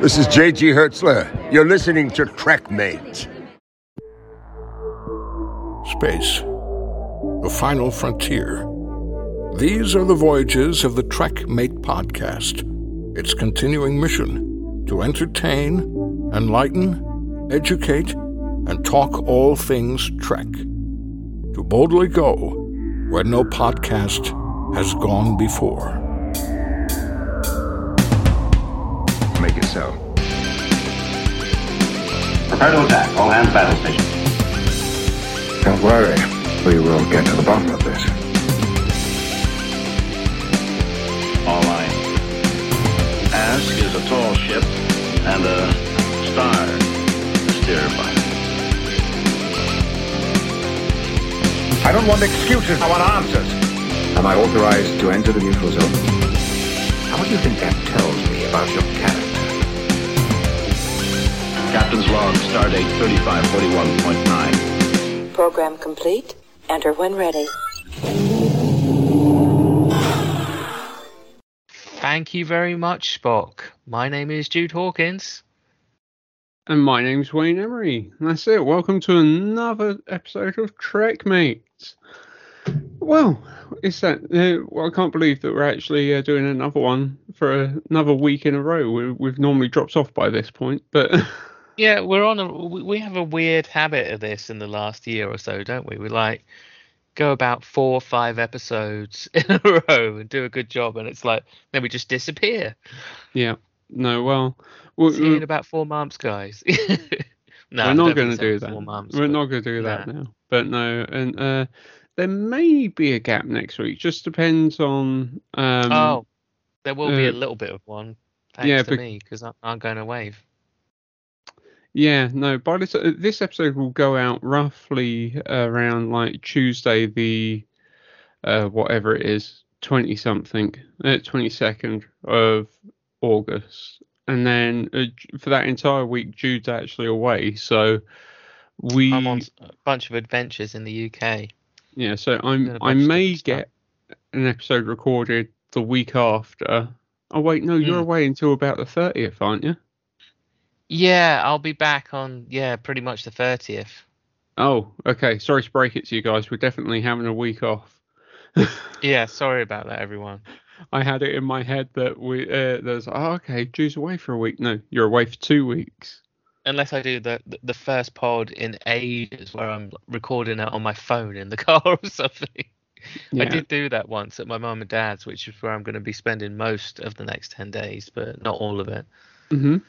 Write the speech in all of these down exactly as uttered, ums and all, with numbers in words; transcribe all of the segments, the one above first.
This is J G Hertzler. You're listening to Trekmate. Space. The final frontier. These are the voyages of the Trekmate podcast. Its continuing mission: to entertain, enlighten, educate, and talk all things Trek. To boldly go where no podcast has gone before. Make it so. Prepare to attack. All hands battle station. Don't worry. We will get to the bottom of this. All right. Ask is a tall ship and a star to steer by. I don't want excuses. I want answers. Am I authorized to enter the neutral zone? How do you think that tells me about your character? Captain's log, stardate thirty-five forty-one point nine. Program complete. Enter when ready. Thank you very much, Spock. My name is Jude Hawkins. And my name's Wayne Emery. And that's it. Welcome to another episode of Trekmates. Well, it's that. Uh, well, I can't believe that we're actually uh, doing another one for a, another week in a row. We, we've normally dropped off by this point, but yeah, we're on a. We have a weird habit of this in the last year or so, don't we? We like go about four or five episodes in a row and do a good job, and it's like then we just disappear. Yeah. No. Well. We'll, See you in about four months, guys. No, we're not going to do that. Months, we're but, not going to do that nah. now. But no, and uh, there may be a gap next week. Just depends on. Um, oh, there will be uh, a little bit of one. Thanks yeah, to but, me, because I'm, I'm going away. Yeah, no. By this, uh, this episode will go out roughly around like Tuesday, the uh, whatever it is, twenty something, uh, twenty second of August. And then uh, for that entire week, Jude's actually away. So we. I'm on a bunch of adventures in the U K. Yeah, so I'm. I may get an episode recorded the week after. Oh wait, no, you're mm. away until about the thirtieth, aren't you? Yeah, I'll be back on. Yeah, pretty much the thirtieth. Oh, okay. Sorry to break it to you guys. We're definitely having a week off. Yeah, sorry about that, everyone. I had it in my head that we uh, there's oh, okay, Drew's away for a week. No, you're away for two weeks. Unless I do the the first pod in ages where I'm recording it on my phone in the car or something. Yeah. I did do that once at my mum and dad's, which is where I'm going to be spending most of the next ten days, but not all of it. Mhm.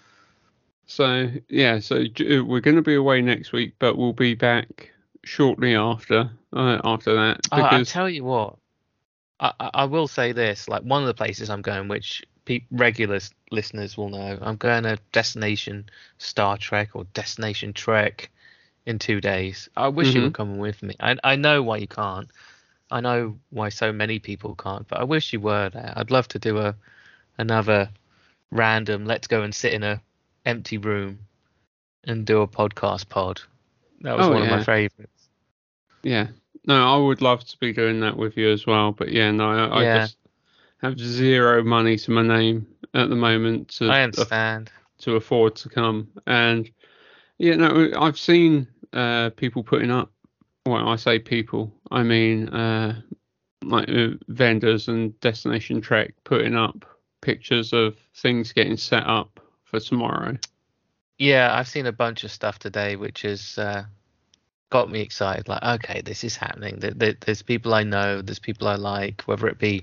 So yeah, so we're going to be away next week, but we'll be back shortly after uh, after that. Because... Oh, I tell you what. I, I will say this, like one of the places I'm going, which pe- regular listeners will know, I'm going to Destination Star Trek or Destination Trek in two days. I wish mm-hmm. you were coming with me. I, I know why you can't. I know why so many people can't, but I wish you were there. I'd love to do a another random, let's go and sit in a empty room and do a podcast pod. That was oh, one yeah. of my favourites. Yeah. No, I would love to be doing that with you as well, but yeah, no, I, yeah. I just have zero money to my name at the moment to I understand uh, to afford to come, and yeah, no, I've seen uh, people putting up. Well, I say people, I mean uh, like uh, vendors and Destination Trek putting up pictures of things getting set up for tomorrow. Yeah, I've seen a bunch of stuff today, which is. Uh... got me excited, like, okay, this is happening. There's people I know, there's people I like, whether it be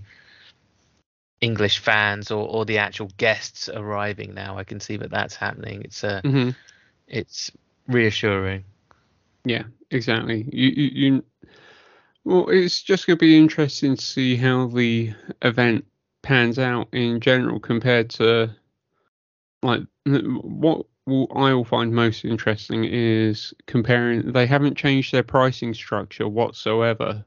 English fans or, or the actual guests arriving now. I can see that that's happening. It's uh, mm-hmm. it's reassuring. Yeah, exactly. You, you, you, well, it's just going to be interesting to see how the event pans out in general compared to, like, what Well, I will find most interesting is comparing. They haven't changed their pricing structure whatsoever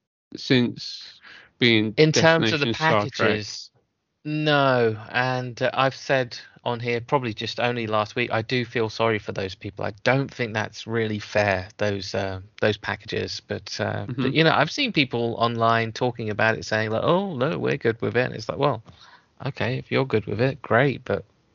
since being in terms of the Star packages. No, and uh, I've said on here probably just only last week. I do feel sorry for those people. I don't think that's really fair. Those uh, those packages, but, uh, mm-hmm. but you know, I've seen people online talking about it, saying like, "Oh no, we're good with it." And it's like, well, okay, if you're good with it, great, but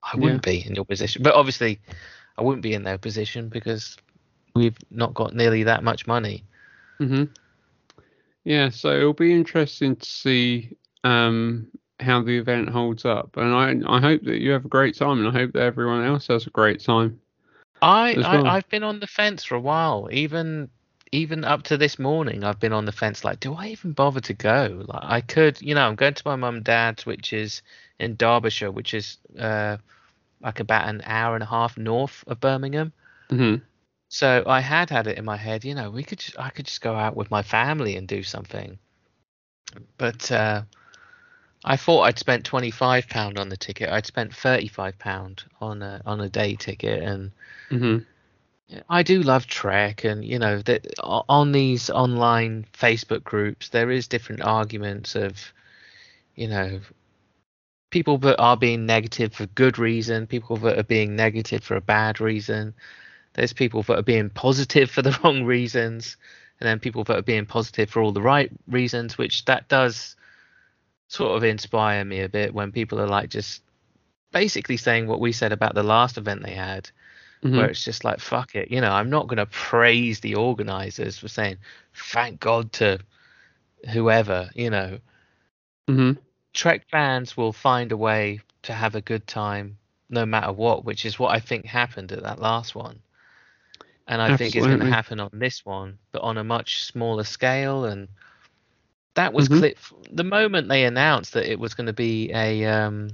I wouldn't be in your position. But obviously, I wouldn't be in their position because we've not got nearly that much money. hmm Yeah, so it'll be interesting to see um, how the event holds up, and I I hope that you have a great time, and I hope that everyone else has a great time I, as well. I I've been on the fence for a while. Even even up to this morning, I've been on the fence. Like, do I even bother to go? Like, I could, you know, I'm going to my mum and dad's, which is in Derbyshire, which is uh, like about an hour and a half north of Birmingham. hmm So I had had it in my head, you know, we could just, I could just go out with my family and do something. But uh, I thought I'd spent twenty-five pounds on the ticket. I'd spent thirty-five pounds on a on a day ticket, and hmm I do love Trek, and you know that on these online Facebook groups there is different arguments of, you know, people that are being negative for good reason, people that are being negative for a bad reason. There's people that are being positive for the wrong reasons, and then people that are being positive for all the right reasons, which that does sort of inspire me a bit when people are like just basically saying what we said about the last event they had, hmm where it's just like, fuck it, you know, I'm not going to praise the organizers for saying thank God to whoever, you know. hmm Trek fans will find a way to have a good time no matter what, which is what I think happened at that last one. And I think it's going to Absolutely. happen on this one, but on a much smaller scale. And that was Mhm. clear the moment they announced that it was going to be a um,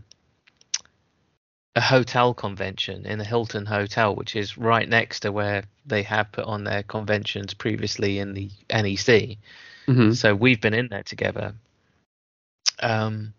a hotel convention in the Hilton Hotel, which is right next to where they have put on their conventions previously in the N E C. hmm So we've been in there together. Um,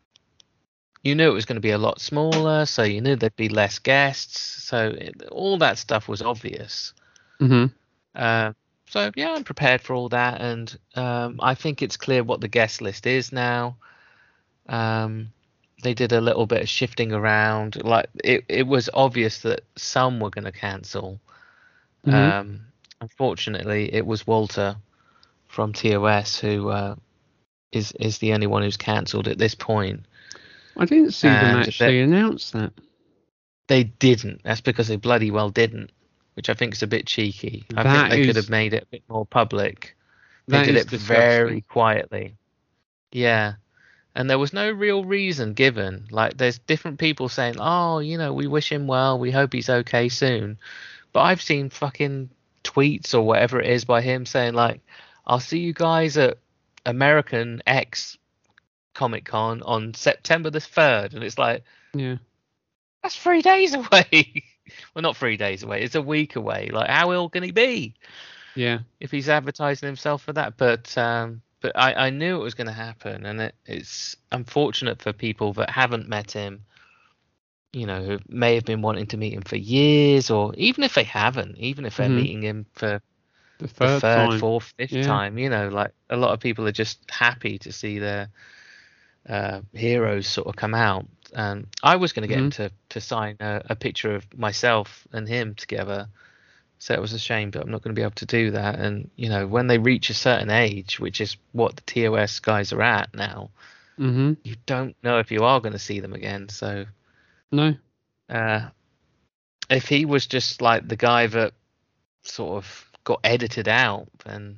you knew it was going to be a lot smaller, so you knew there'd be less guests. So it, all that stuff was obvious. hmm Uh, so yeah, I'm prepared for all that, and um, I think it's clear what the guest list is now. Um, they did a little bit of shifting around. Like it, it was obvious that some were going to cancel. hmm Um, unfortunately, it was Walter from T O S who uh, is is the only one who's cancelled at this point. I didn't see them And actually they- announce that. They didn't. That's because they bloody well didn't, which I think is a bit cheeky. I That think they could is- have made it a bit more public. They That did is it very disgusting. quietly. Yeah. And there was no real reason given. Like, there's different people saying, oh, you know, we wish him well. We hope he's okay soon. But I've seen fucking tweets or whatever it is by him saying, like, I'll see you guys at American X Comic Con on September the third. And it's like, Yeah. that's three days away. Well, not three days away. It's a week away. Like, how ill can he be Yeah. if he's advertising himself for that? But um, but I, I knew it was going to happen, and it, it's unfortunate for people that haven't met him. You know, who may have been wanting to meet him for years, or even if they haven't, even if they're Mhm. meeting him for The the third, third, time. fourth, fifth Yeah. time. You know, like a lot of people are just happy to see their uh, heroes sort of come out. Um, I was going to get him to to sign a, a picture of myself and him together, so it was a shame, but I'm not going to be able to do that. And you know, when they reach a certain age, which is what the T O S guys are at now, hmm you don't know if you are going to see them again. So No. uh, if he was just like the guy that sort of got edited out, then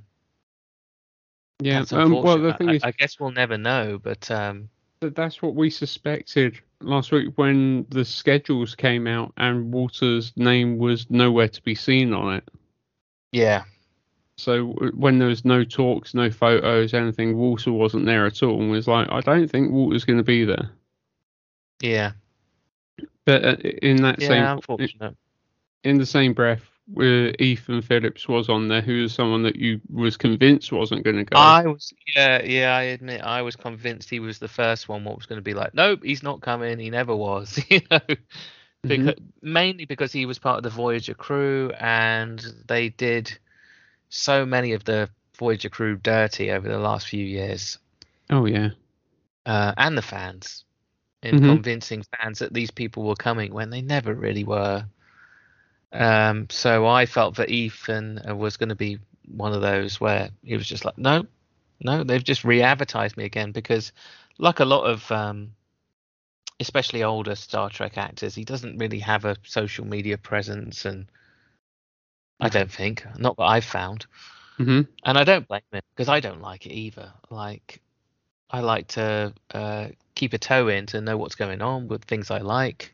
Yeah. that's Um, well, the unfortunate. thing I, is, I guess we'll never know, but um, that that's what we suspected last week when the schedules came out and Walter's name was nowhere to be seen on it. yeah, So w- when there was no talks, no photos, anything, Walter wasn't there at all, and was like, I don't think Walter's going to be there. yeah, But uh, in that yeah, same unfortunate. in the same breath, where Ethan Phillips was on there, who was someone that you was convinced wasn't going to go. I was, yeah, yeah. I admit, I was convinced he was the first one. What was going to be like? Nope, he's not coming. He never was. You know, because mainly because he was part of the Voyager crew, and they did so many of the Voyager crew dirty over the last few years, Oh yeah. uh, and the fans, in Mhm. convincing fans that these people were coming when they never really were. Um, so I felt that Ethan uh, was going to be one of those where he was just like, no, no, they've just re-advertised me again, because like a lot of um, especially older Star Trek actors, he doesn't really have a social media presence, and I don't think, not that I've found. Mm-hmm. And I don't blame him, because I don't like it either. Like, I like to uh, keep a toe in to know what's going on with things I like.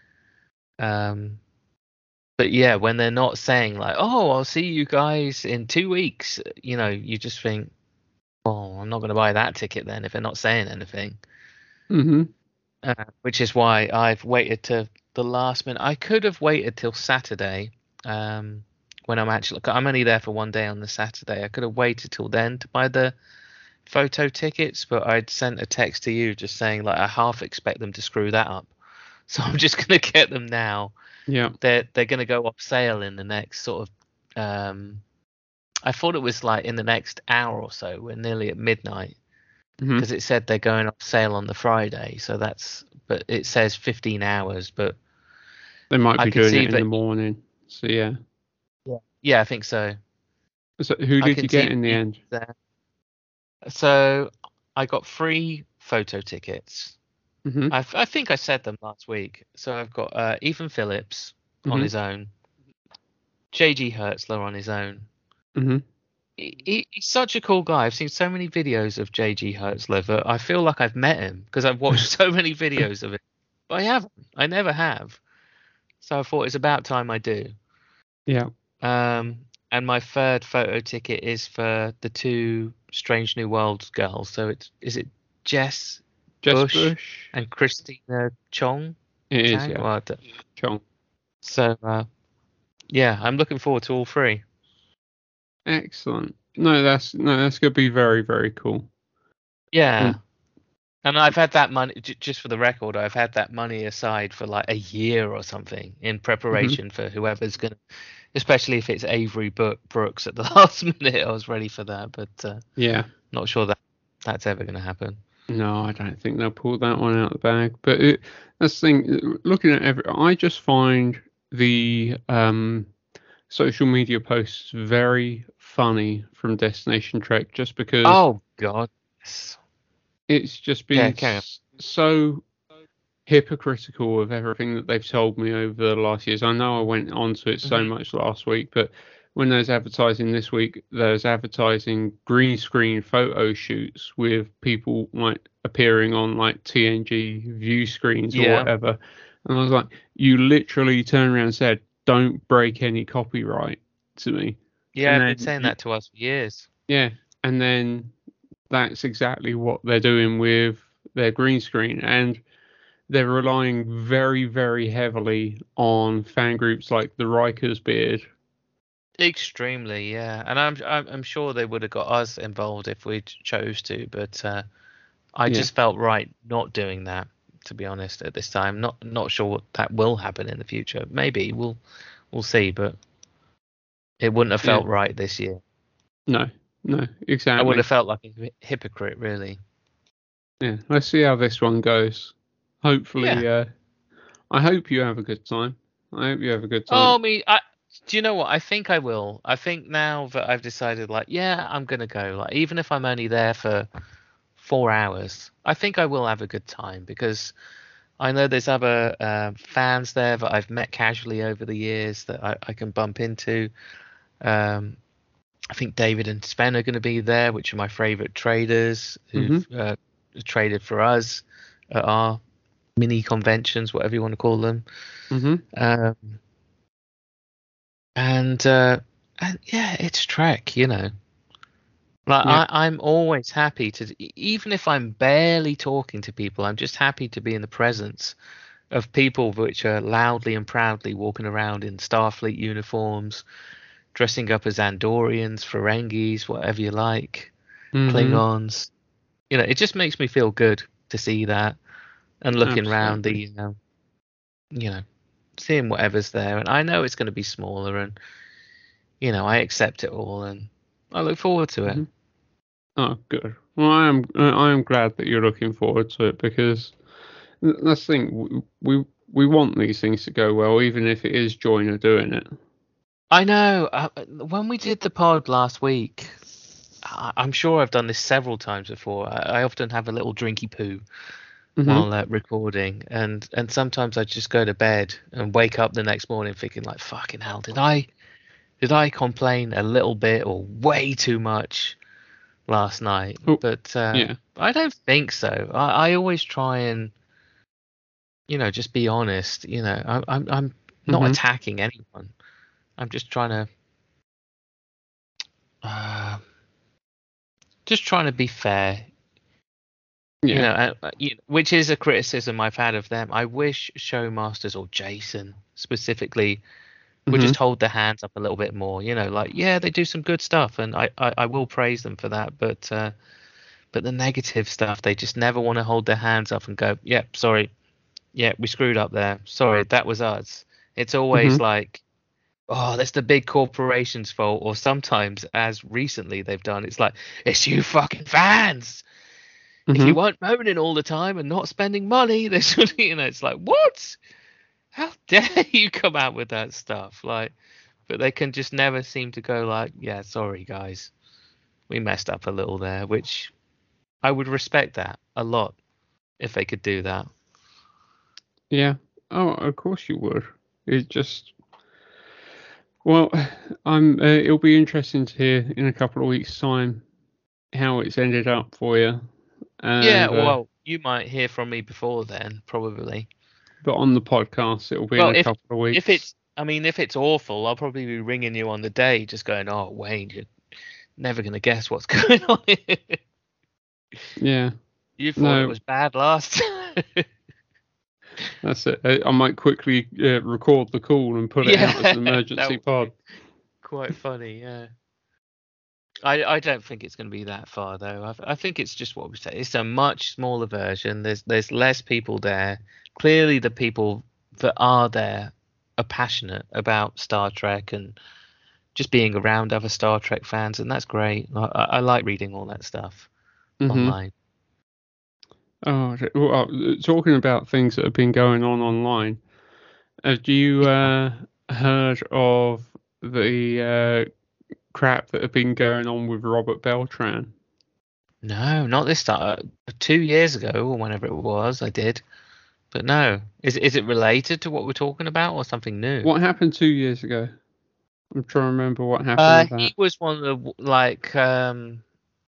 Um, but yeah, when they're not saying like, "Oh, I'll see you guys in two weeks," you know, you just think, "Oh, I'm not going to buy that ticket then if they're not saying anything." Mm-hmm. Uh, which is why I've waited to the last minute. I could have waited till Saturday, um, when I'm actually. I'm only there for one day on the Saturday. I could have waited till then to buy the photo tickets, but I'd sent a text to you just saying like I half expect them to screw that up, so I'm just gonna get them now. Yeah, they're they're gonna go off sale in the next sort of. Um, I thought it was like in the next hour or so. We're nearly at midnight because mm-hmm. it said they're going off sale on the Friday. So that's, but it says fifteen hours. But they might be I could doing see it in that- the morning. So yeah. yeah, I think so. So who I did can you get see in the end? there. So I got three photo tickets. Mm-hmm. I, I think I said them last week. So I've got uh, Ethan Phillips on Mhm. his own, J G Hertzler on his own. Mm-hmm. He, he- he's such a cool guy. I've seen so many videos of J G Hertzler that I feel like I've met him because I've watched so many videos of it. But I haven't. I never have. So I thought it's about time I do. Yeah. Um, and my third photo ticket is for the two Strange New Worlds girls. So it's is it Jess Jess Bush, Bush. and Christina Chong? It is, Chang? yeah. Well, I don't- Chong. So uh, yeah, I'm looking forward to all three. Excellent. No, that's no, that's gonna be very, very cool. Yeah. Mm. And I've had that money, j- just for the record, I've had that money aside for like a year or something in preparation for whoever's going to, especially if it's Avery Book Brooks at the last minute. I was ready for that, but uh, Yeah. not sure that that's ever going to happen. No, I don't think they'll pull that one out of the bag. But it, that's the thing. Looking at every, I just find the um, social media posts very funny from Destination Trek, just because Oh, God. Yes. it's just Yeah, been carry on. s- so hypocritical of everything that they've told me over the last years. I know I went on to it so Mhm. much last week, but when there's advertising this week, there's advertising green screen photo shoots with people like appearing on like T N G view screens or Yeah. whatever. And I was like, you literally turned around and said, don't break any copyright to me. Yeah, And I've been then saying you- that to us for years. Yeah, and then that's exactly what they're doing with their green screen, and they're relying very, very heavily on fan groups like the Rikers Beard. Extremely, yeah. And I'm I'm, I'm sure they would have got us involved if we chose to, but uh, I Yeah. just felt right not doing that, to be honest, at this time. Not not sure what that will happen in the future. Maybe we'll we'll see, but it wouldn't have felt Yeah. right this year. No, no, I exactly. would have felt like a hy- hypocrite, really. Yeah, let's see how this one goes. Hopefully, Yeah. uh, I hope you have a good time. I hope you have a good Oh, time. me, I. Do you know what? I think I will. I think now that I've decided, like, yeah, I'm gonna go. Like, even if I'm only there for four hours, I think I will have a good time because I know there's other uh, fans there that I've met casually over the years that I, I can bump into. Um, I think David and Sven are going to be there, which are my favorite traders who've uh, traded for us at our mini conventions, whatever you want to call them. hmm Um, and uh, and yeah, it's Trek, you know. Like Yeah. I, I'm always happy to, e- even if I'm barely talking to people, I'm just happy to be in the presence of people which are loudly and proudly walking around in Starfleet uniforms, dressing up as Andorians, Ferengis, whatever you like, Mhm. Klingons. You know, it just makes me feel good to see that and looking around the, Absolutely. um, you know, seeing whatever's there. And I know it's going to be smaller, and you know, I accept it all, and I look forward to it. Mhm. Oh, good. Well, I am. I am glad that you're looking forward to it because th- that's the thing. w- We we want these things to go well, even if it is Joyner doing it. I know. Uh, when we did the pod last week, I, I'm sure I've done this several times before. I, I often have a little drinky poo Mm-hmm. while uh, recording, and and sometimes I just go to bed and wake up the next morning thinking like, fucking hell, did I did I complain a little bit or way too much last night? Oh, But uh, yeah. I don't think so. I, I always try and, you know, just be honest. You know, I, I'm I'm not Mhm. attacking anyone. I'm just trying to uh, just trying to be fair. You Yeah. know, uh, uh, you- which is a criticism I've had of them. I wish Showmasters or Jason specifically would Mhm. just hold their hands up a little bit more. You know, like, yeah, they do some good stuff, and I, I, I will praise them for that. But uh, but the negative stuff, they just never want to hold their hands up and go, yeah, sorry, yeah, we screwed up there. Sorry, that was us. It's always Mhm. like, oh, that's the big corporation's fault. Or sometimes, as recently they've done, it's like, it's you fucking fans. If you Mhm. weren't moaning all the time and not spending money, they should, you know, it's like, what? How dare you come out with that stuff? Like, but they can just never seem to go like, yeah, sorry guys, we messed up a little there, which I would respect that a lot if they could do that. Yeah. Oh, of course you would. It just well, I'm. Uh, it'll be interesting to hear in a couple of weeks' time how it's ended up for you. Yeah, And uh, well, you might hear from me before then, probably. but on the podcast, it'll be in Well, a if couple of weeks. if it's, I mean, if it's awful, I'll probably be ringing you on the day, just going, "Oh, Wayne, you're never gonna guess what's going on here. Yeah. You thought No. it was bad last time." That's it. I, I might quickly uh, record the call and put it Yeah, out as an that emergency would pod. Quite funny, yeah. I I don't think it's going to be that far though. I I think it's just what we say. It's a much smaller version. There's there's less people there. Clearly, the people that are there are passionate about Star Trek and just being around other Star Trek fans, and that's great. I, I I like reading all that stuff Mhm. online. Oh, okay. Well, uh, talking about things that have been going on online, have you uh, heard of the uh, crap that have been going on with Robert Beltran? No, not this time. Two years ago or whenever it was, I did. But no, is is it related to what we're talking about or something new? What happened two years ago? I'm trying to remember what happened Uh, with that. he was one of the like um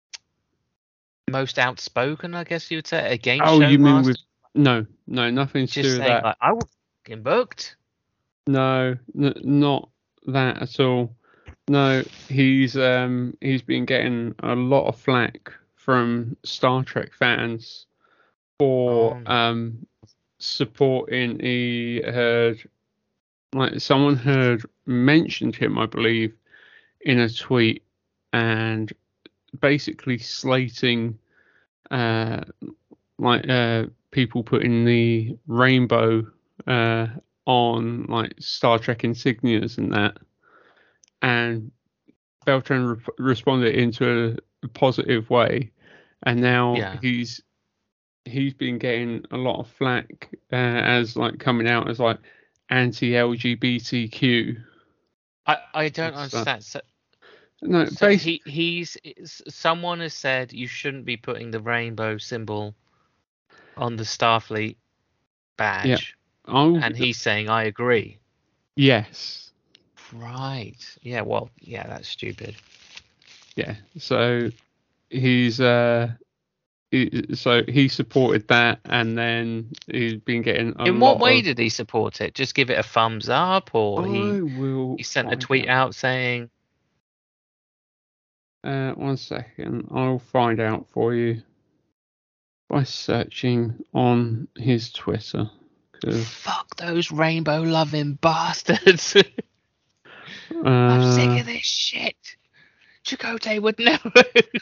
most outspoken, I guess you would say, against Oh, you mean with Showmaster. no, no, nothing to do Just with saying that. like, I was fucking booked. No, n- not that at all. No, he's um he's been getting a lot of flack from Star Trek fans for Oh, um supporting. He heard like someone had mentioned him, I believe, in a tweet and basically slating uh like uh people putting the rainbow uh on like Star Trek insignias and that, and Beltran re- responded into a positive way, and now yeah. he's he's been getting a lot of flack uh, as like coming out as like anti-L G B T Q. I I don't and stuff. understand. So, No, so basically, he he's someone has said you shouldn't be putting the rainbow symbol on the Starfleet badge, oh and he's saying I agree. yes, Right. Yeah. Well. Yeah. That's stupid. yeah. So he's uh, he, so he supported that, and then he's been getting a In lot what way of. did he support it? Just give it a thumbs up, or he I will. he sent a find tweet out. out saying, Uh, one second, I'll find out for you by searching on his Twitter. 'Cause, "Fuck those rainbow loving bastards! I'm sick uh, of this shit. Chakotay would never."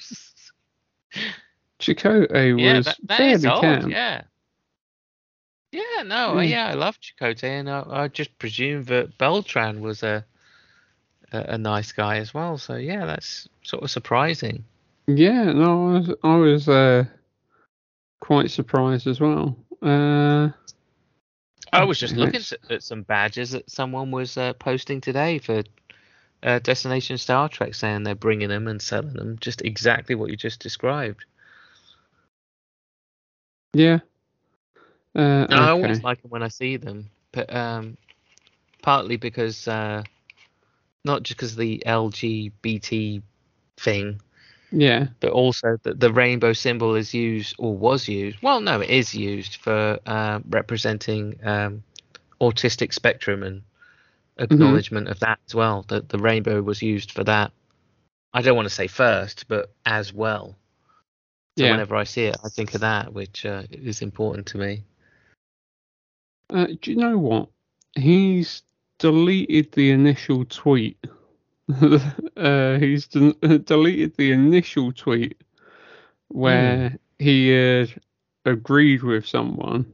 Chakotay Yeah, was that, that is fairly odd. camp. Yeah. Yeah. No. Yeah. Yeah. I love Chakotay, and I, I just presumed that Beltran was a, a a nice guy as well. So yeah, that's sort of surprising. Yeah, no, I was, I was uh, quite surprised as well. Uh, I was just okay, looking let's- at, at some badges that someone was uh, posting today for uh, Destination Star Trek, saying they're bringing them and selling them, just exactly what you just described. Yeah, Uh, No, I okay. always like them when I see them, but um, partly because uh, not just because of the L G B T thing, Yeah. but also that the rainbow symbol is used or was used. Well, no, it is used for uh, representing um, autistic spectrum and acknowledgement of that as well. That the rainbow was used for that. I don't want to say first, but as well. So Yeah. whenever I see it, I think of that, which uh, is important to me. Uh, do you know what? He's deleted the initial tweet. uh, he's de- deleted the initial tweet where he had agreed with someone,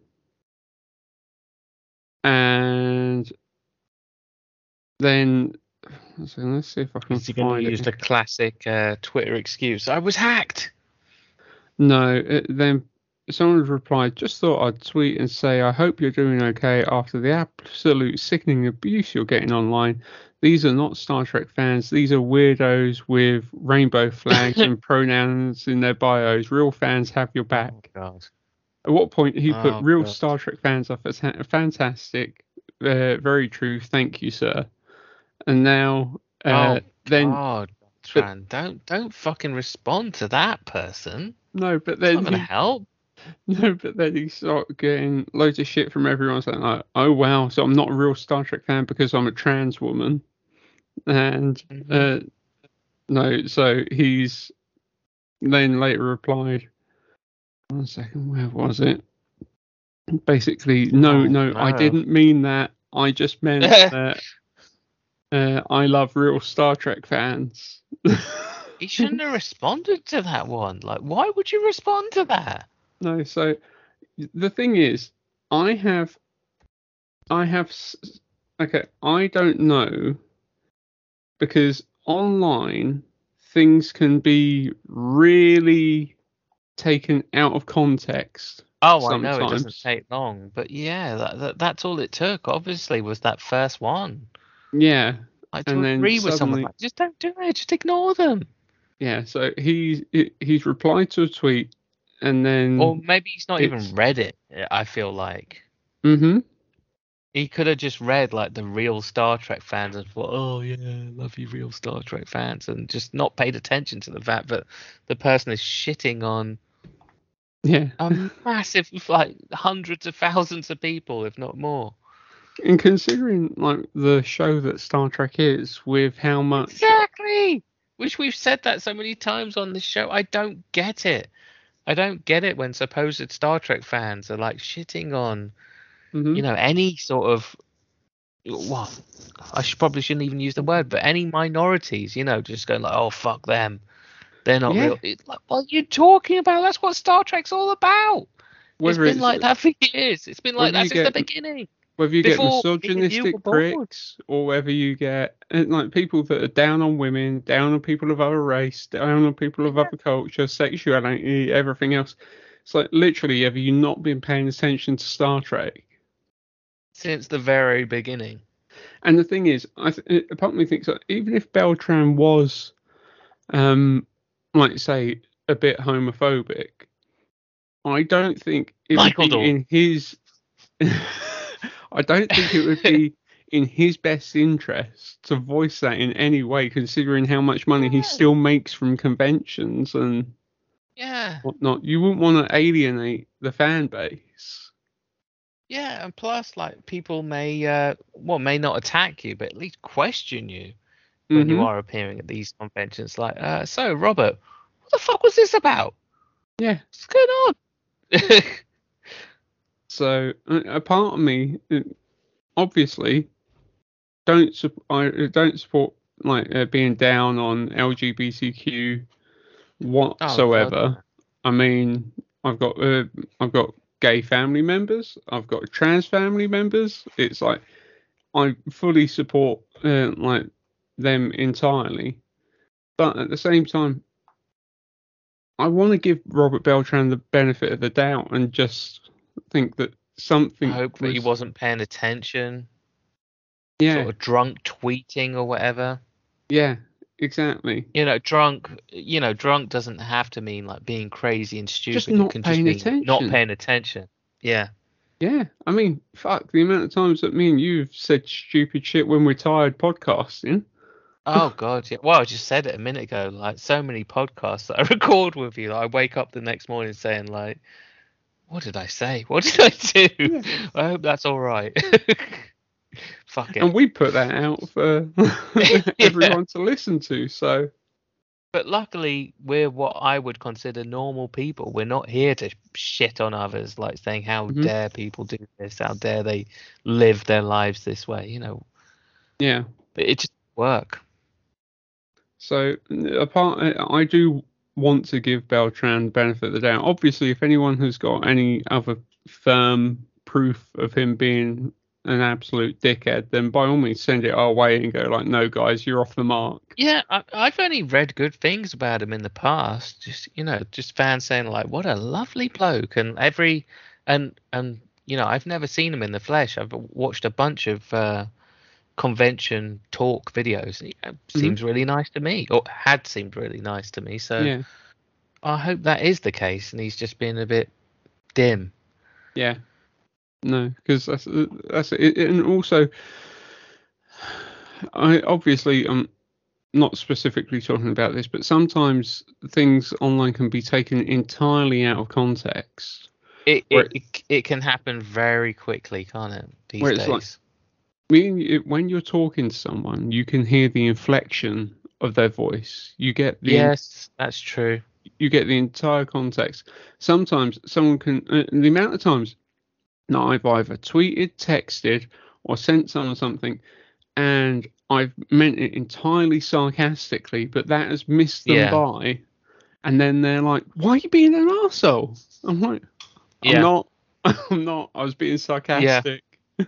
and then so let's see if I can Is he going to find use it. the classic uh, Twitter excuse? I was hacked. No, it, then someone replied, just thought I'd tweet and say, I hope you're doing okay after the absolute sickening abuse you're getting online. These are not Star Trek fans. These are weirdos with rainbow flags and pronouns in their bios. Real fans have your back. Oh, God. At what point he put Oh, real God. Star Trek fans off as ha- fantastic. Uh, very true. Thank you, sir. And now, uh, oh, then, God, Tran, don't don't fucking respond to that person. no, but It's then not going to he, help. no, but then he started getting loads of shit from everyone saying, like, oh, wow, so I'm not a real Star Trek fan because I'm a trans woman. And, Mhm. uh, no, so he's then later replied, one second, where was it? Basically, no, Oh, no, I no. didn't mean that. I just meant that uh, I love real Star Trek fans. He shouldn't have responded to that one. Like, why would you respond to that? No, so the thing is, I have, I have, s- okay, I don't know, because online things can be really taken out of context. Oh, I know it doesn't Sometimes. take long, but yeah, that, that that's all it took. Obviously, was that first one. Yeah, Like, to and then agree with someone, suddenly, like, just don't do it. Just ignore them. yeah. So he he- he's replied to a tweet, and then Or maybe he's not it's- even read it. I feel like mm-hmm. he could have just read like the real Star Trek fans and thought, "Oh yeah, love you, real Star Trek fans," and just not paid attention to the fact that the person is shitting on Yeah, a massive, like hundreds of thousands of people, if not more. and considering like the show that Star Trek is, with how much Exactly. Which we've said that so many times on this show. I don't get it. I don't get it when supposed Star Trek fans are like shitting on, Mhm. you know, any sort of, well, I should probably shouldn't even use the word, but any minorities, you know, just going like, oh, fuck them. They're not Yeah. real. It's like, what are you talking about? That's what Star Trek's all about. Whether it's been it's like that for years. It's been like whether that you since the get- beginning. whether you Before get me and you misogynistic were born. pricks, or whether you get and, like people that are down on women, down on people of other race, down on people of other culture, sexuality, everything else. It's like literally, have you not been paying attention to Star Trek? Since the very beginning. And the thing is, I th- a part of me thinks that even if Beltran was, um, like say, a bit homophobic, I don't think it Michael would be Dorn. in his. I don't think it would be in his best interest to voice that in any way, considering how much money he Yeah. still makes from conventions and Yeah. whatnot. You wouldn't want to alienate the fan base. Yeah, and plus, like, people may, uh, well, may not attack you, but at least question you when you Mhm. are appearing at these conventions. Like, uh, so, Robert, what the fuck was this about? Yeah. What's going on? So a a part of me, uh, obviously, don't sup- I uh, don't support like uh, being down on L G B T Q whatsoever. I mean, I've got uh, I've got gay family members, I've got trans family members. It's like I fully support uh, like them entirely, but at the same time, I want to give Robert Beltran the benefit of the doubt and just think that I something hope that he was- wasn't paying attention, yeah, sort of drunk tweeting or whatever. yeah, exactly. You know, drunk. You know, drunk doesn't have to mean like being crazy and stupid. Just not it can paying just mean not attention. paying attention. Yeah. Yeah, I mean, fuck, the amount of times that me and you've said stupid shit when we're tired podcasting. Oh God, yeah. Well, I just said it a minute ago. Like so many podcasts that I record with you, like, I wake up the next morning saying like, "What did I say? What did I do? Yeah. I hope that's all right." Fuck it. And we put that out for everyone to listen to, so. But luckily, we're what I would consider normal people. We're not here to shit on others, like saying, "How Mhm. dare people do this? How dare they live their lives this way?" You know. Yeah. But it just work. So apart, I do want to give Beltran the benefit of the doubt. Obviously, if anyone has got any other firm proof of him being an absolute dickhead, then by all means send it our way and go like, "No, guys, you're off the mark." Yeah, I, I've only read good things about him in the past. Just you know, just fans saying like, "What a lovely bloke," and every and and you know, I've never seen him in the flesh. I've watched a bunch of uh, convention talk videos. He uh, seems really nice to me, or had seemed really nice to me. So Yeah. I hope that is the case, and he's just been a bit dim. Yeah. No, because that's that's it, and also, I obviously I'm not specifically talking about this, but sometimes things online can be taken entirely out of context. It Where- it, it, it can happen very quickly, can't it? These Where it's days. like- When you- when you're talking to someone, you can hear the inflection of their voice. You get the Yes, that's true. you get the entire context. Sometimes someone can, uh, the amount of times that I've either tweeted, texted, or sent someone something, and I've meant it entirely sarcastically, but that has missed them Yeah. by, and then they're like, "Why are you being an arsehole?" I'm like, "I'm Yeah. not. I'm not. I was being sarcastic."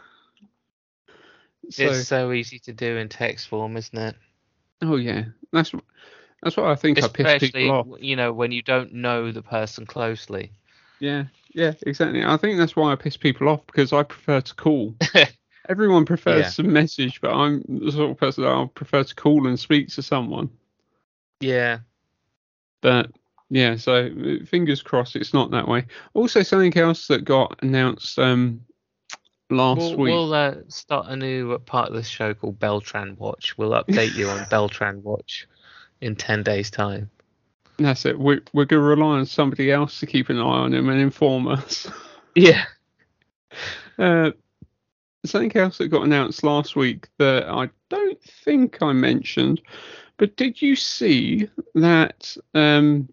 So, It's so easy to do in text form, isn't it? oh yeah, that's that's what I think I piss Especially, people off. you know, when you don't know the person closely. Yeah, yeah, exactly. I think that's why I piss people off, because I prefer to call. Everyone prefers Yeah. to message, but I'm the sort of person that I prefer to call and speak to someone. Yeah. But yeah, so fingers crossed it's not that way. Also, something else that got announced um last We'll, week. we'll uh, start a new part of this show called Beltran Watch. We'll update you on Beltran Watch in ten days' time. That's it. We're we're gonna rely on somebody else to keep an eye on him and inform us. Yeah. Uh, something else that got announced last week that I don't think I mentioned, but did you see that um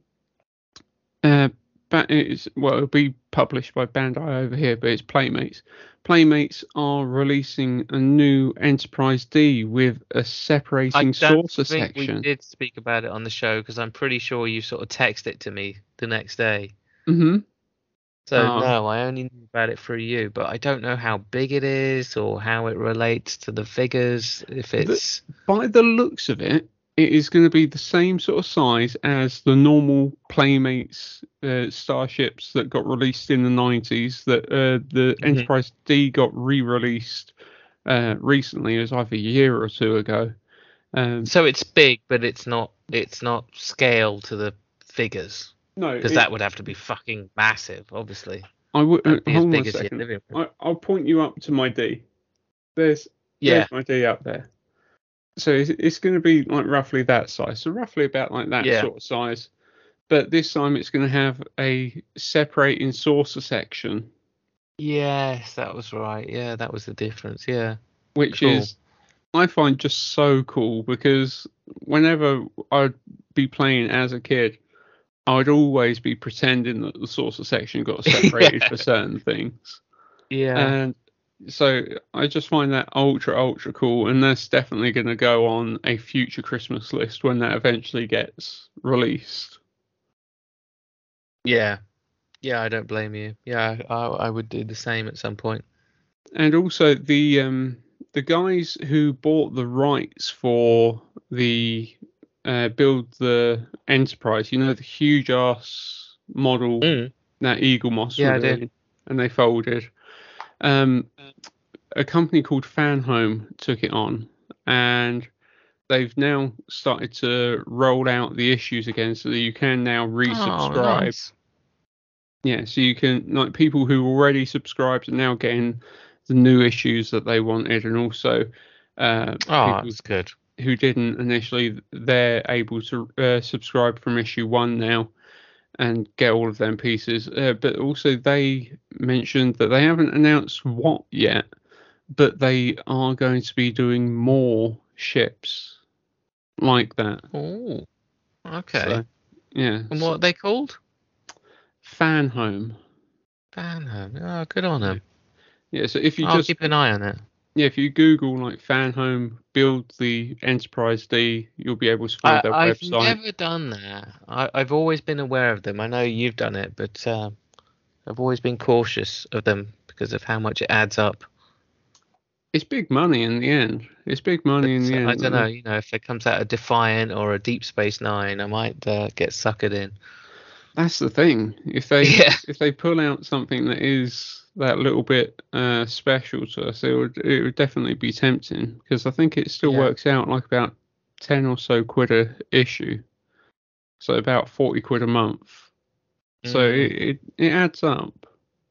uh ba- it's, well, it'll be published by Bandai over here, but it's Playmates. Playmates are releasing a new Enterprise D with a I separating don't saucer think section. we did speak about it on the show because I'm pretty sure you sort of texted it to me the next day. Mm-hmm. So Oh. no, I only knew about it through you, but I don't know how big it is or how it relates to the figures. If it's By the looks of it, it is going to be the same sort of size as the normal Playmates uh, starships that got released in the nineties. That uh, the Mhm. Enterprise D got re-released uh, recently, it was either a year or two ago. Um, so it's big, but it's not it's not scale to the figures no, because it- that would have to be fucking massive, obviously. I would. Uh, That'd be as hold on big a as your second. living room. I, I'll point you up to my D. There's Yeah, There's my D up there. So it's, it's going to be like roughly that size. So roughly about like that Yeah. sort of size. But this time it's going to have a separating saucer section, yes, that was right. Yeah, that was the difference. Yeah, which Cool. is I find just so cool, because whenever I'd be playing as a kid, I would always be pretending that the saucer section got separated Yeah. for certain things. yeah, And so I just find that ultra, ultra cool. And that's definitely going to go on a future Christmas list when that eventually gets released. yeah, yeah. I don't blame you. Yeah, I, I would do the same at some point. And also the um, the guys who bought the rights for the uh, build the Enterprise, you know, the huge ass model Mm. that Eagle Moss Yeah, were I do. doing, and they folded. Um, a company called Fanhome took it on, and they've now started to roll out the issues again, so that you can now resubscribe. Oh, nice. Yeah, so you can, like, people who already subscribed are now getting the new issues that they wanted, and also uh, Oh, people that's good. who didn't initially, they're able to uh, subscribe from issue one now and get all of them pieces. Uh, but also they mentioned that they haven't announced what yet, but they are going to be doing more ships like that. Oh, okay. So, yeah. And so what are they called? Fan Home. Fan Home. Oh, good on them. Yeah, so if you I'll just keep an eye on it. yeah, if you Google like Fan Home build the Enterprise D, you'll be able to find I, their I've website. never done that. I, I've always been aware of them. I know you've done it, but uh, I've always been cautious of them because of how much it adds up. It's big money in the end. It's big money in But, the uh, end. I don't know. You know, if it comes out a Defiant or a Deep Space Nine, I might uh, get suckered in. That's the thing. If they Yeah. if they pull out something that is that little bit uh, special to us, it would it would definitely be tempting, because I think it still Yeah. works out like about ten or so quid a issue, so about forty quid a month. So Mm. it, it it adds up.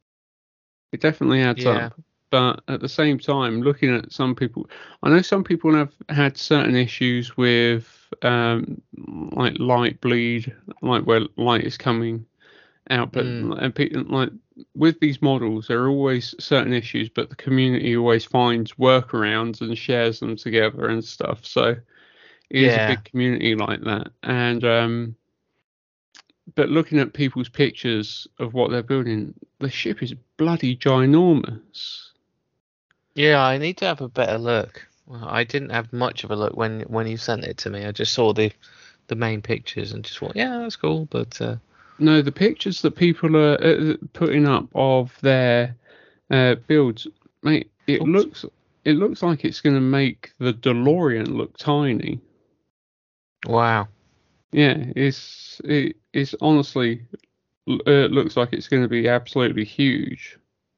It definitely adds Yeah. up. But at the same time, looking at some people, I know some people have had certain issues with um, like light bleed, like where light is coming out. But Mm. and pe- like with these models, there are always certain issues, but the community always finds workarounds and shares them together and stuff. So it is Yeah. a big community like that. And um, but looking at people's pictures of what they're building, the ship is bloody ginormous. Yeah, I need to have a better look. Well, I didn't have much of a look when when you sent it to me. I just saw the the main pictures and just thought, yeah, that's cool. But uh, No, the pictures that people are uh, putting up of their uh, builds, mate, it Oops. looks it looks like it's going to make the DeLorean look tiny. wow. Yeah, it's it, it's honestly uh, looks like it's going to be absolutely huge.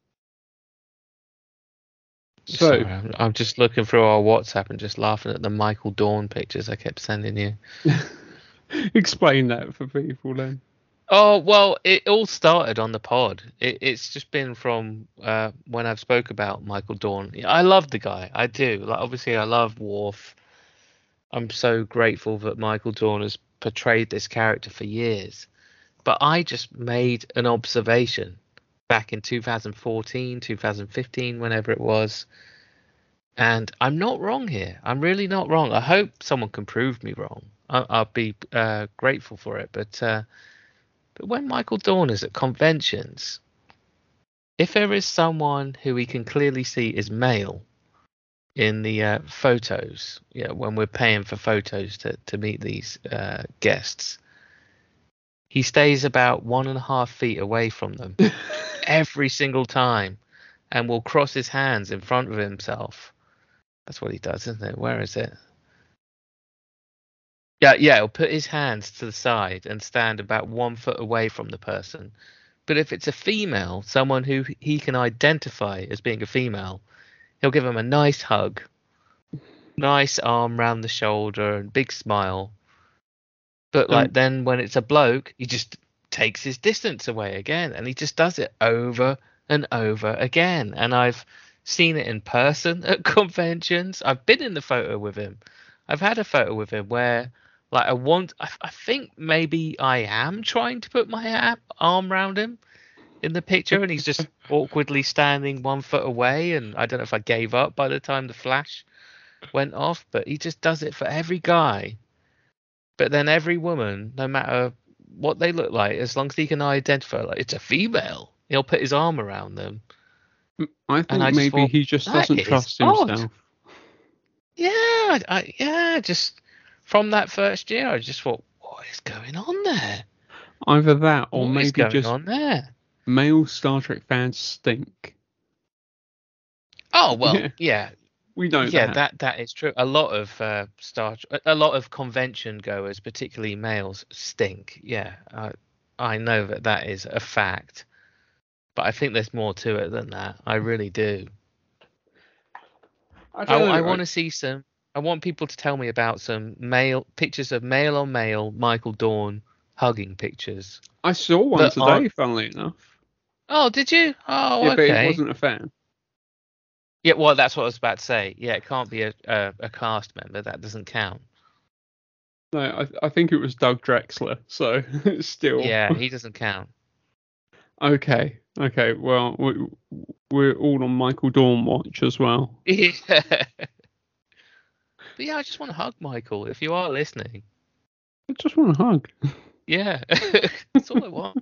So Sorry, I'm, I'm just looking through our WhatsApp and just laughing at the Michael Dawn pictures I kept sending you. explain that for people then. Oh, well, it all started on the pod. It, it's just been from uh, when I've spoke about Michael Dawn. I love the guy. I do. Like, obviously, I love Worf. I'm so grateful that Michael Dawn has portrayed this character for years. But I just made an observation back in two thousand fourteen, two thousand fifteen, whenever it was. And I'm not wrong here. I'm really not wrong. I hope someone can prove me wrong. I, I'll be uh, grateful for it. But uh, but when Michael Dawn is at conventions, if there is someone who we can clearly see is male in the uh, photos, yeah, when we're paying for photos to, to meet these uh, guests, he stays about one and a half feet away from them every single time and will cross his hands in front of himself. That's what he does, isn't it? Where is it? Yeah, yeah, he'll put his hands to the side and stand about one foot away from the person. But if it's a female, someone who he can identify as being a female, he'll give him a nice hug, nice arm round the shoulder and big smile. But like Um, then when it's a bloke, he just takes his distance away again, and he just does it over and over again. And I've seen it in person at conventions. I've been in the photo with him. I've had a photo with him where like I want, I, I think maybe I am trying to put my a- arm around him in the picture, and he's just awkwardly standing one foot away. And I don't know if I gave up by the time the flash went off, but he just does it for every guy. But then every woman, no matter what they look like, as long as he can identify, like it's a female, he'll put his arm around them. I think I just maybe thought, he just "That doesn't is trust odd." himself. Yeah, I, I, yeah, just from that first year, I just thought, what is going on there? Either that, or What is maybe going just on there? male Star Trek fans stink. Oh well, Yeah. yeah, We know yeah, that. that that is true. A lot of uh, Star, a lot of convention goers, particularly males, stink. Yeah, I, I know that that is a fact, but I think there's more to it than that. I really do. I I, don't know, I I- want to see some. I want people to tell me about some male pictures of male on male Michael Dawn hugging pictures. I saw one That today, aren't- funnily enough. Oh, did you? Oh, Yeah, okay. but it wasn't a fan. Yeah, well, that's what I was about to say. Yeah, it can't be a a, a cast member. That doesn't count. No, I, I think it was Doug Drexler. So still. Yeah, he doesn't count. Okay. Okay. Well, we, we're all on Michael Dorn watch as well. Yeah. But yeah, I just want to hug Michael. If you are listening, I just want a hug. yeah, that's all I want.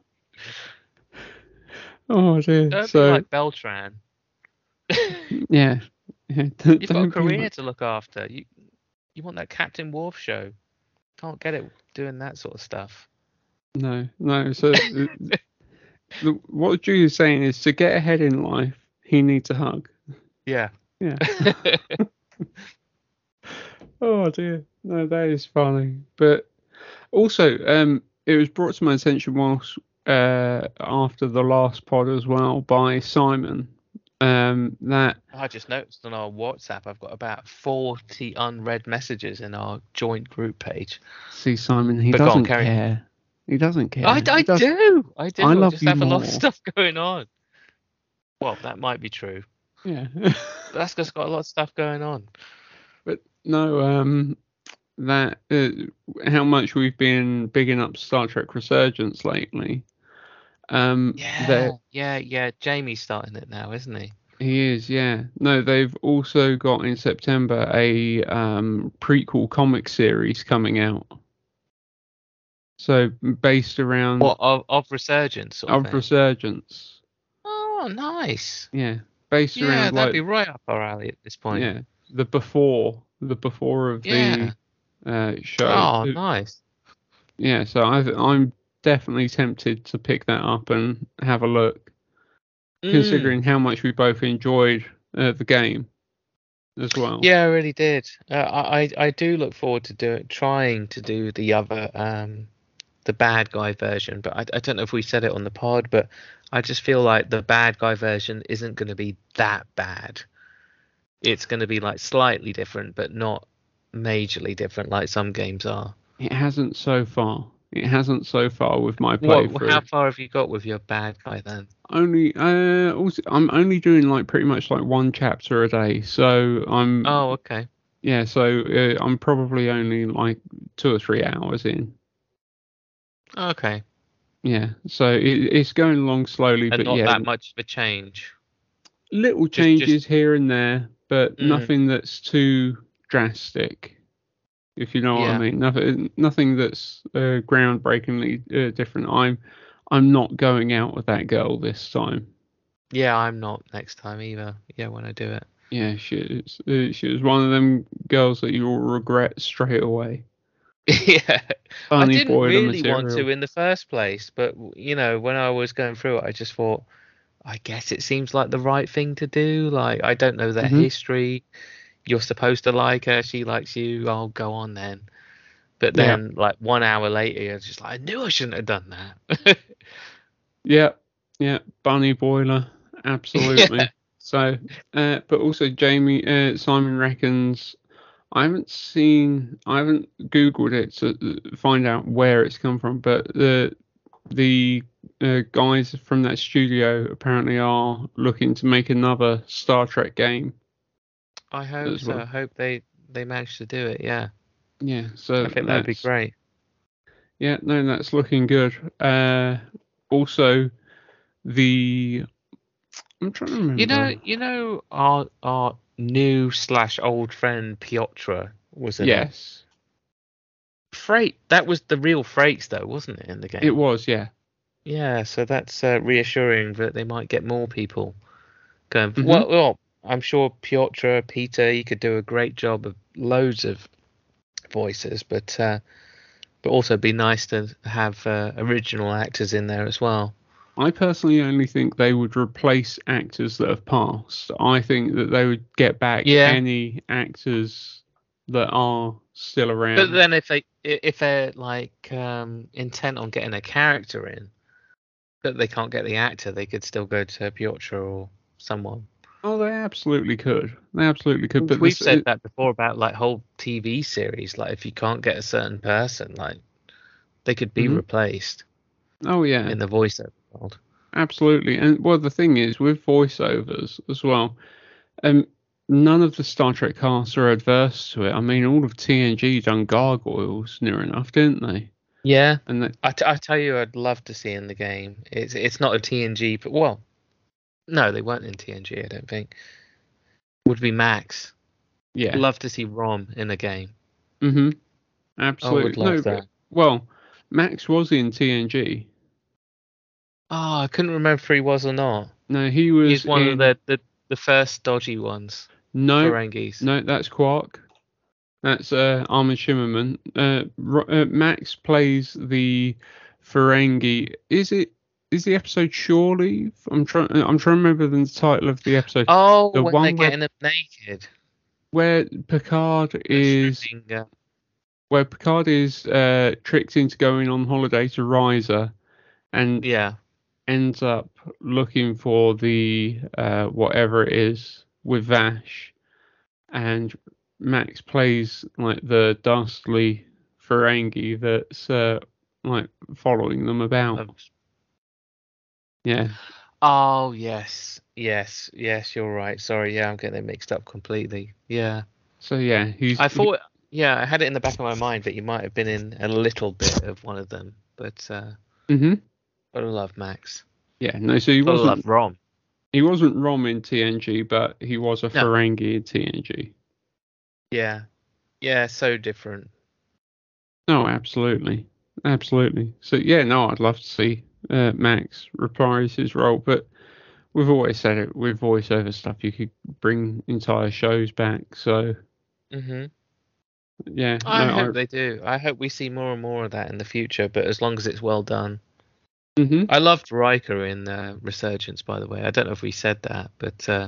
Oh dear. Don't so be like Beltran. yeah. yeah. Don't, You've got a don't be career like- to look after. You you want that Captain Worf show. Can't get it doing that sort of stuff. No, no. So the, the, what Drew is saying is to get ahead in life, he needs a hug. Yeah. Yeah. Oh dear. No, that is funny. But also, um, it was brought to my attention whilst uh, after the last pod as well by Simon. Um, that I just noticed on our WhatsApp, I've got about forty unread messages in our joint group page. see Simon, he But go on, doesn't carry on. care. He doesn't care. I, He I does- do. I do. I I love just you have a lot more. of stuff going on. Well, that might be true. Yeah. That's just got a lot of stuff going on. But no, um, that uh, how much we've been bigging up Star Trek Resurgence lately. Um, Yeah. that- Yeah, yeah. Jamie's starting it now, isn't he? He is, yeah. No, they've also got in September a um, prequel comic series coming out. So based around What of, of Resurgence? Sort of, of thing? Resurgence, Oh, nice. yeah. Based Yeah, around that'd like be right up our alley at this point. yeah, the before, the before of Yeah. the uh, show. Oh, Uh, nice. Yeah, so I've, I'm definitely tempted to pick that up and have a look, Mm. considering how much we both enjoyed uh, the game as well. Yeah, I really did. Uh, I, I I do look forward to do trying to do the other um the bad guy version, but I, I don't know if we said it on the pod, but I just feel like the bad guy version isn't going to be that bad. It's going to be like slightly different, but not majorly different like some games are. It hasn't so far. It hasn't so far with my What, playthrough. how far have you got with your bad guy then? Only, uh, also, I'm only doing like pretty much like one chapter a day. So I'm, Oh, okay. yeah. So uh, I'm probably only like two or three hours in. Okay. Yeah. So it, it's going along slowly, And but not yeah, that much of a change. little just- changes here and there, but Mm. nothing that's too drastic. If you know what Yeah. I mean, nothing, nothing that's uh, groundbreakingly uh, different. I'm, I'm not going out with that girl this time. Yeah, I'm not next time either. Yeah, when I do it. Yeah, she is. Uh, she was one of them girls that you will regret straight away. Yeah. I Bunny didn't boiler really material. want to in the first place, but you know, when I was going through it, I just thought, I guess it seems like the right thing to do. Like, I don't know their Mhm. history. You're supposed to like her. She likes you. I'll go on then. But Yeah. then, like one hour later, you're just like, I knew I shouldn't have done that. Yeah, yeah, bunny boiler, absolutely. Yeah. So, uh, but also Jamie, uh, Simon reckons. I haven't seen, I haven't Googled it to find out where it's come from, but the the uh, guys from that studio apparently are looking to make another Star Trek game. I hope As so. well. I hope they they manage to do it. Yeah, Yeah, so I think that'd be that's- great. Yeah, no, that's looking good. Uh, also, the I'm trying to remember. You know, you know, our our new slash old friend Piotr was in it. yes, Freight. That was the real Freights, though, wasn't it, in the game? it was. Yeah, Yeah, so that's uh, reassuring that they might get more people going. Mhm. Well, well, I'm sure Piotr, Peter, he could do a great job of loads of voices, but uh, but also be nice to have uh, original actors in there as well. I personally only think they would replace actors that have passed. I think that they would get back Yeah. any actors that are still around. But then if they if they're like um, intent on getting a character in, but they can't get the actor, they could still go to Piotr or someone. Oh, they absolutely could. They absolutely could. But We've this- said that before about like whole T V series. Like if you can't get a certain person, like They could be Mhm. replaced Oh yeah, in the voiceover world. absolutely. And well, the thing is with voiceovers as well, um, none of the Star Trek casts are adverse to it. I mean, all of T N G done gargoyles near enough, didn't they? Yeah, And they, I, t- I tell you, I'd love to see in the game. It's it's not a T N G, but well, no, they weren't in T N G. I don't think. Would be Max. yeah, Love to see Rom in a game. mm-hmm, I would absolutely. love No, that. but, well, Max was in T N G. Oh, I couldn't remember if he was or not. No, he was He's one in. of the, the the first dodgy ones. No, Ferengis. no, that's Quark. That's uh, Armin Shimmerman. Uh, Ro- uh, Max plays the Ferengi. Is it? Is the episode Shore Leave? I'm trying. I'm trying to remember the title of the episode. Oh, the when one they're where, getting them naked. where Picard is, Schrodinger. where Picard is uh, tricked into going on holiday to Risa, and Yeah. ends up looking for the uh, whatever it is with Vash, and Max plays like the dastardly Ferengi that's uh, like following them about. Um, Yeah. Oh yes, yes, yes. You're right. Sorry. Yeah, I'm getting it mixed up completely. Yeah. So yeah, he's. I thought. Yeah, I had it in the back of my mind that you might have been in a little bit of one of them, but uh, hmm I love Max. Yeah. No. So he I wasn't. love Rom. He wasn't Rom in T N G, but he was a No. Ferengi in T N G. Yeah. Yeah. So different. No, absolutely, absolutely. So yeah, no, I'd love to see uh, Max reprise his role, but we've always said it with voiceover stuff. You could bring entire shows back. So hmm yeah, I no, hope they do. I hope we see more and more of that in the future, but as long as it's well done. hmm I loved Riker in uh, Resurgence, by the way. I don't know if we said that, but uh,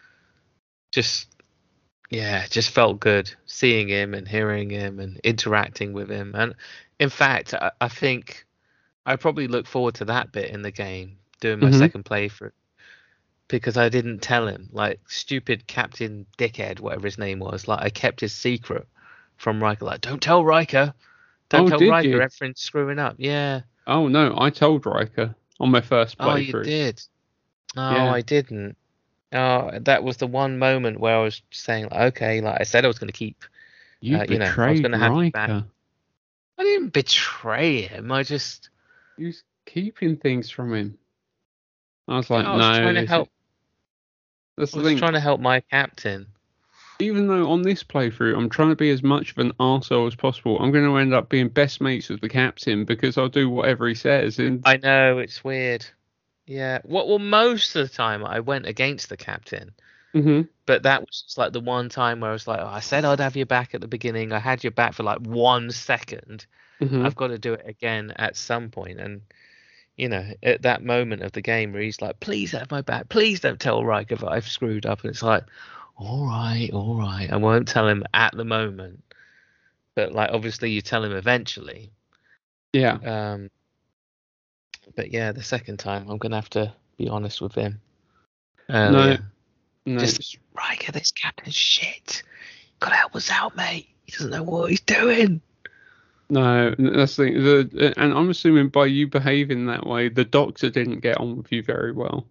just yeah, just felt good seeing him and hearing him and interacting with him. And in fact, I, I think I probably look forward to that bit in the game, doing my Mhm. second playthrough, because I didn't tell him, like stupid Captain Dickhead, whatever his name was. Like I kept his secret from Riker. Like, don't tell Riker, don't Oh, tell did Riker, you? everything's screwing up. Yeah. Oh no, I told Riker on my first Oh, you playthrough. did. Oh, Yeah. I didn't. Oh, that was the one moment where I was saying, like, okay, like I said, I was going to keep. You uh, you know, I was betrayed gonna have you back. Riker. I didn't betray him. I just, You was keeping things from him. I was like, I was no. trying to this help. is- That's I the was thing. trying to help my captain. Even though on this playthrough I'm trying to be as much of an arsehole as possible, I'm going to end up being best mates with the captain because I'll do whatever he says. And I know it's weird. Yeah. Well, well, most of the time I went against the captain, Mhm. but that was just like the one time where I was like, oh, I said I'd have your back at the beginning. I had your back for like one second. Mhm. I've got to do it again at some point. And, you know, at that moment of the game where he's like, please have my back. Please don't tell Riker that I've screwed up. And it's like, all right, all right. I won't tell him at the moment. But, like, obviously you tell him eventually. yeah. Um, but, yeah, the second time I'm going to have to be honest with him. Earlier. No, Just, it's- Riker, this captain's shit. Gotta help us out, mate. He doesn't know what he's doing. no, that's the, the and I'm assuming by you behaving that way, the doctor didn't get on with you very well.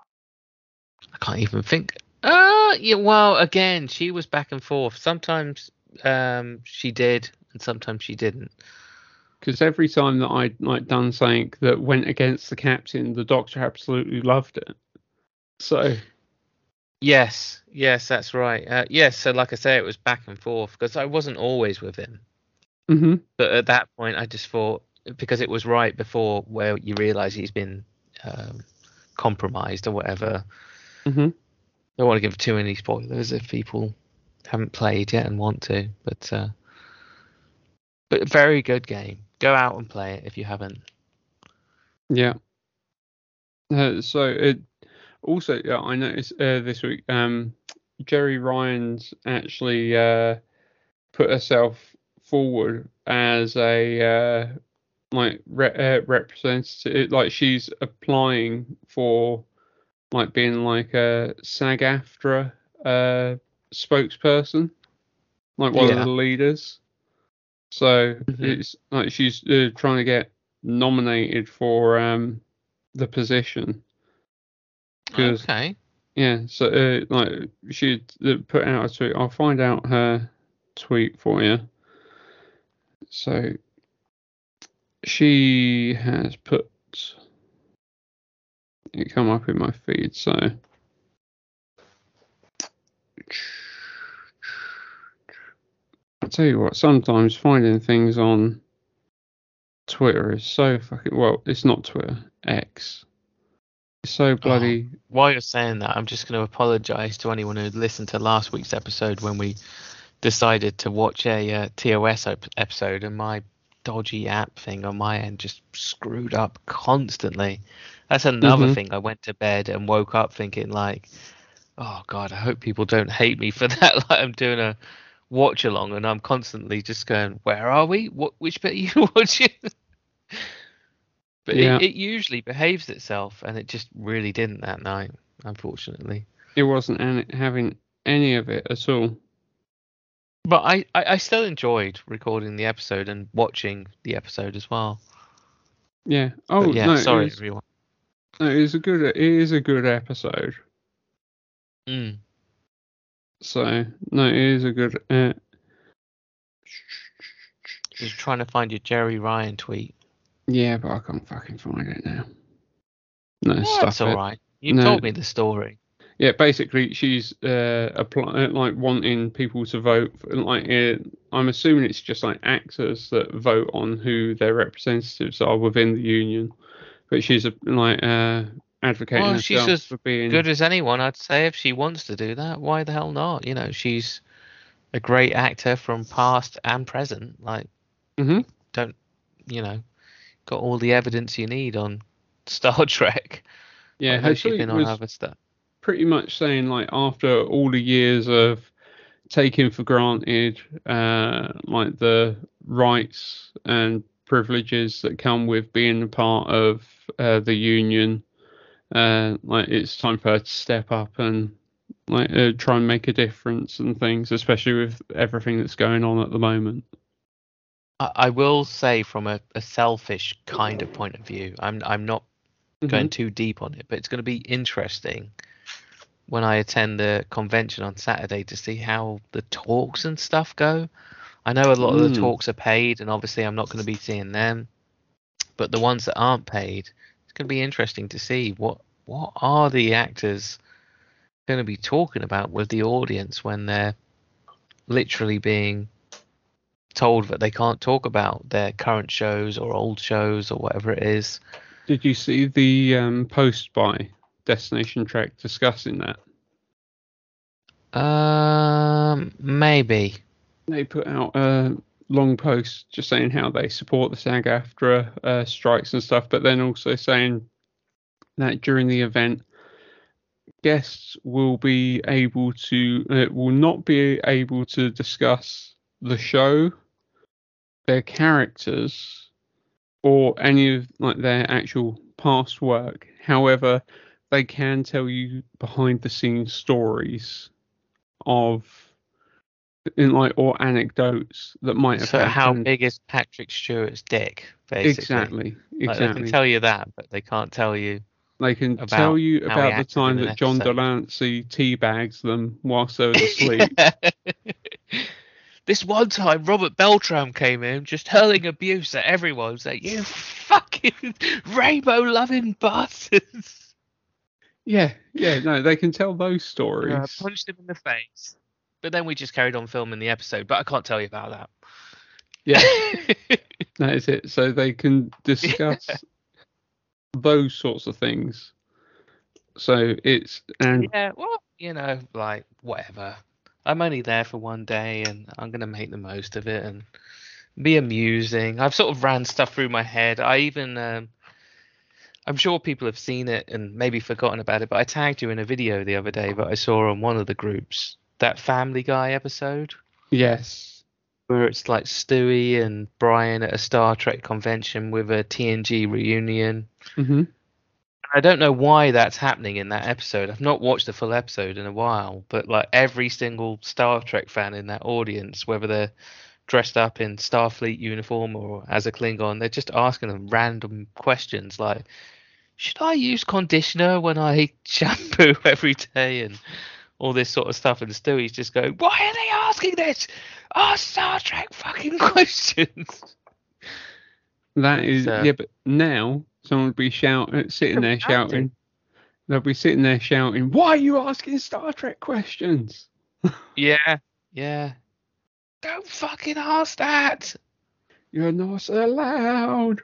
I can't even think. Uh, yeah, well, again, she was back and forth. Sometimes um, she did, and sometimes she didn't. Because every time that I like done something that went against the captain, the doctor absolutely loved it. So Yes, yes, that's right. Uh, yes, so like I say, it was back and forth because I wasn't always with him. hmm But at that point, I just thought, because it was right before where you realise he's been um, compromised or whatever. hmm I don't want to give too many spoilers if people haven't played yet and want to, but uh, but very good game. Go out and play it if you haven't. yeah. Uh, so it also, yeah, I noticed uh, this week, um, Jerry Ryan's actually uh, put herself forward as a uh, like re- uh, representative, like she's applying for like being like a SAG-AFTRA uh, spokesperson, like one Yeah. of the leaders. So Mhm. it's like she's uh, trying to get nominated for um, the position. 'Cause, Okay. yeah, so uh, like she put out a tweet. I'll find out her tweet for you. So she has put it come up in my feed. So I'll tell you what. Sometimes finding things on Twitter is so fucking well. It's not Twitter. X. It's so bloody. Oh, while you're saying that, I'm just going to apologise to anyone who listened to last week's episode when we decided to watch a uh, T O S op- episode, and my dodgy app thing on my end just screwed up constantly. That's another Mhm. thing. I went to bed and woke up thinking like, oh God, I hope people don't hate me for that. Like I'm doing a watch along and I'm constantly just going, where are we? What? Which bit are you watching? But Yeah. it, it usually behaves itself, and it just really didn't that night, unfortunately. It wasn't any, having any of it at all. But I, I, I still enjoyed recording the episode and watching the episode as well. Yeah. Oh But yeah, no. sorry it was, everyone. no, it is a good. It is a good episode. Mm. So no, it is a good. Uh, Just trying to find your Jerry Ryan tweet. yeah, but I can't fucking find it now. No, Yeah, stuff that's all it. right. You've No. told me the story. Yeah, basically, she's uh, apply, like wanting people to vote. For, like, uh, I'm assuming it's just like actors that vote on who their representatives are within the union. But she's uh, like uh, advocating Well, herself she's as for being good as anyone, I'd say. If she wants to do that, why the hell not? You know, she's a great actor from past and present. Like, Mhm. don't, you know, got all the evidence you need on Star Trek. Yeah, I her know she's tweet been on was other stuff. pretty much saying like after all the years of taking for granted uh, like the rights and privileges that come with being a part of uh, the union, uh, like it's time for her to step up and like uh, try and make a difference and things, especially with everything that's going on at the moment. I, I will say from a, a selfish kind of point of view, I'm I'm not going Mhm. too deep on it, but it's going to be interesting when I attend the convention on Saturday to see how the talks and stuff go. I know a lot of Mm. the talks are paid, and obviously I'm not going to be seeing them. But the ones that aren't paid, it's going to be interesting to see what what are the actors going to be talking about with the audience when they're literally being told that they can't talk about their current shows or old shows or whatever it is. Did you see the um, post by Destination Trek discussing that? Um, maybe. They put out a long post just saying how they support the SAG-AFTRA uh, strikes and stuff, but then also saying that during the event, guests will be able to uh, will not be able to discuss the show, their characters, or any of like their actual past work. However, they can tell you behind the scenes stories of in like or anecdotes that might have So how happened. big is Patrick Stewart's dick, basically? Exactly, Like, they exactly. can tell you that, but they can't tell you. They can about tell you how he about the acted in time an that John episode. Delancey teabags them whilst they was asleep. This one time, Robert Beltram came in, just hurling abuse at everyone, saying, "You fucking rainbow-loving bastards!" Yeah, yeah, no, they can tell those stories. Uh, punched him in the face. But then we just carried on filming the episode. But I can't tell you about that. Yeah, that is it. So they can discuss those sorts of things. So it's and Yeah, well, you know, like whatever. I'm only there for one day, and I'm gonna make the most of it and be amusing. I've sort of ran stuff through my head. I even, um, I'm sure people have seen it and maybe forgotten about it, but I tagged you in a video the other day that I saw on one of the groups, that Family Guy episode yes, where it's like Stewie and Brian at a Star Trek convention with a T N G reunion. hmm I don't know why that's happening in that episode. I've not watched the full episode in a while, but like every single Star Trek fan in that audience, whether they're dressed up in Starfleet uniform or as a Klingon. They're just asking them random questions like, should I use conditioner when I shampoo every day, and all this sort of stuff. And Stewie's just going, why are they asking this? Oh, Star Trek fucking questions. That is, So- yeah, but now someone would be shouting, sitting there shouting. They'll be sitting there shouting, why are you asking Star Trek questions? Yeah, yeah. Don't fucking ask that. You're not allowed.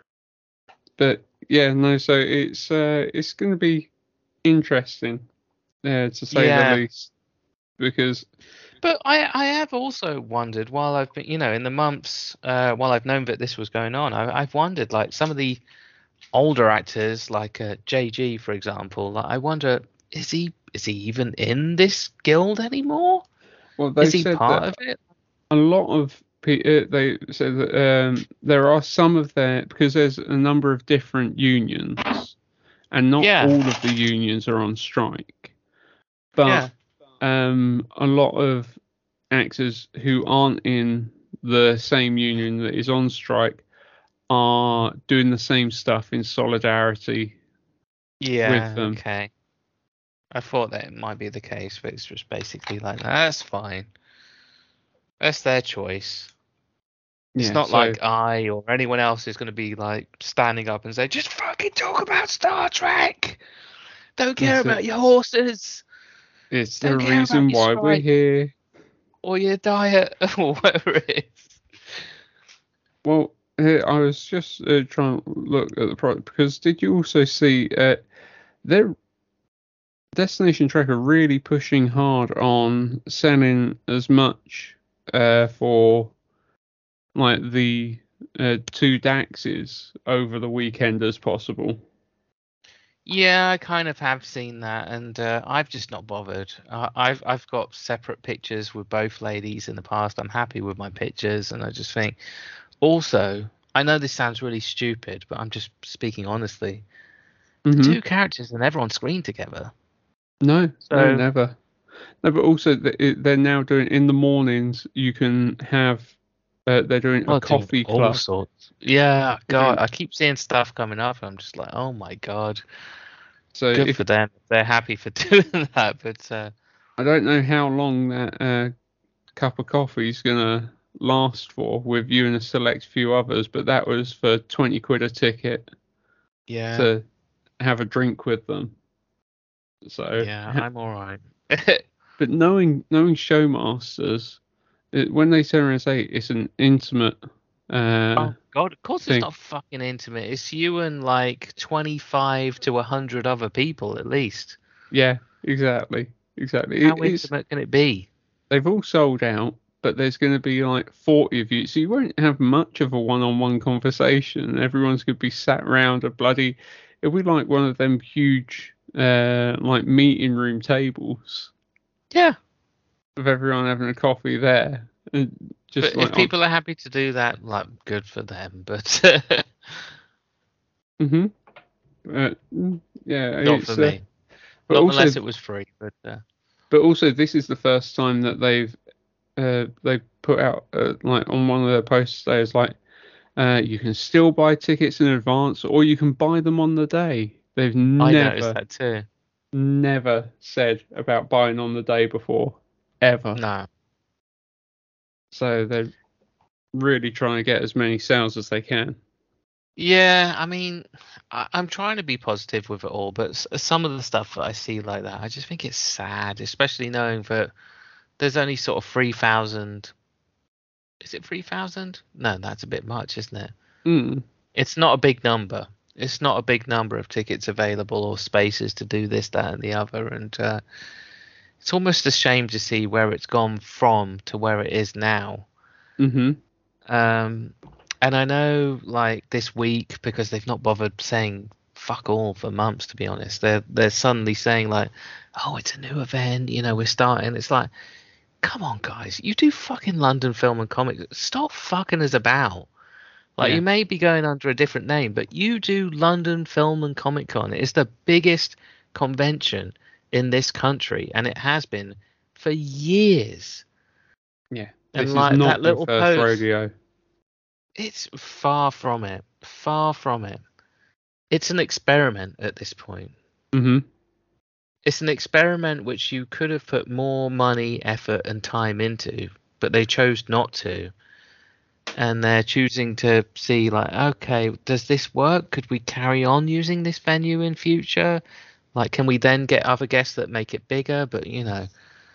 But yeah, no, so it's uh, it's going to be interesting, uh, to say Yeah. the least, because But I, I have also wondered while I've been, you know, in the months uh, while I've known that this was going on, I, I've wondered, like, some of the older actors, like uh, J G, for example. Like, I wonder, is he is he even in this guild anymore? well, they Is he said part that of it? a lot of people, they said that um, there are some of their, because there's a number of different unions, and not Yeah. all of the unions are on strike, but Yeah. um, a lot of actors who aren't in the same union that is on strike are doing the same stuff in solidarity. Yeah. them. Okay. I thought that it might be the case, but it's just basically like, that's fine. That's their choice. It's Yeah, not so- like I or anyone else is going to be like standing up and say, just fucking talk about Star Trek. Don't care That's it. about your horses It's the Don't care about reason your why we're strike. here. or your diet or whatever it is. Well, uh, I was just uh, trying to look at the product, because did you also see uh, their Destination Trek are really pushing hard on selling as much uh, for like the uh, two Daxes over the weekend as possible. Yeah, I kind of have seen that, and uh, I've just not bothered. Uh, I've I've got separate pictures with both ladies in the past. I'm happy with my pictures, and I just think. Also, I know this sounds really stupid, but I'm just speaking honestly. Mhm. Two characters are never on screen together. No, no, So- never. No, but also th- it- they're now doing in the mornings. You can have. Uh, they're doing a Well, doing coffee all club. sorts. Yeah, They're God, doing- I keep seeing stuff coming up, and I'm just like, oh my God, So good if, for them. They're happy for doing that, but uh, I don't know how long that uh, cup of coffee is gonna last for with you and a select few others, but that was for twenty quid a ticket yeah, to have a drink with them. So yeah, I'm all right. but knowing knowing Showmasters, it, when they turn around and say it's an intimate, uh, Oh God, of course thing. it's not fucking intimate. It's you and like twenty-five to one hundred other people at least. yeah, exactly, exactly. How It- it's, intimate can it be? they've all sold out, but there's going to be like forty of you, so you won't have much of a one-on-one conversation. Everyone's going to be sat around a bloody. It'll be like one of them huge, uh, like meeting room tables Yeah, of everyone having a coffee there. And just but like if people are happy to do that, like, good for them. But hmm uh, mm, yeah, not it's, for uh, me. but Not also, unless it was free. But uh, but also, this is the first time that they've uh, they put out uh, like on one of their posts. There's like. Uh, you can still buy tickets in advance, or you can buy them on the day. They've I never, noticed that too. never said about buying on the day before, ever. No. So they're really trying to get as many sales as they can. Yeah, I mean, I, I'm trying to be positive with it all, but s- some of the stuff that I see like that, I just think it's sad, especially knowing that there's only sort of three thousand. Is it three thousand? No, that's a bit much, isn't it? Mm. It's not a big number. It's not a big number of tickets available or spaces to do this, that, and the other. And uh, it's almost a shame to see where it's gone from to where it is now. hmm Um, and I know, like, this week, because they've not bothered saying fuck all for months, to be honest. They're they're suddenly saying like, oh, it's a new event, you know, we're starting. It's like, come on, guys, you do fucking London Film and Comics. Stop fucking us about. Like, Yeah. you may be going under a different name, but you do London Film and Comic Con. It's the biggest convention in this country, and it has been for years. Yeah. And This like is not that little your first post, rodeo. it's far from it. Far from it. It's an experiment at this point. Mm-hmm. It's an experiment which you could have put more money, effort, and time into, but they chose not to. And they're choosing to see, like, okay, does this work? Could we carry on using this venue in future? Like, can we then get other guests that make it bigger? But, you know,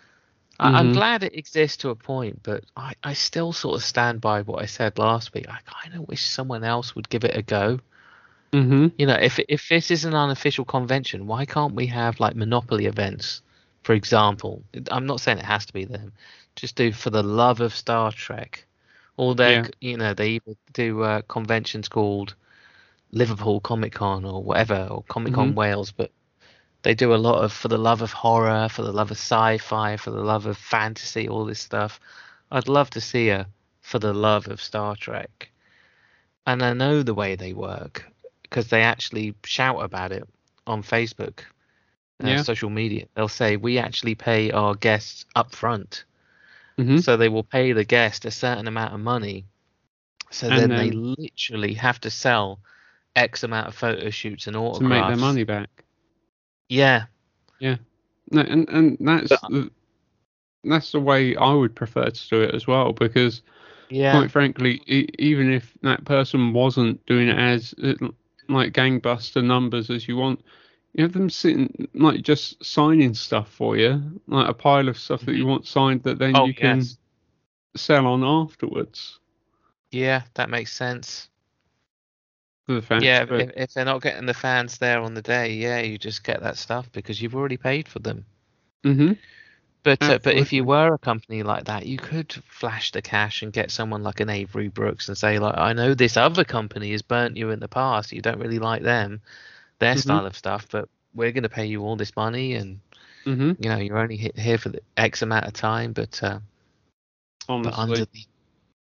I, I'm Mhm. glad it exists to a point, but I, I still sort of stand by what I said last week. I kind of wish someone else would give it a go. Mm-hmm. You know, if if this is an unofficial convention, why can't we have like Monopoly events, for example? I'm not saying it has to be them. Just do for the love of Star Trek. Or they, Yeah. you know, they even do uh, conventions called Liverpool Comic Con or whatever, or Comic Con Mhm. Wales, but they do a lot of for the love of horror, for the love of sci-fi, for the love of fantasy, all this stuff. I'd love to see a for the love of Star Trek. And I know the way they work because they actually shout about it on Facebook, uh, Yeah. social media. They'll say, we actually pay our guests up front. Mm-hmm. So they will pay the guest a certain amount of money. So And then they then- literally have to sell X amount of photo shoots and autographs. To make their money back. Yeah. Yeah. No, and and that's But- the, that's the way I would prefer to do it as well, because Yeah. quite frankly, e- even if that person wasn't doing it as uh, like gangbuster numbers as you want, you have them sitting like just signing stuff for you, like a pile of stuff that you want signed that then Oh, you can yes. sell on afterwards Yeah, that makes sense. for the fans. Yeah, but- if, if they're not getting the fans there on the day, yeah, you just get that stuff because you've already paid for them. Mhm. But uh, but if Absolutely. you were a company like that, you could flash the cash and get someone like an Avery Brooks and say, like, I know this other company has burnt you in the past. You don't really like them, their Mhm. style of stuff, but we're going to pay you all this money, and Mhm. you know you're only he- here for the X amount of time. But uh, but Honestly, under the i-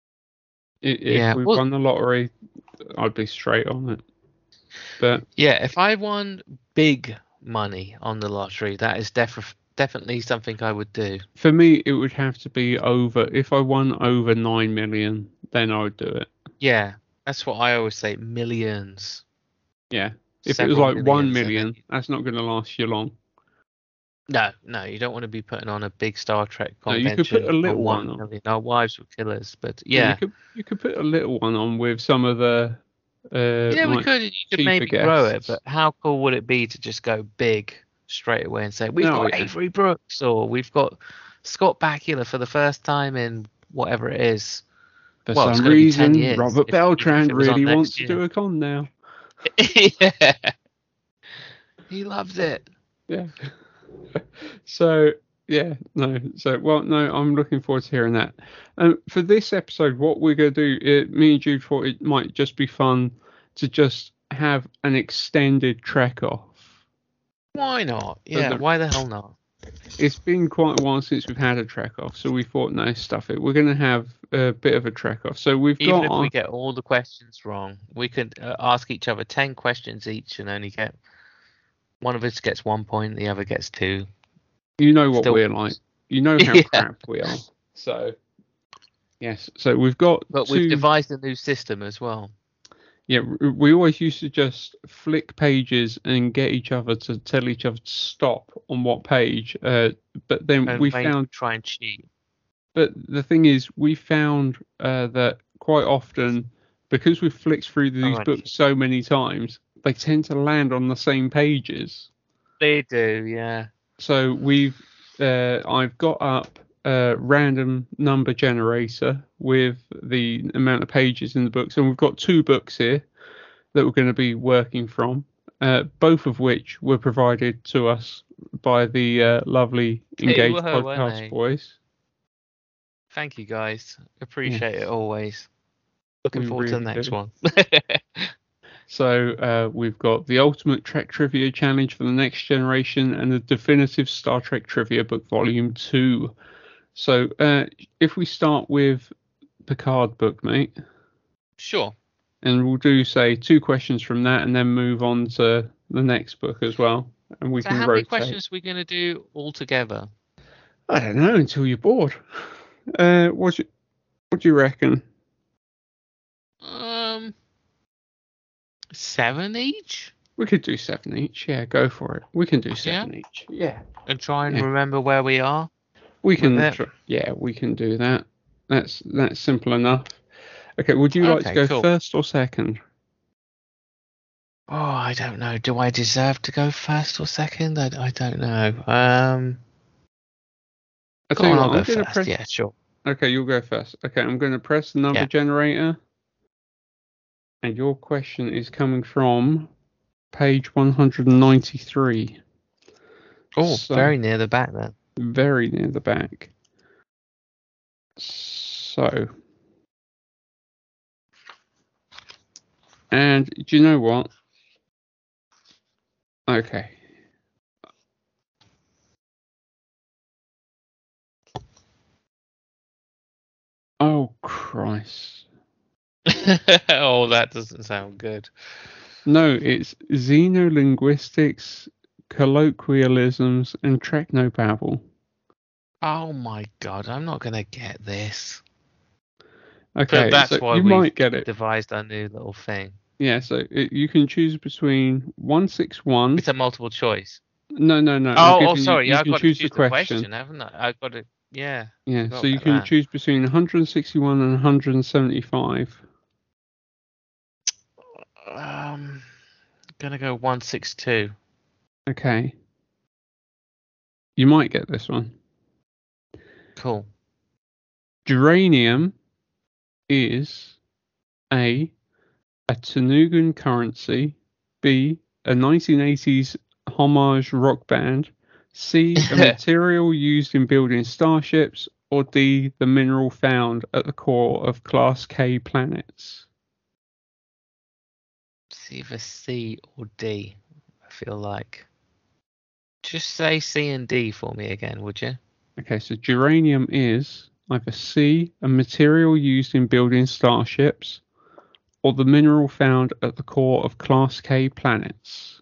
if yeah, we well- won the lottery, I'd be straight on it. But yeah, if I won big money on the lottery, that is def- definitely something I would do. for me, it would have to be over. If I won over nine million, then I would do it. Yeah, that's what I always say. Millions. Yeah. If it Several was like one millions, and then million, you- that's not going to last you long. No, no, you don't want to be putting on a big Star Trek No, you convention. could put a little on one on. million. Our wives were killers, but Yeah, yeah, you could you could put a little one on with some of the. Uh, yeah, we like, could. You could cheaper maybe grow it, guests. but how cool would it be to just go big straight away and say we've Oh, got yeah. Avery Brooks or we've got Scott Bakula for the first time in whatever it is. For well, it's some gonna be ten reason, years Robert if- if Beltran it was on really next wants to year. do a con now. Yeah, he loves it. Yeah. So yeah, no. So well, no. I'm looking forward to hearing that. Um, for this episode, what we're gonna do, it, me and Jude thought it might just be fun to just have an extended trek off. Why not? Yeah, the- why the hell not? It's been quite a while since we've had a trek off, so we thought, no, stuff it. We're gonna have a bit of a trek off. So we've Even got if our, we get all the questions wrong, we could uh, ask each other ten questions each and only get one of us gets one point, the other gets two. you know what still- we're like. You know how Yeah. crap we are. So yes. So we've got But two. we've devised a new system as well. Yeah, w- we always used to just flick pages and get each other to tell each other to stop on what page. Uh, but then And we maybe found, try and cheat. but the thing is, we found uh, that quite often, because we've flicked through these right. books so many times, they tend to land on the same pages. They do, yeah. So we've, uh, I've got up a random number generator with the amount of pages in the books, and we've got two books here that we're going to be working from, uh, both of which were provided to us by the uh, lovely Engaged were, weren't Podcast they? boys. Thank you guys. Appreciate it always. Looking We forward to the really next do. one. So uh, we've got the Ultimate Trek Trivia Challenge for the Next Generation and the Definitive Star Trek Trivia Book Volume two. So uh, if we start with Picard book, mate, Sure. and we'll do, say, two questions from that and then move on to the next book as well. And we So can how many rotate. questions are we going to do all together? I don't know, until you're bored. Uh, what's your, What do you reckon? Um, seven each, We could do seven each. Yeah, go for it. We can do seven Yeah. each. Yeah. and try and Yeah. remember where we are. We can. it. Tr- yeah, we can do that. That's that's simple enough. Okay. Would you like to Okay, go cool. first or second? Oh, I don't know. Do I deserve to go first or second? I, I don't know. Um, I go tell on, you I'll what, go I'm gonna first. press. Yeah, sure. Okay, you'll go first. Okay, I'm going to press the number Yeah. generator. And your question is coming from page one hundred ninety-three. Oh, So- very near the back then. Very near the back. So. And do you know what? Okay. Oh, Christ. Oh, that doesn't sound good. No, it's xenolinguistics, colloquialisms, and technobabble. Oh my god, I'm not gonna get this. Okay, But that's so why you we might get it. devised our new little thing. Yeah, so it, you can choose between one six one. It's a multiple choice. No, no, no. I'm Oh, oh, giving you- sorry. You, Yeah, I've can got choose to choose the the question. question, haven't I? I've got to. Yeah. Yeah, Forgot so you about can that. choose between one hundred sixty-one and one hundred seventy-five. Um, gonna go one six two. Okay. You might get this one. Cool. Geranium is A, a Telugu currency, B, a nineteen eighties homage rock band, C, a material used in building starships, or D, the mineral found at the core of Class K planets. It's either C or D. I feel like. Just say C and D for me again, would you? Okay, so geranium is either C, a material used in building starships, or the mineral found at the core of Class K planets.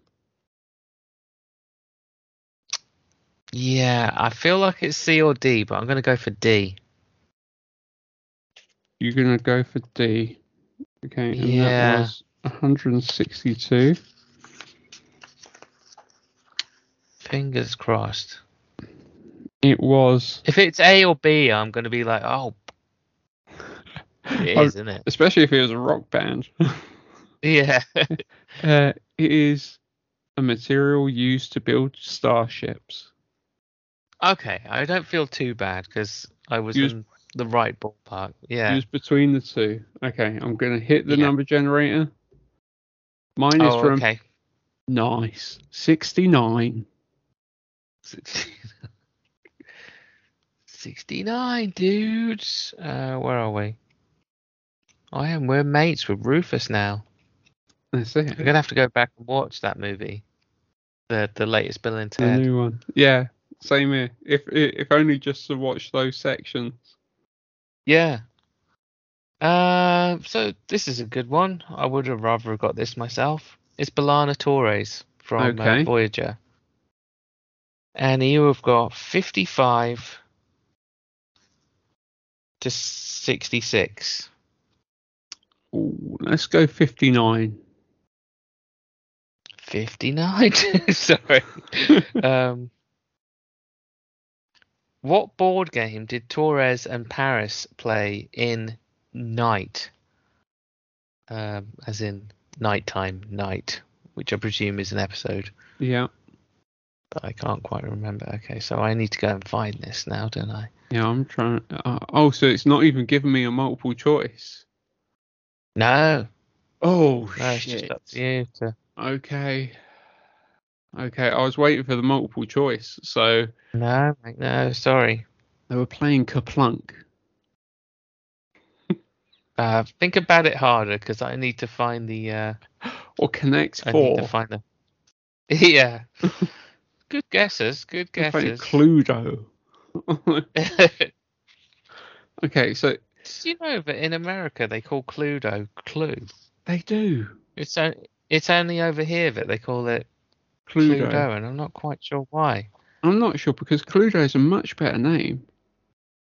Yeah, I feel like it's C or D, but I'm gonna go for D. You're going to go for D. Okay, and Yeah. that was one hundred sixty-two. Fingers crossed. It was, If it's A or B, I'm gonna be like, oh, it Oh, is, isn't it? especially if it was a rock band. Yeah. uh, it is a material used to build starships. Okay, I don't feel too bad because I was You was- in the right ballpark. Yeah. It was between the two. Okay, I'm going to hit the Yeah. number generator. Mine is Oh, from okay. nice sixty-nine. sixty-nine, dudes. Uh, where are we? I am. We're mates with Rufus now. That's it. We're gonna have to go back and watch that movie, the the latest Bill and The Ted. new one. Yeah, same here. If if only just to watch those sections. Yeah. Uh, so this is a good one. I would have rather got this myself. It's B'Elanna Torres from Okay. uh, Voyager, and you have got fifty-five to sixty-six. Ooh, let's go fifty-nine. fifty-nine. Sorry. um, what board game did Torres and Paris play in Night? Um, as in nighttime, night, which I presume is an episode, Yeah, but I can't quite remember. Okay, so I need to go and find this now, don't I? yeah. I'm trying. Uh, oh, so it's not even giving me a multiple choice. No, Oh no, it's shit. just up to you to. Okay. Okay, I was waiting for the multiple choice. So No, mate, no, sorry. they were playing Kaplunk. Uh, think about it harder because I need to find the. Uh, Or Connect I need Four. to find the. Yeah. Good guesses. Good They're playing guesses. Cluedo. Did Okay, so you know that in America they call Cluedo Clue? they do. It's o- it's only over here that they call it Cluedo. Cluedo, and I'm not quite sure why. I'm not sure because Cluedo is a much better name.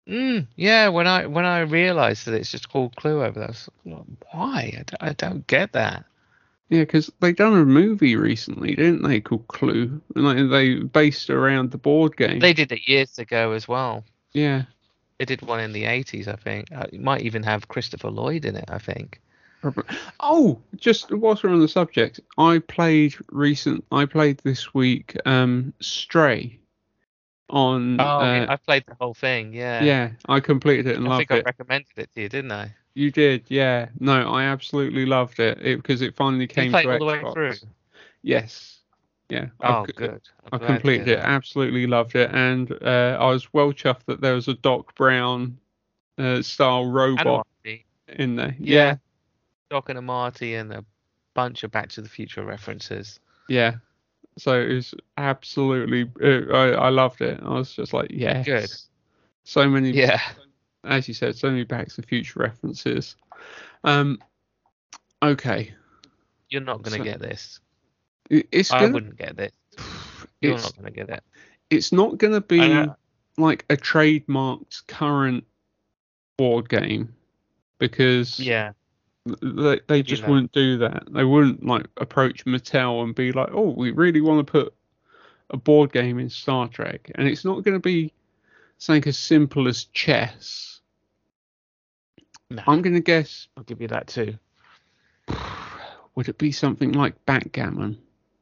Mm, yeah, when I when I realised that it's just called Clue over there, I was like, why? I, d- I don't get that. Yeah, because they done a movie recently, didn't they, called Clue? And like, they based around the board game. They did it years ago as well. Yeah. They did one in the eighties, I think. Uh, It might even have Christopher Lloyd in it, I think. Probably. Oh, just whilst we're on the subject, I played recent. I played this week um, Stray on. Oh, uh, yeah, I played the whole thing, yeah. yeah, I completed it and I loved think I it. recommended it to you, didn't I? You did, yeah. No, I absolutely loved it because it, finally Did you came play to it all the Xbox. way through? Yes. Yeah. Oh, I've, good. I'm I glad to completed hear it. that. Absolutely loved it, and uh, I was well chuffed that there was a Doc Brown uh, style And robot Marty. in there. Yeah. Yeah. Doc and a Marty and a bunch of Back to the Future references. Yeah. So it was absolutely. Uh, I I loved it. I was just like, yes. Good. So many. Yeah. As you said, so many Back to the Future references. Um. Okay. You're not going to So- get this. It- It's I gonna. wouldn't get this. You're It's not going to get it. it's not gonna I be know. like a trademarked current board game because Yeah. they they You just know. wouldn't do that. They wouldn't like approach Mattel and be like, oh, we really want to put a board game in Star Trek, and it's not going to be something as simple as chess. No, I'm going to guess, I'll give you that too. would it be something like backgammon?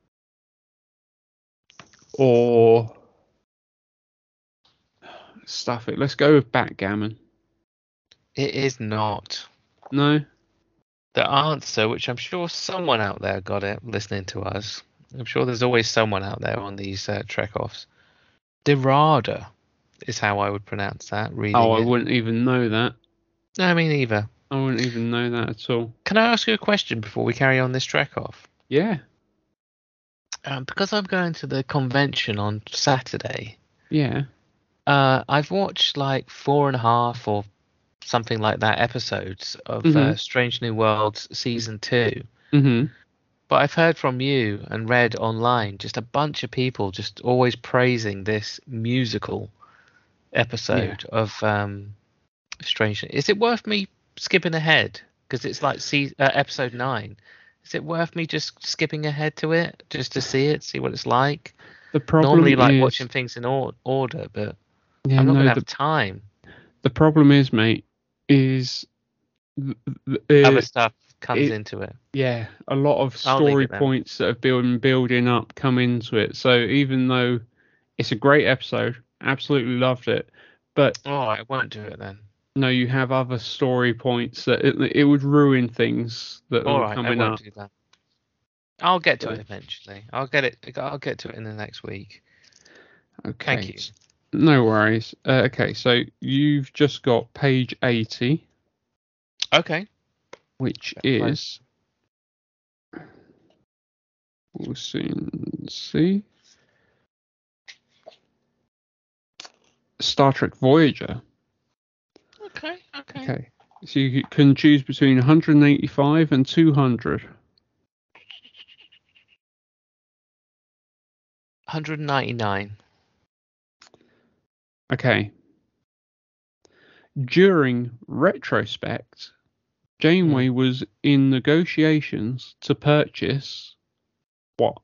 Or stuff it. Let's go with backgammon. It is not. No? The answer, which I'm sure someone out there got it listening to us. I'm sure there's always someone out there on these uh, Trek-offs. Derada is how I would pronounce that. Reading Oh, I it. wouldn't even know that. No, me neither. I wouldn't even know that at all. Can I ask you a question before we carry on this Trek-off? Yeah. Um, because I'm going to the convention on Saturday, Yeah. uh, I've watched like four and a half or something like that episodes of uh, Mhm. Strange New Worlds season two. Mm-hmm. But I've heard from you and read online just a bunch of people just always praising this musical episode of um, Strange. Is it worth me skipping ahead? Because it's like see, uh, episode nine. Is it worth me just skipping ahead to it just to see it, see what it's like? The problem Normally, like is, watching things in or- order, but yeah, I'm not no, gonna have the, time. the problem is, mate, is th- th- Other uh, stuff comes it- into it. yeah, a lot of I'll leave story it then. points that have been building up come into it. So even though it's a great episode, absolutely loved it, but Oh, I won't do it then. no, you have other story points that it, it would ruin things that All are right, I coming won't up. do that. I'll get to So- it eventually. I'll get it. I'll get to it in the next week. Okay. Thank you. No worries. Uh, okay, so you've just got page eighty, Okay. which Fair play. is. We'll soon see. Star Trek Voyager. Okay. Okay. Okay. So you can choose between one hundred eighty-five and two hundred. one hundred ninety-nine. Okay. During retrospect, Janeway was in negotiations to purchase what?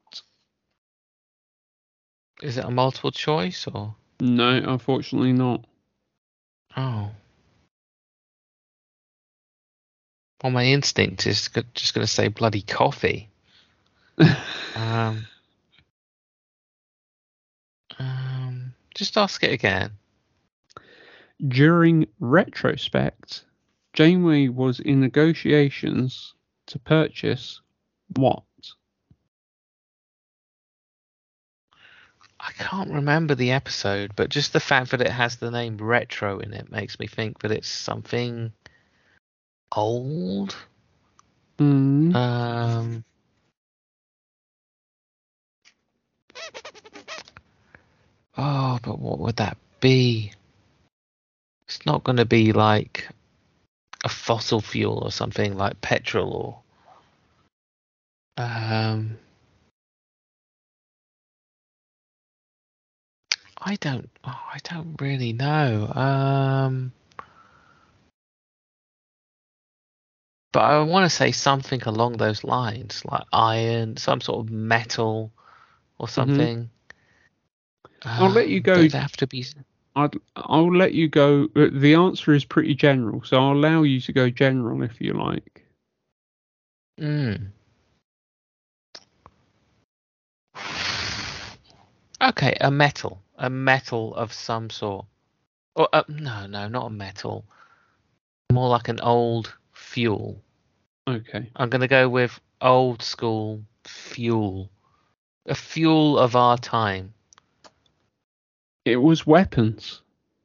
Is it a multiple choice or? No, unfortunately not. Oh. Well, my instinct is go- just going to say bloody coffee. Um. Um. Just ask it again. During retrospect, Janeway was in negotiations to purchase what? I can't remember the episode, but just the fact that it has the name retro in it makes me think that it's something old. Mm. Um. Oh, but what would that be? It's not going to be like a fossil fuel or something like petrol or. Um. I don't. Oh, I don't really know. Um, but I want to say something along those lines, like iron, some sort of metal, or something. I'll let you Um, go. It'd have to be. I'd, I'll let you go. uh, The answer is pretty general, so I'll allow you to go general if you like. Mm. Okay, a metal, a metal of some sort. Or uh, no, no, not a metal. More like an old fuel. Okay. I'm gonna go with old school fuel. A fuel of our time. It was weapons.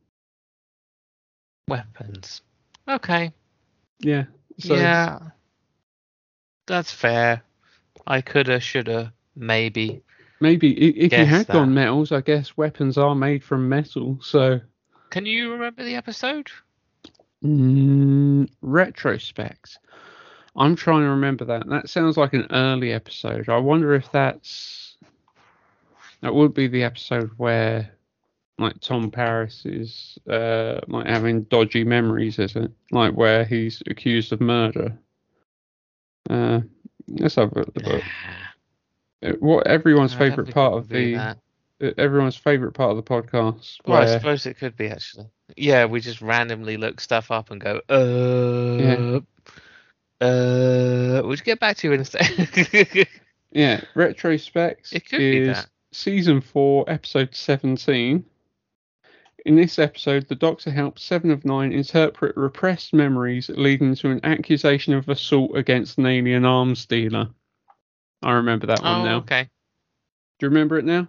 Weapons. Okay. Yeah. So Yeah. That's fair. I coulda, shoulda, maybe maybe i- if you guess had gone that. metals, I guess weapons are made from metal. So Can you remember the episode? mm, retrospect. I'm trying to remember that. That sounds like an early episode. I wonder if that's that would be the episode where like Tom Paris is uh like having dodgy memories, is it? Like where he's accused of murder. Uh, let's have a look. Uh, What everyone's I don't favorite think it part would of be the that. uh, everyone's favorite part of the podcast Well, I where suppose it could be actually. Yeah, we just randomly look stuff up and go, yeah uh, uh, we'll get back to you in a second. yeah retrospects It could be is that. season four episode seventeen. In this episode, the Doctor helps Seven of Nine interpret repressed memories, leading to an accusation of assault against an alien arms dealer. I remember that one Oh, now. okay. Do you remember it now?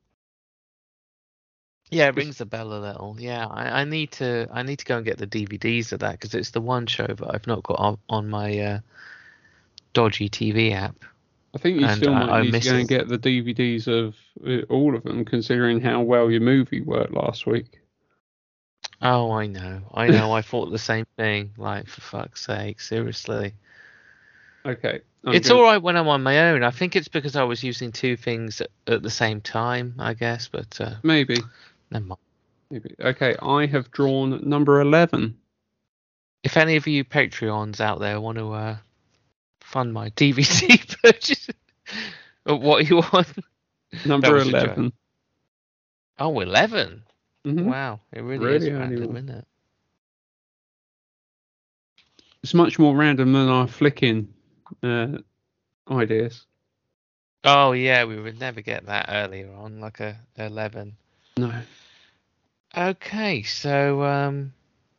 Yeah, it rings a bell a little. Yeah, I, I need to I need to go and get the D V Ds of that because it's the one show that I've not got on, on my uh, dodgy T V app. I think you And still I- might I need to miss go and it. get the D V Ds of uh, all of them, considering how well your movie worked last week. Oh, I know, I know. I thought the same thing. Like, for fuck's sake, seriously. Okay. I'm It's gonna- all right when I'm on my own. I think it's because I was using two things at, at the same time, I guess. But uh, Maybe. never mind. Maybe. Okay, I have drawn number eleven. If any of you Patreons out there want to uh, fund my D V D purchase, or what you want? Number was a joke. eleven. Oh, eleven. Mhm. Wow, it really, Really is only random, one. isn't it? It's much more random than our flicking uh, ideas. Oh yeah, we would never get that earlier on, like a eleven. No. Okay, so um,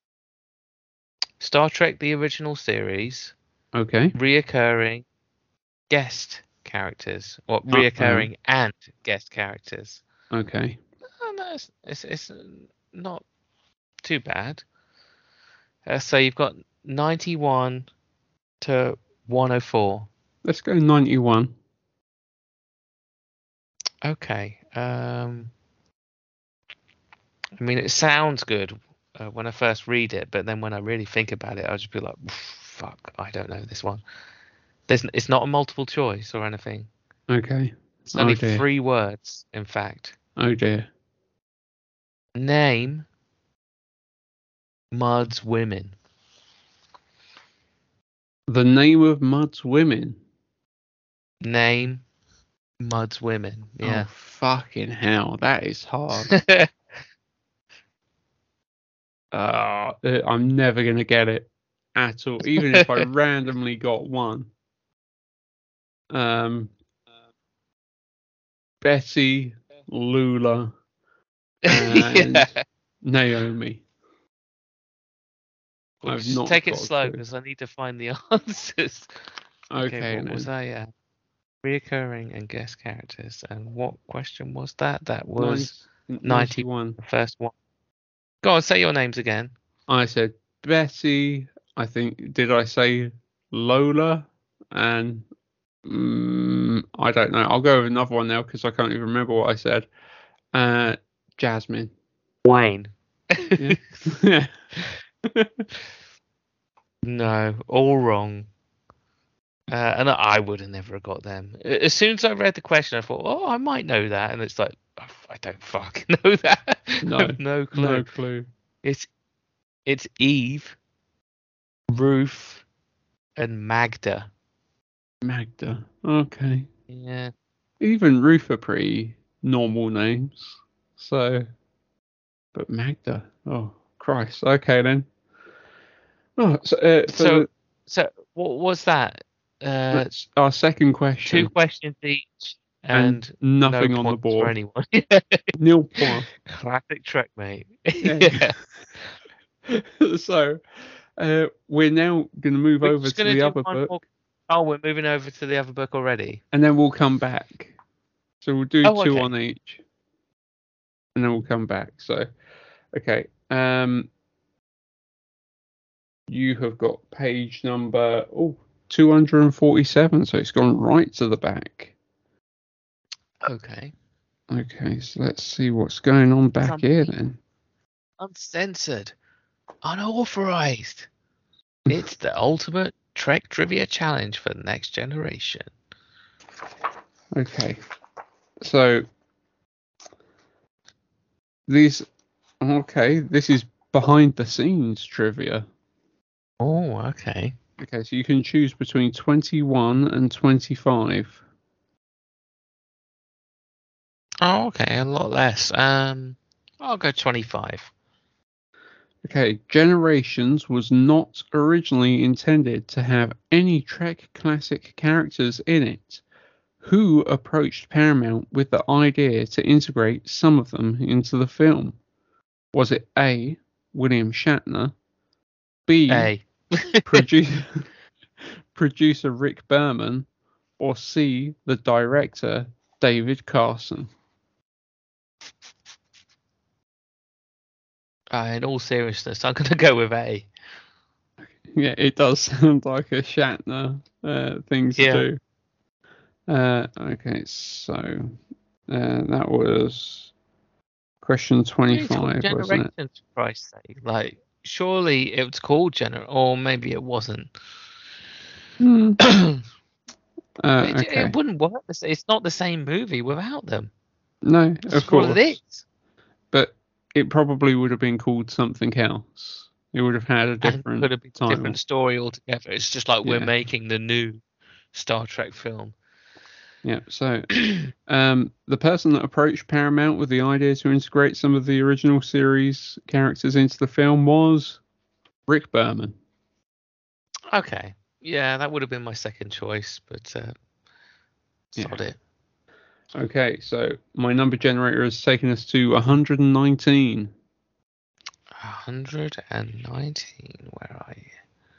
Star Trek: The Original Series, Okay. reoccurring guest characters, or Uh-oh. reoccurring and guest characters. Okay. Oh, no, it's, it's it's not too bad. Uh, so you've got ninety-one to one oh four. Let's go ninety-one. Okay. Um, I mean, it sounds good uh, when I first read it, but then when I really think about it, I'll just be like, "Fuck, I don't know this one." There's, it's not a multiple choice or anything. Okay. It's only Oh, dear. three words, in fact. Oh dear. Name Mud's women. The name of Mud's women. Name Mud's women. Yeah. Oh, fucking hell. That is hard. uh, I'm never going to get it at all. Even if I randomly got one. Um, Betty, Lula, and Yeah. Naomi. Well, I've just not take it got a slow clue. because I need to find the answers. Okay, what then. was I at? Reoccurring and guest characters. And what question was that? That was Nin- ninety. ninety-one. the first one. Go on, say your names again. I said Betty. I think, did I say Lola? And mm, I don't know. I'll go with another one now because I can't even remember what I said. Uh, Jasmine. Wayne. Yeah. Yeah. No, all wrong. Uh, and I would have never got them. As soon as I read the question, I thought, oh, I might know that. And it's like, I don't fucking know that. No, no clue. No clue. It's it's Eve, Ruth, and Magda. Magda. Okay. Yeah. Even Ruth are pretty normal names. So, but Magda. Oh, Christ. Okay then. Oh, so uh, for So, the, so what was that? Uh, that's our second question. two questions each, And and, nothing no on the points for board. anyone. Nil point. Classic Trek, mate. Yeah. So, uh, we're now going to move We're over just to gonna the do other one book, more- Oh, we're moving over to the other book already. and then we'll come back. So we'll do Oh, two okay. on each, and then we'll come back. So, okay. Um, you have got page number oh two hundred forty-seven, so it's gone right to the back. Okay. Okay, so let's see what's going on back Something. here then. Uncensored. Unauthorized. It's the ultimate Trek trivia challenge for the next generation. Okay, so these. Okay, this is behind the scenes trivia. Oh, okay. Okay, so you can choose between twenty-one and twenty-five. Oh, okay. A lot less. Um, I'll go twenty-five. Okay, Generations was not originally intended to have any Trek classic characters in it. Who approached Paramount with the idea to integrate some of them into the film? Was it A, William Shatner, B, A. produ- producer Rick Berman, or C, the director David Carson? Uh, in all seriousness, I'm going to go with A. Yeah, it does sound like a Shatner uh, thing to Yeah. do. Uh, okay, so uh, that was question twenty-five, wasn't it? Generations, for Christ's sake. Like, surely it was called Gener, or maybe it wasn't. Hmm. Uh, it, okay. it wouldn't work. It's- It's not the same movie without them. No, That's of what course. it is. But it probably would have been called something else. It would have had a And different could have been a title. different story altogether. It's just like we're Yeah. making the new Star Trek film. Yeah, so um, the person that approached Paramount with the idea to integrate some of the original series characters into the film was Rick Berman. Okay. Yeah, that would have been my second choice, but uh, sod Yeah. it. Okay, so my number generator has taken us to one hundred nineteen. one hundred nineteen. Where are you?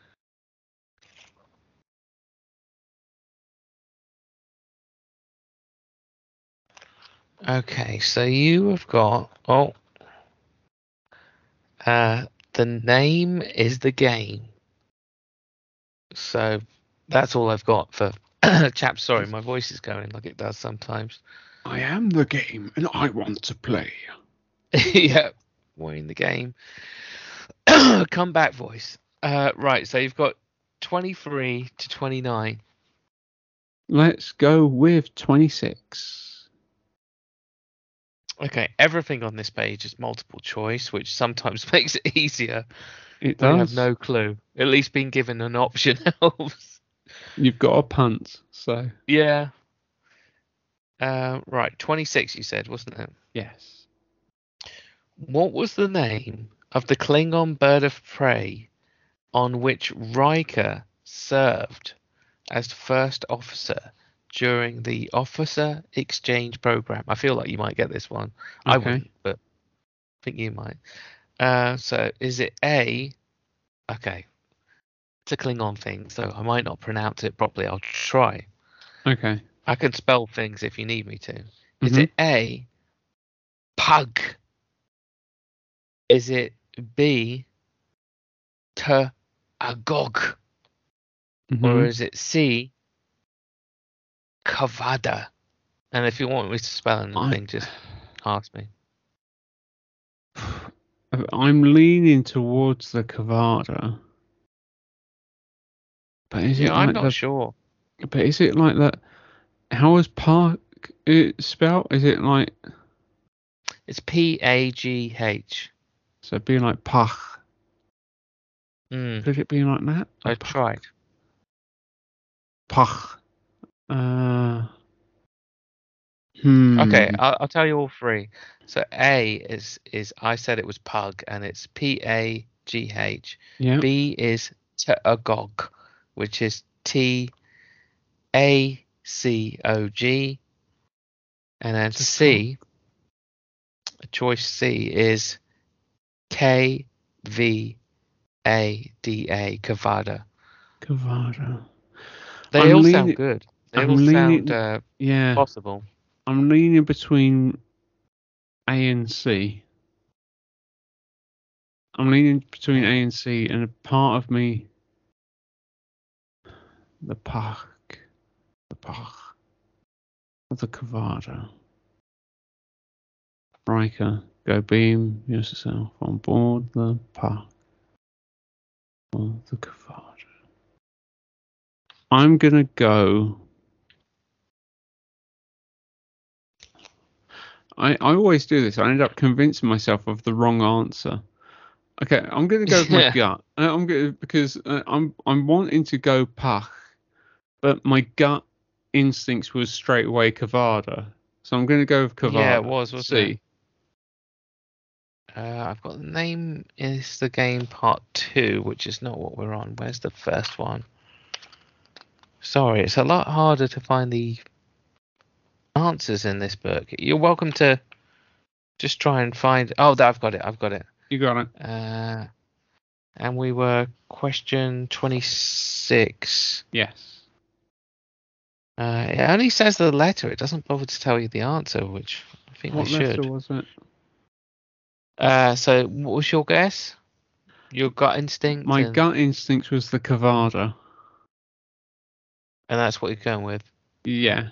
Okay, so you have got. Oh. Uh, the name is the game. So that's all I've got for. Chap, sorry, my voice is going like it does sometimes. I am the game and I want to play. Yeah, winning the game. Come back, voice. Uh, right, so you've got twenty-three to twenty-nine. Let's go with twenty-six. Okay, everything on this page is multiple choice, which sometimes makes it easier. It I does. have no clue. At least being given an option helps. You've got a punt, so Yeah. Uh, right, twenty-six you said, wasn't it? yes. What was the name of the Klingon bird of prey on which Riker served as first officer during the officer exchange program? I feel like you might get this one. I Okay. wouldn't, but I think you might. Uh, so is it A? Okay. It's a Klingon thing, so I might not pronounce it properly. I'll try. Okay. I can spell things if you need me to. Is Mhm. it A? Pug. Is it B? T Agog? Mhm. Or is it C? Kavada? And if you want me to spell anything, I- just ask me. I'm leaning towards the Kavada. But is it Yeah, I'm like not the, sure. But is it like that? How is Park it spelled? Is it like It's P A G H. So being like Pach. Mm, Could it be like that? I Or Pach? tried. Pach. Uh, hmm. Okay, I'll, I'll tell you all three. So A is is I said it was pug, and it's P A G H. Yeah. B is Tagog, which is T A C O G, and then C, choice C is K V A D A, Kavada. Kavada. They I'm all leaning- sound good. They I'm all leaning- sound uh, Yeah. possible. I'm leaning between A and C. I'm leaning between A and C, and a part of me, the Pach, the Pach, of the Kavada. Riker, go beam yourself on board the Pach of the Kavada. I'm gonna go. I, I always do this. I end up convincing myself of the wrong answer. Okay, I'm going to go with my gut. Uh, I'm going because uh, I'm I'm wanting to go Pach, but my gut instincts was straight away Kavada, so I'm going to go with Kavada. Yeah, it was, wasn't C. it? Uh, I've got the name is the game part two, which is not what we're on. Where's the first one? Sorry, it's a lot harder to find the answers in this book. You're welcome to just try and find. Oh, I've got it. I've got it. You got it. Uh, and we were question twenty-six. Yes. Uh, it only says the letter. It doesn't bother to tell you the answer, which I think What we should. letter was it? Uh, so what was your guess? Your gut instinct? My and, gut instinct was the Kavada. and that's what you're going with. Yeah.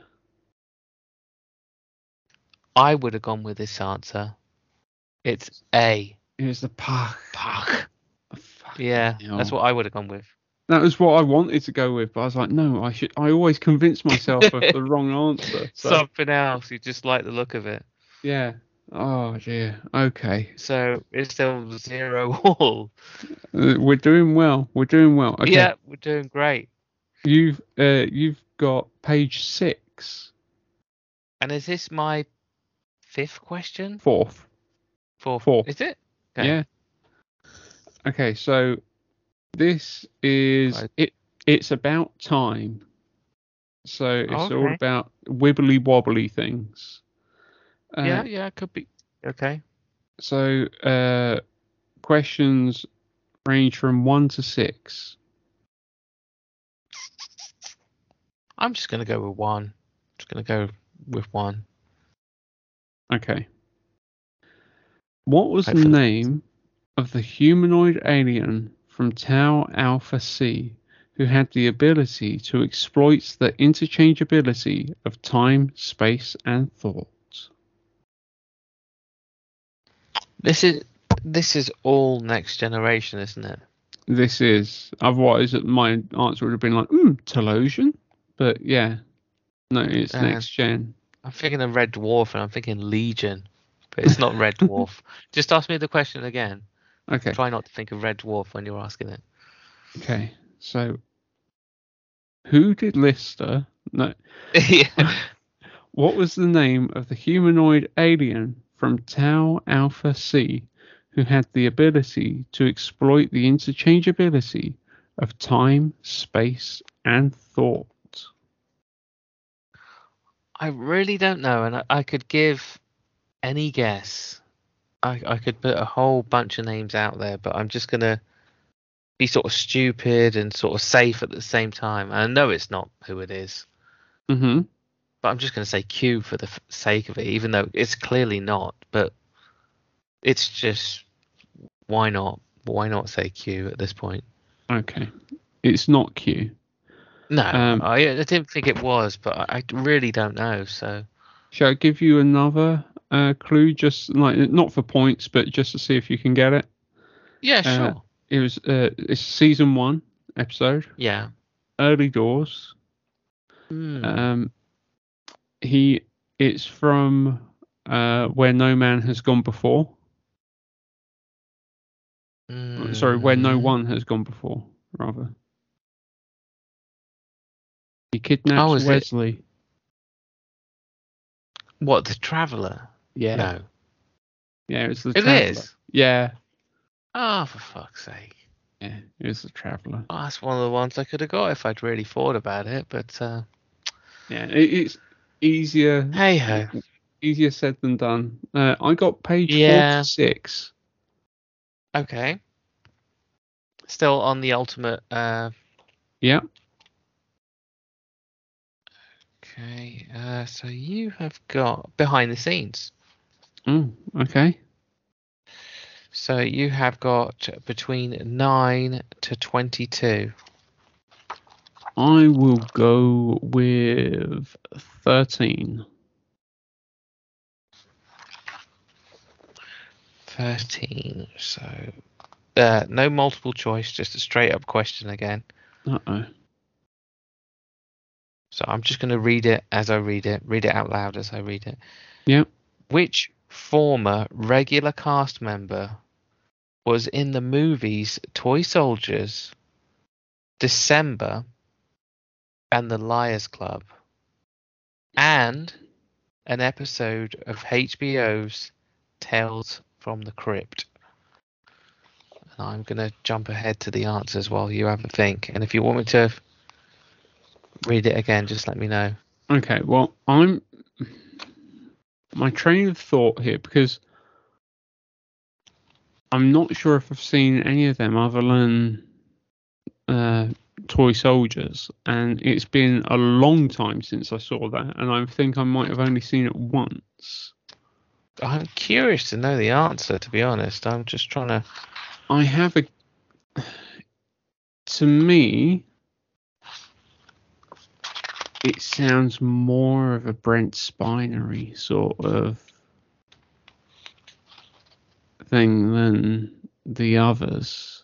I would have gone with this answer. It's A. It was the Pach. Fuck. Fuck. Yeah, hell. that's what I would have gone with. That was what I wanted to go with, but I was like, no, I should. I always convince myself of the wrong answer. So, Something else. You just like the look of it. yeah. Oh dear. Okay. So it's still zero all. Uh, we're doing well. We're doing well. Okay. Yeah, we're doing great. You've uh, you've got page six. And is this my fifth question? Fourth. Fourth. Fourth. Is it? Okay. Yeah. Okay, so this is Right. it. It's about time. So it's all Okay. about wibbly wobbly things. Uh, Yeah, yeah, it could be. Okay. So uh, questions range from one to six. I'm just going to go with one. Just going to go with one. Okay. What was the Hopefully. name of the humanoid alien from Tau Alpha C who had the ability to exploit the interchangeability of time, space, and thought? This is this is all Next Generation, isn't it? This is. Otherwise, my answer would have been like, hmm, Telosian. But yeah. No, it's Uh, next gen. I'm thinking of Red Dwarf and I'm thinking Legion, but it's not Red Dwarf. Just ask me the question again. Okay. Try not to think of Red Dwarf when you're asking it. Okay. So, who did Lister? No. Yeah. What was the name of the humanoid alien from Tau Alpha C who had the ability to exploit the interchangeability of time, space, and thought? I really don't know, and I, I could give any guess. I, I could put a whole bunch of names out there, but I'm just going to be sort of stupid and sort of safe at the same time. And I know it's not who it is, Mm-hmm. but I'm just going to say Q for the f- sake of it, even though it's clearly not. But it's just, why not? Why not say Q at this point? Okay. It's not Q. No, Um, I, I didn't think it was, but I, I really don't know. So Shall I give you another uh, clue? Just like, not for points, but just to see if you can get it. yeah, Uh, sure. It was uh, it's season one episode, Yeah. Early Doors. Hmm. Um, he it's from uh, Where No Man Has Gone Before. Mm, Sorry, Where No One Has Gone Before, rather. He kidnaps Oh, is it- Wesley. What, the Traveller? Yeah. No. Yeah, it's the It Traveller. is? Yeah. Oh, for fuck's sake. Yeah, it was the Traveller. Oh, that's one of the ones I could have got if I'd really thought about it, but uh, Yeah, it, it's easier hey ho. easier said than done. Uh, I got page Yeah. forty-six. Okay. Still on the ultimate. Uh, Yeah. okay. Uh, so you have got behind the scenes. Oh, okay. So you have got between nine to twenty-two. I will go with thirteen. thirteen. So uh, no multiple choice, just a straight up question again. Uh-oh. So I'm just going to read it as I read it, read it out loud as I read it. Yep. Which former regular cast member was in the movies Toy Soldiers, December, and The Liars Club, and an episode of H B O's Tales from the Crypt? And I'm going to jump ahead to the answers while you have a think. And if you want me to read it again, just let me know. Okay, well, I'm my train of thought here, because I'm not sure if I've seen any of them other than uh, Toy Soldiers, and it's been a long time since I saw that, and I think I might have only seen it once. I'm curious to know the answer, to be honest. I'm just trying to... I have a... To me, it sounds more of a Brent Spinery sort of thing than the others.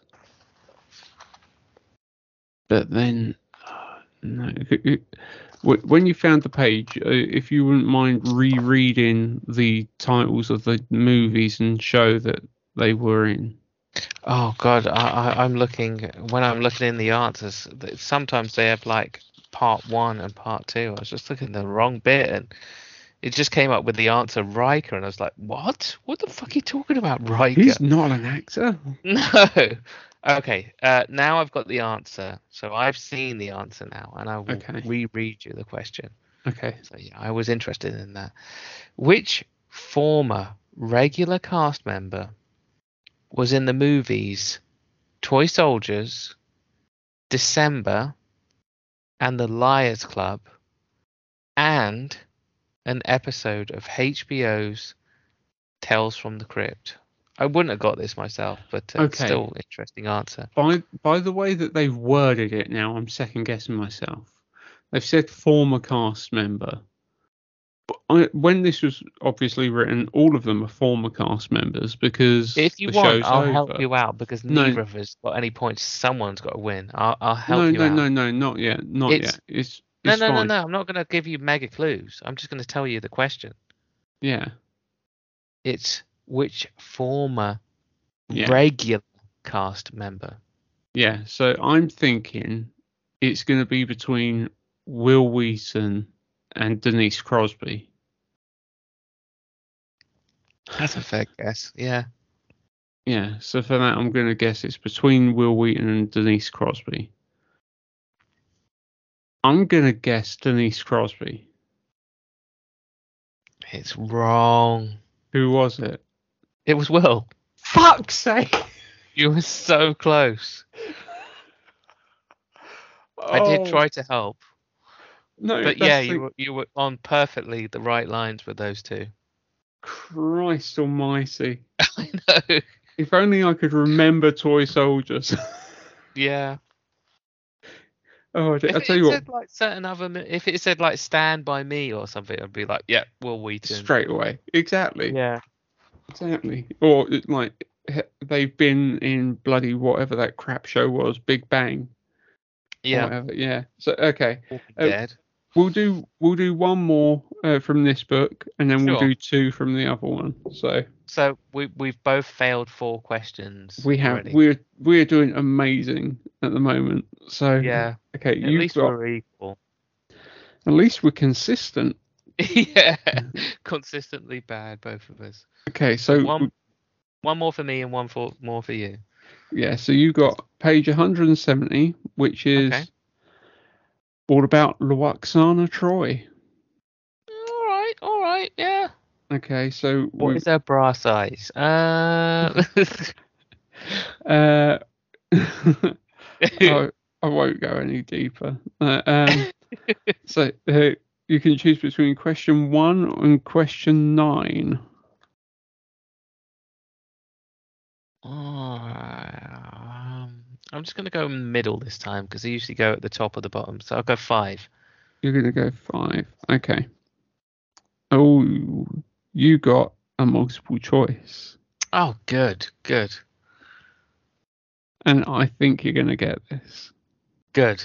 But then, uh, no. When you found the page, uh, if you wouldn't mind rereading the titles of the movies and show that they were in. Oh God, I, I, I'm looking when I'm looking in the answers. Sometimes they have like part one and part two. I was just looking at the wrong bit, and it just came up with the answer Riker, and I was like, "What? What the fuck are you talking about, Riker?" He's not an actor. No. Okay. Uh, now I've got the answer, so I've seen the answer now, and I will Okay. reread you the question. Okay. So yeah, I was interested in that. Which former regular cast member was in the movies Toy Soldiers, December, and The Liars Club, and an episode of H B O's Tales from the Crypt? I wouldn't have got this myself, but uh, Okay. still interesting answer. By by the way that they've worded it now, I'm second guessing myself. They've said former cast member. But I, when this was obviously written, all of them are former cast members because If you the want, show's I'll over. help you out because No. neither of us got any points. Someone's got to win. I'll, I'll help no, you no, out. no, no, not yet, not It's- yet. It's, No, it's no, no, fine. no. I'm not going to give you mega clues. I'm just going to tell you the question. Yeah, It's which former Yeah. regular cast member? yeah. So I'm thinking it's going to be between Will Wheaton and Denise Crosby. That's a fair guess. Yeah. Yeah, so for that, I'm going to guess it's between Will Wheaton and Denise Crosby. I'm going to guess Denise Crosby. It's wrong. Who was it? It was Will. Fuck's sake! You were so close. I did Oh, try to help. No, But that's yeah, the- you were, you were on perfectly the right lines with those two. Christ almighty. I know. If only I could remember Toy Soldiers. Yeah. Oh, I If tell it you what, said like certain other, mi- if it said like Stand By Me or something, I'd be like, yeah, Will Wheaton. straight away. Exactly. Yeah. Exactly. Or it- like he- they've been in bloody whatever that crap show was, Big Bang. or Yeah. Whatever. Yeah. So okay. Walking Oh, Dead. we'll do we'll do one more uh, from this book, and then we'll Sure. do two from the other one. So So we we've both failed four questions. we have already. we're we're doing amazing at the moment. So Yeah. okay, At you've least got we're equal. at least we're consistent. Yeah. Consistently bad, both of us. Okay, so one one more for me and one for more for you. yeah, so you got page one hundred seventy, which is Okay. all about Luoxana Troy. All right, all right, yeah. Okay, so What we is her bra size? Uh, uh I, I won't go any deeper. Uh, um, so uh, you can choose between question one and question nine. um, I'm just gonna go middle this time because I usually go at the top or the bottom. So I'll go five. You're gonna go five. Okay. Oh, you got a multiple choice, Oh, good, good, and I think you're gonna get this. good.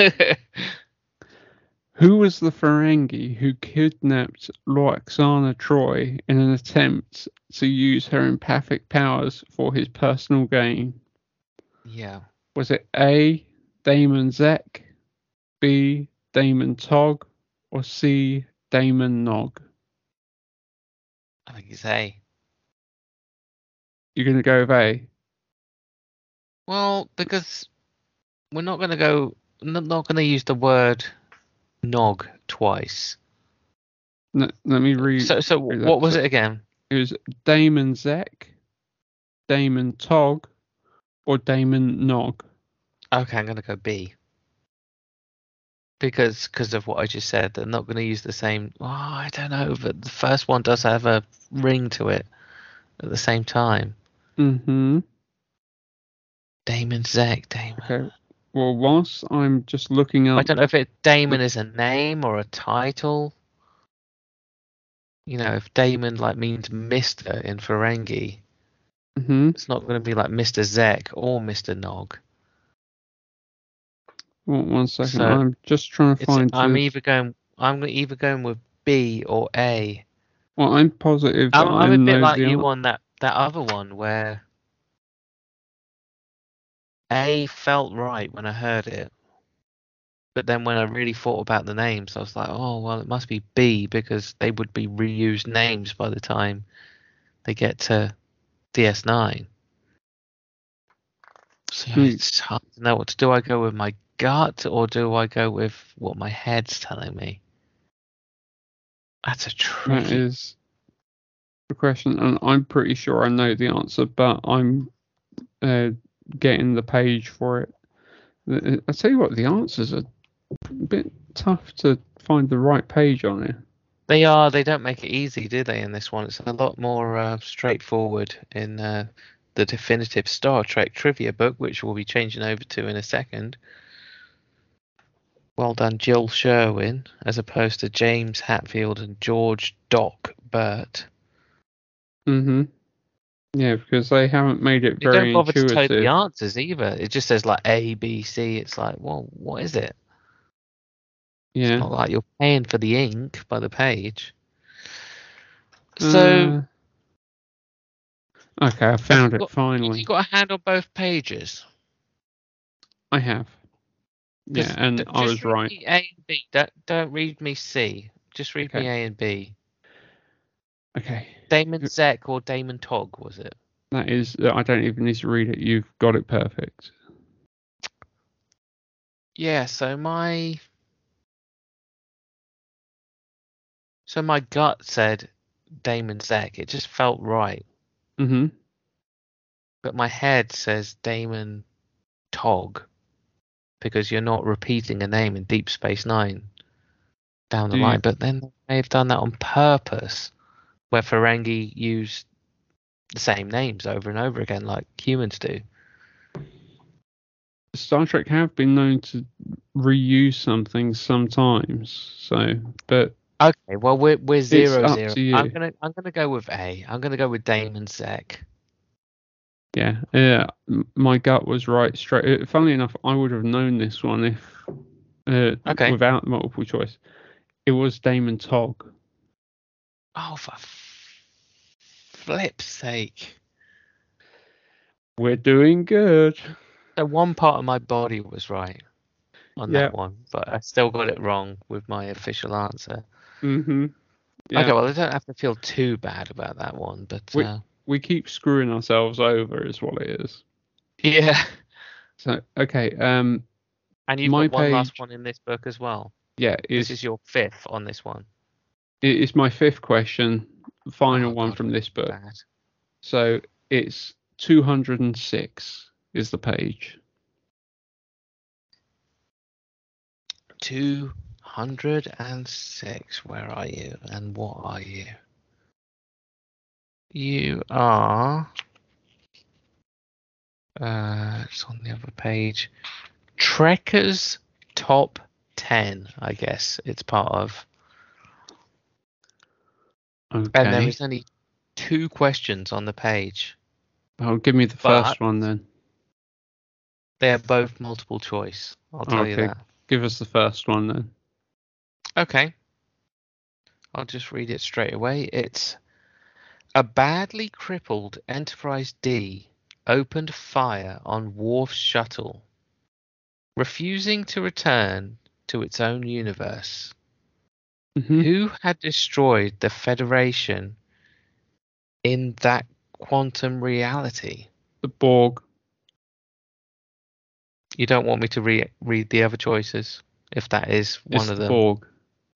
Who was the Ferengi who kidnapped Luoxana Troy in an attempt to use her empathic powers for his personal gain? Yeah. Was it A, Damon Zek, B, Damon Tog, or C, Damon Nog? I think it's A. You're going to go with A? Well, because we're not gonna go. Not, not gonna use the word nog twice. No, let me read. So, so read what that. was So it again? It was Damon Zek, Damon Tog, or Damon Nog. Okay, I'm gonna go B. Because because of what I just said, they're not gonna use the same. Oh, I don't know, but the first one does have a ring to it at the same time. Mm-hmm. Damon Zek, Damon. Okay. Well, whilst I'm just looking up, I don't know if it Damon is a name or a title. You know, if Damon like means Mister in Ferengi, Mhm. it's not going to be like Mister Zek or Mister Nog. Well, one second, So, I'm just trying to It's, find. I'm the- either going. I'm either going with B or A. Well, I'm positive that I'm, I I'm a know bit like the you an- on that that other one where A felt right when I heard it, but then when I really thought about the names, I was like, oh well, it must be B because they would be reused names by the time they get to D S nine. So Hmm. it's hard to know what to do. I go with my gut or do I go with what my head's telling me? That's a That tricky. is the question, and I'm pretty sure I know the answer, but I'm uh, getting the page for it. The- I tell you what, the answers are a bit tough to find the right page on it. They are. They don't make it easy, do they? In this one, it's a lot more uh, straightforward in uh, the definitive Star Trek trivia book, which we'll be changing over to in a second. Well done, Jill Sherwin, as opposed to James Hatfield and George Doc Burt. Mm-hmm. Yeah, because they haven't made it You very don't bother to tell intuitive. the answers either. It just says like A, B, C. It's like, well, what is it? Yeah. It's not like you're paying for the ink by the page. So Uh, okay, I found Have you it finally. you got a hand on both pages. I have. Yeah, Just- and d- I just was read right. me A and B. Don't, don't read me C. Just read me Okay. A and B. Okay, Damon Zek or Damon Tog, was it? that is. I don't even need to read it. You've got it perfect. Yeah, so my so my gut said Damon Zek. It just felt right. Mm-hmm. But my head says Damon Tog because you're not repeating a name in Deep Space Nine down the Do you- line. But then they may have done that on purpose, where Ferengi use the same names over and over again like humans do. Star Trek have been known to reuse something sometimes. So, but Okay, well we're we're zero up zero. to you. I'm gonna I'm gonna go with A. I'm gonna go with Damon Zek. yeah, yeah, m- my gut was right straight. uh, Funnily enough, I would have known this one if Uh, Okay. Without multiple choice. It was Damon Togg. Oh, for f- flip's sake. We're doing good. So one part of my body was right on Yeah. that one, but I still got it wrong with my official answer. Mm-hmm. Yeah. Okay, well, I don't have to feel too bad about that one, but We, uh, we keep screwing ourselves over is what it is. yeah. So, okay. Um, And you've my got one last page- one in this book as well. yeah, This is, is your fifth on this one. it is my fifth question, final Oh, one God, from this book. bad. So it's two hundred six is the page. two hundred six. Where are you? And what are you? You are. Uh, it's on the other page. Trekkers Top ten, I guess it's part of. Okay. And there is only two questions on the page. Oh, give me the But- first one then. They're both multiple choice. I'll tell you Okay. that. Give us the first one then. Okay. I'll just read it straight away. It's a badly crippled Enterprise D opened fire on Worf's shuttle, refusing to return to its own universe. Mhm. Who had destroyed the Federation in that quantum reality? The Borg. You don't want me to re- read the other choices, if that is one It's of the them. Borg.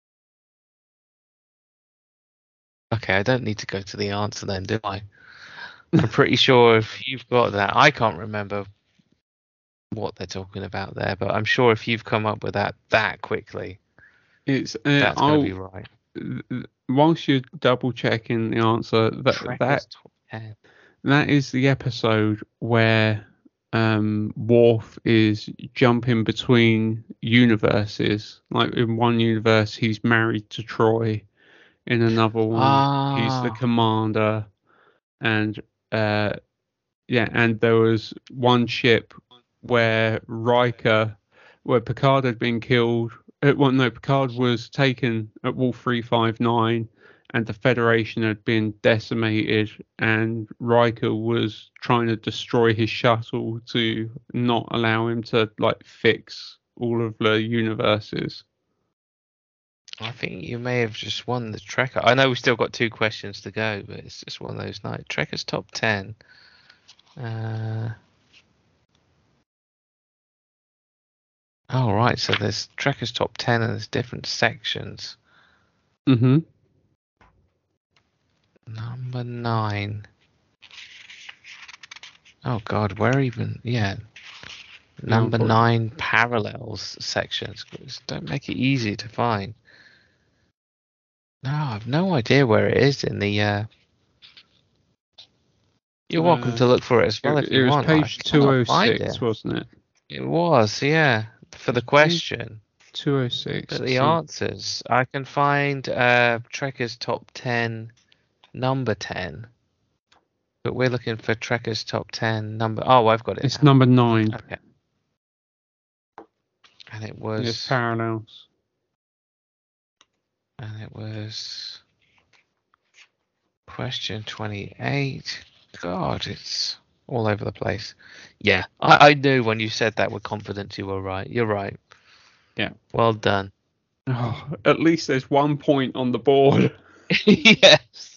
Okay, I don't need to go to the answer then, do I? I'm pretty sure if you've got that, I can't remember what they're talking about there, but I'm sure if you've come up with that that quickly, It's uh, that's I'll, going to be right. th- whilst you're double checking the answer, that Trekkers that Top ten. that is the episode where um Worf is jumping between universes. Like in one universe he's married to Troy, in another one he's the Ah. commander, and uh yeah, and there was one ship where Riker, where Picard had been killed. Uh, well, no, Picard was taken at Wolf three five nine, and the Federation had been decimated, and Riker was trying to destroy his shuttle to not allow him to like fix all of the universes. I think you may have just won the Trekker. I know we've still got two questions to go, but it's just one of those nights. Trekkers Top ten. Uh... Oh, right. So there's Trekkers Top ten and there's different sections. Mm-hmm. Number nine. Oh, God. Where even? Yeah. Number but- nine parallels sections. Don't make it easy to find. No, I've no idea where it is in the. Uh... You're welcome Uh, to look for it as well It, if it you was want. page I cannot find two oh six, it. wasn't it? It was, yeah, for the Page- question. two oh six. But the so- answers, I can find uh, Trekker's Top ten, number ten. But we're looking for Trekker's Top ten, number. Oh, I've got it. It's now. number nine. Okay. And it was. It's parallels. And it was. Question twenty-eight. God, it's all over the place. Yeah, I, I knew when you said that with confidence you were right. You're right. Yeah. Well done. Oh, at least there's one point on the board. Yes.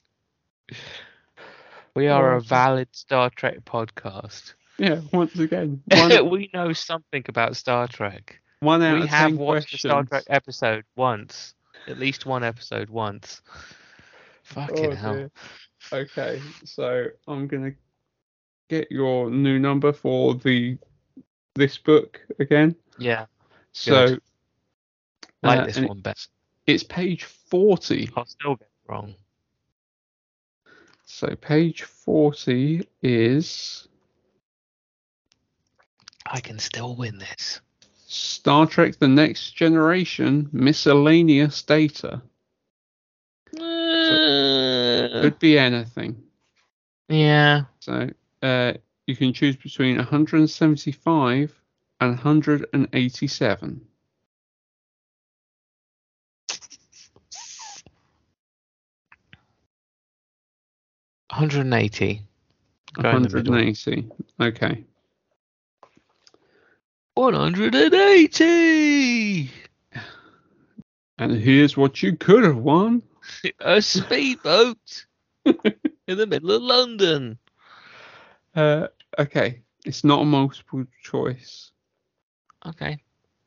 We are Oh. a valid Star Trek podcast. Yeah, once again, one, We know something about Star Trek. one out We of have ten watched questions. the Star Trek episode once. At least one episode once. Fucking Oh, hell. dear. Okay, so I'm gonna get your new number for the this book again. Yeah. So Good. Like uh, this and one best. it's page forty. I'll still get it wrong. So page forty is I can still win this. Star Trek: The Next Generation miscellaneous data. Could be anything. Yeah. So uh, you can choose between one hundred seventy-five and one hundred eighty-seven. one hundred eighty. Go in the middle. one hundred eighty. Okay. one hundred eighty! And here's what you could have won. A speedboat in the middle of London. Uh, okay. It's not a multiple choice. Okay.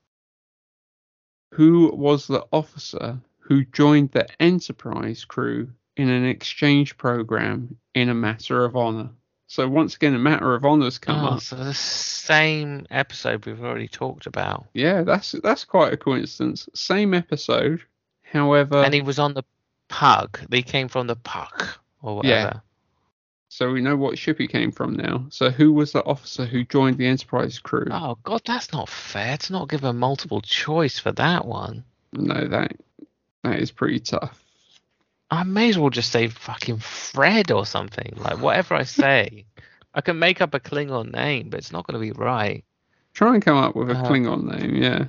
Who was the officer who joined the Enterprise crew in an exchange program in A Matter of Honor? So once again, A Matter of Honor's come Oh, up. so the same episode we've already talked about. Yeah, that's that's quite a coincidence. Same episode, however. And he was on the Pug. They came from the Pug or whatever. Yeah. So we know what ship he came from now. So who was the officer who joined the Enterprise crew? Oh God, that's not fair. To not give a multiple choice for that one. No, that that is pretty tough. I may as well just say fucking Fred or something. Like whatever I say, I can make up a Klingon name, but it's not going to be right. Try and come up with a Uh, Klingon name, yeah.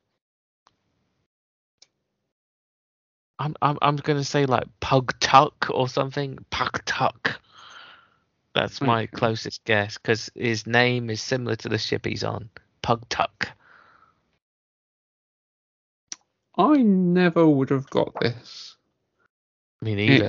I'm I'm I'm going to say like Pug Tuck or something. Pug Tuck. That's my Okay. closest guess because his name is similar to the ship he's on. Pug Tuck. I never would have got this. Me neither.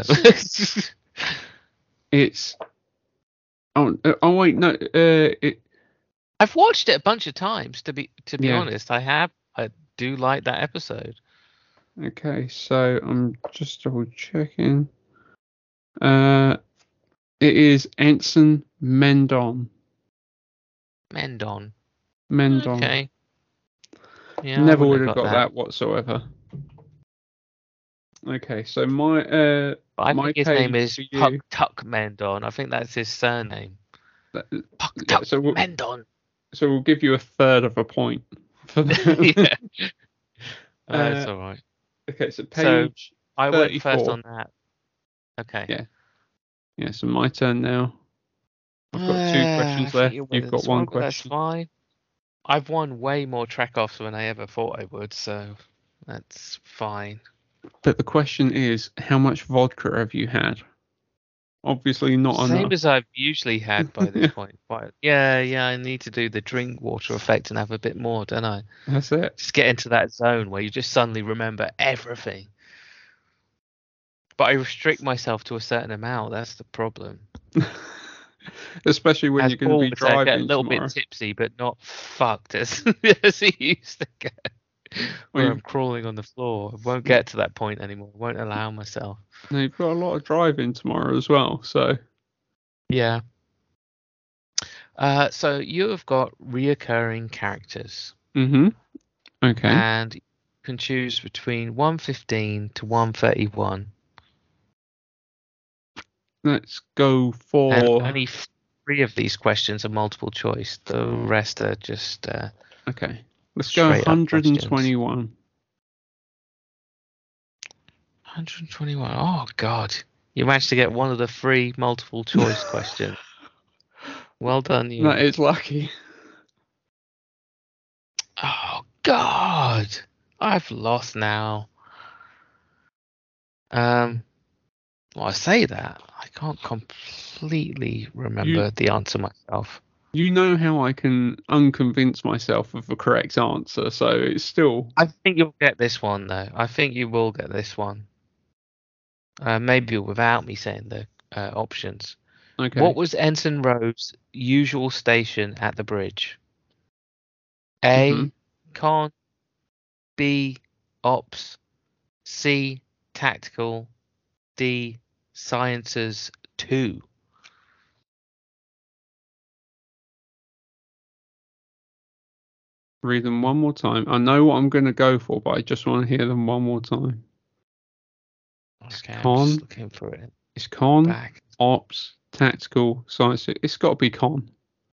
It's oh uh, oh wait no uh it I've watched it a bunch of times. To be to be Yeah. honest, I have. I do like that episode. okay, so I'm just double checking. Uh it is Ensign Mendon. Mendon. Mendon. Okay. Yeah, I Never wouldn't would have got that. whatsoever. Okay, so my uh But I my think his case name is for you- Puck Tuck Mendon. I think that's his surname. that- Puck yeah, Tuck so we'll- Mendon. so we'll give you a third of a point for that. Yeah. Uh, That's Uh, all right. Okay, so So, page I went first thirty-four. on that. Okay. Yeah. Yeah, so my turn now. I've got two Uh, questions I think left. you're You've winning got this one but That's question. fine. I've won way more track offs than I ever thought I would, so that's fine. But the question is, how much vodka have you had? Obviously not Same enough. as I've usually had by this point. But yeah, yeah, I need to do the drink water effect and have a bit more, don't I? That's it. Just get into that zone where you just suddenly remember everything. But I restrict myself to a certain amount. That's the problem. Especially when As you're going Paul to be would say, I get a driving little tomorrow. bit tipsy, but not fucked as, as he used to get. Where Well, I'm crawling on the floor. I won't get to that point anymore. I won't allow myself. No, you've got a lot of driving tomorrow as well. So Yeah. Uh, so you have got reoccurring characters, hmm Okay. and you can choose between one fifteen to one thirty-one. Let's go for And only three of these questions are multiple choice. The rest are just uh, okay. Let's go straight up one hundred twenty-one. one hundred twenty-one. Oh God, you managed to get one of the three multiple choice questions. Well done, you. That is lucky. Oh God, I've lost now. Um, well, I say that I can't completely remember You- the answer myself. You know how I can unconvince myself of the correct answer, so it's still I think you'll get this one though. I think you will get this one. Uh, maybe without me saying the uh, options. okay. What was Ensign Rowe's usual station at the bridge? A. Mhm. Con. B. Ops. C. Tactical. D. Sciences two. Read them one more time. I know what I'm going to go for, but I just want to hear them one more time. Okay, I'm Con. just looking for it It's con, back. ops, tactical, science. It's got to be con.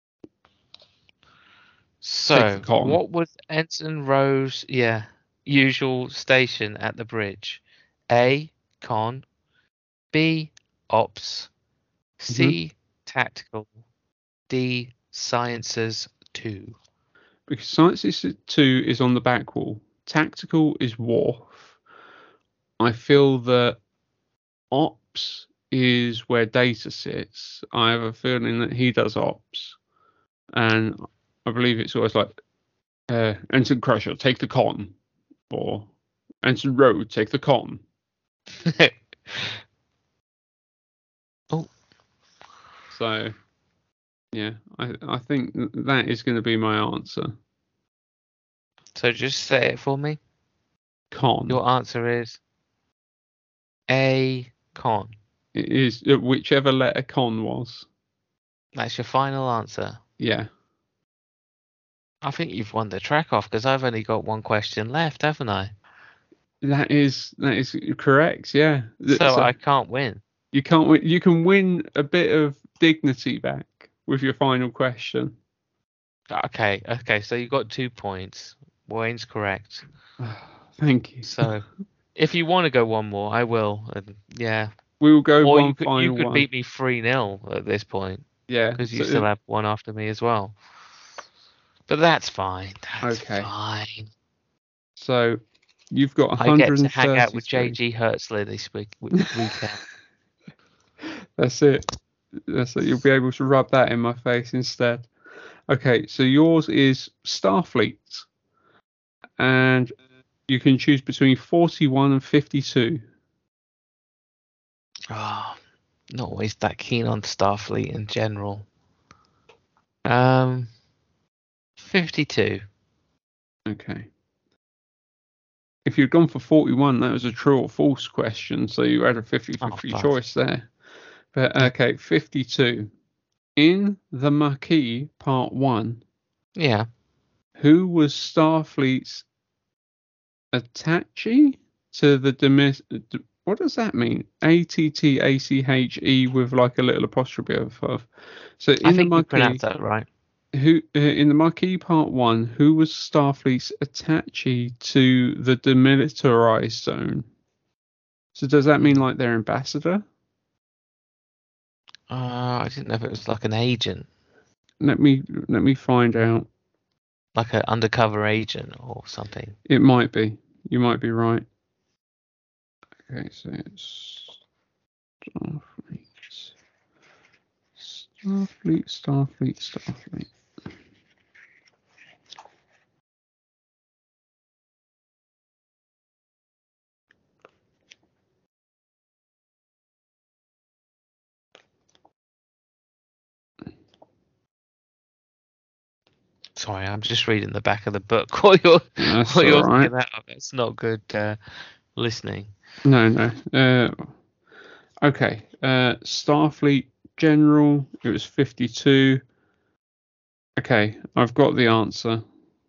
So, Take the con. what was Ensign Rowe's yeah usual station at the bridge? A. Con. B. Ops. C. Tactical. D. Sciences two. Because sciences two is on the back wall. Tactical is Worf. I feel that ops is where Data sits. I have a feeling that he does ops, and I believe it's always like uh, Ensign Crusher, take the con, or Ensign Road, take the con. Oh, So yeah, I I think that is going to be my answer. so just say it for me. Con. Your answer is A con. It is uh, whichever letter con was. That's your final answer. Yeah. I think you've won the track off because I've only got one question left, haven't I? That is that is correct. Yeah. So, So I can't win. you can't win. You can win a bit of dignity back with your final question. Okay, okay. So you got two points. Wayne's correct. Thank you. So if you want to go one more, I will. And yeah. We will go Or one you could, final you could one. beat me three nil at this point Yeah. because you so- still have one after me as well. But that's fine. That's Okay. fine. So you've got I get to one hang out with J thirty-three. G Hertzler this week weekend. That's it. That's it. You'll be able to rub that in my face instead. Okay, so yours is Starfleet, and you can choose between forty-one and fifty-two. Oh, not always that keen on Starfleet in general. Um, fifty-two. Okay. If you'd gone for forty-one, that was a true or false question, so you had a fifty-fifty Oh, fuck. choice there. But okay, fifty-two. In the Maquis Part One, Yeah. who was Starfleet's attaché to the Demis? What does that mean? A T T A C H E with like a little apostrophe above. So in I the think you Maquis, pronounced that right. who uh, in the Maquis Part One, who was Starfleet's attaché to the demilitarized zone? So does that mean like their ambassador? Uh, I didn't know if it was like an agent, Let me let me find out. like an undercover agent or something. It might be. You might be right. Okay, so it's Starfleet, Starfleet, Starfleet, Starfleet. Sorry, I'm just reading the back of the book while you're That's while you're all right. looking that up. It's not good uh, listening. No, no. Uh, okay. Uh, Starfleet General. It was fifty-two. Okay, I've got the answer.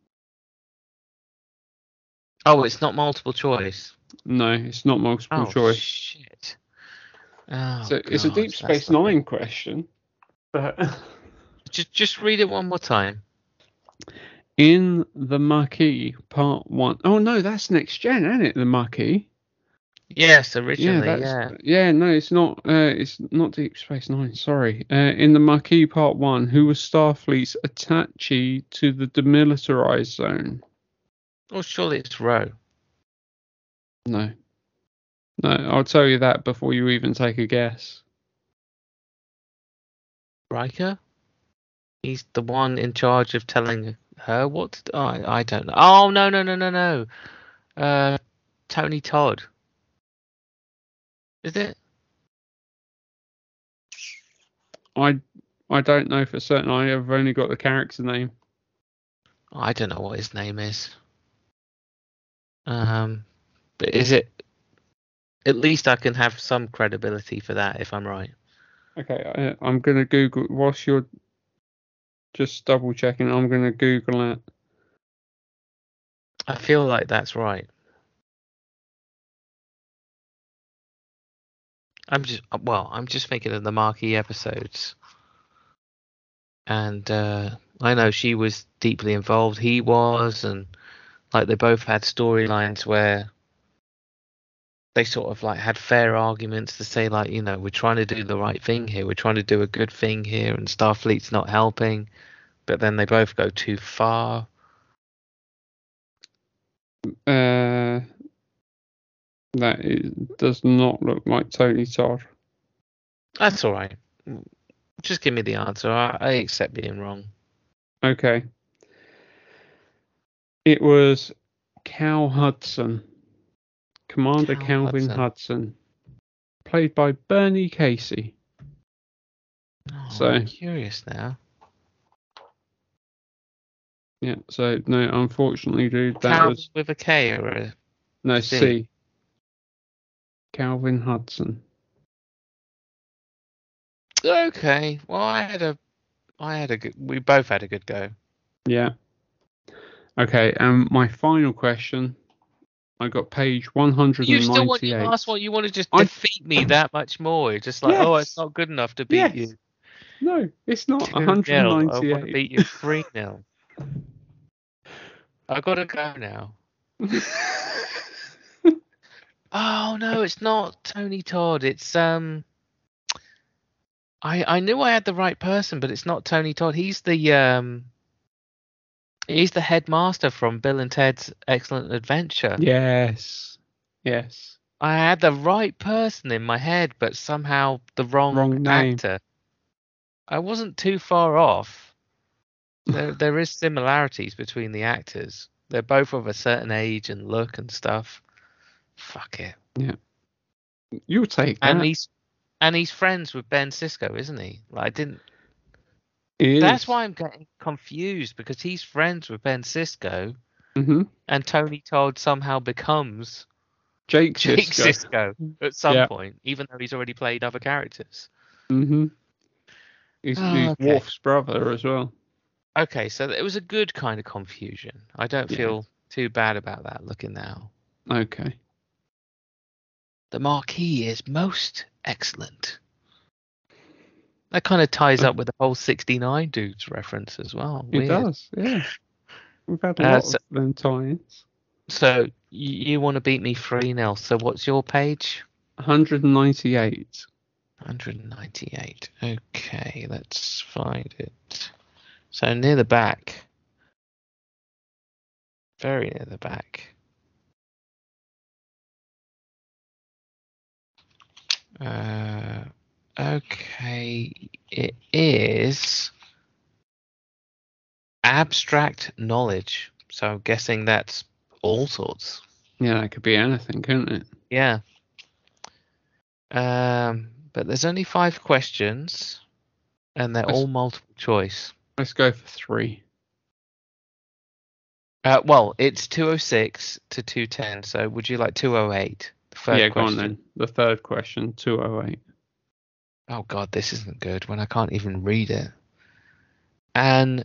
Oh, it's not multiple choice. No, it's not multiple Oh choice. shit! Oh, So it's a God, Deep that's Space not Nine good. question. But Just just read it one more time. in the Maquis Part One. Oh no, that's next gen, isn't it? The Maquis. Yes, Yeah, originally, that's yeah. yeah. No, it's not. Uh, it's not Deep Space Nine. Sorry. Uh, in the Maquis Part One, who was Starfleet's attaché to the demilitarized zone? Oh, surely it's Roe. No. No, I'll tell you that before you even take a guess. Riker? He's the one in charge of telling her what to do. Oh, I, I don't know. Oh, no, no, no, no, no. Uh, Tony Todd. Is it? I I don't know for certain. I have only got the character name. I don't know what his name is. Um, but is it? At least I can have some credibility for that if I'm right. Okay, I, I'm gonna Google. Whilst you're just double checking, I'm gonna Google it. I feel like that's right. I'm just well, I'm just thinking of the Marquee episodes, and uh, I know she was deeply involved. He was, and like they both had storylines where they sort of like had fair arguments to say like, you know, we're trying to do the right thing here, we're trying to do a good thing here, and Starfleet's not helping, but then they both go too far. Uh, that is, does not look like Tony Todd. That's all right. Just give me the answer. I, I accept being wrong. Okay. It was Cal Hudson. Commander Cal Calvin Hudson. Hudson. Played by Bernie Casey. Oh, So- I'm curious now. Yeah, so no, unfortunately, dude, that Calvin was with a K or a no C. C. Calvin Hudson. Okay. Well, I had a, I had a good. We both had a good go. Yeah. Okay, and my final question. I got page one hundred You still want your ninety-eight. last one? You want to just I- defeat me that much more? You're just like, oh, it's Yes. not good enough to beat Yes. you. No, it's not two nil. I want to one ninety-eight. beat you three nil. I gotta go now. Oh no, it's not Tony Todd. It's um. I I knew I had the right person, but it's not Tony Todd. He's the um. He's the headmaster from Bill and Ted's Excellent Adventure. Yes. Yes. I had the right person in my head, but somehow the wrong, Wrong name. actor. I wasn't too far off. There there is similarities between the actors. They're both of a certain age and look and stuff. Fuck it. You'll take that. And he's and he's friends with Ben Sisko, isn't he? Like I didn't. It That's is. why I'm getting confused because he's friends with Ben Sisko, Mhm. and Tony Todd somehow becomes Jake Jake Sisko. Sisko at some Yeah. point, even though he's already played other characters. Mhm. He's, Oh, he's okay. Worf's brother as well. Okay, so it was a good kind of confusion. I don't Yeah. feel too bad about that looking now. Okay. The Marquis is most excellent. That kind of ties up with the whole sixty-nine dudes reference as well. It Weird. does. Yeah. We've had a Uh, lot so- of them tie-ins. So you, you want to beat me three nil. So what's your page? one hundred ninety-eight. one hundred ninety-eight. Okay, let's find it. So near the back. Very near the back. Uh, okay, it is abstract knowledge. So I'm guessing that's all sorts. Yeah, that could be anything, couldn't it? Yeah. Um, but there's only five questions, and they're Let's- all multiple choice. Let's go for three. Uh, well, it's two oh six to two ten. So would you like two oh eight? The third yeah, question. go on then. The third question, two oh eight. Oh god, this isn't good when I can't even read it. An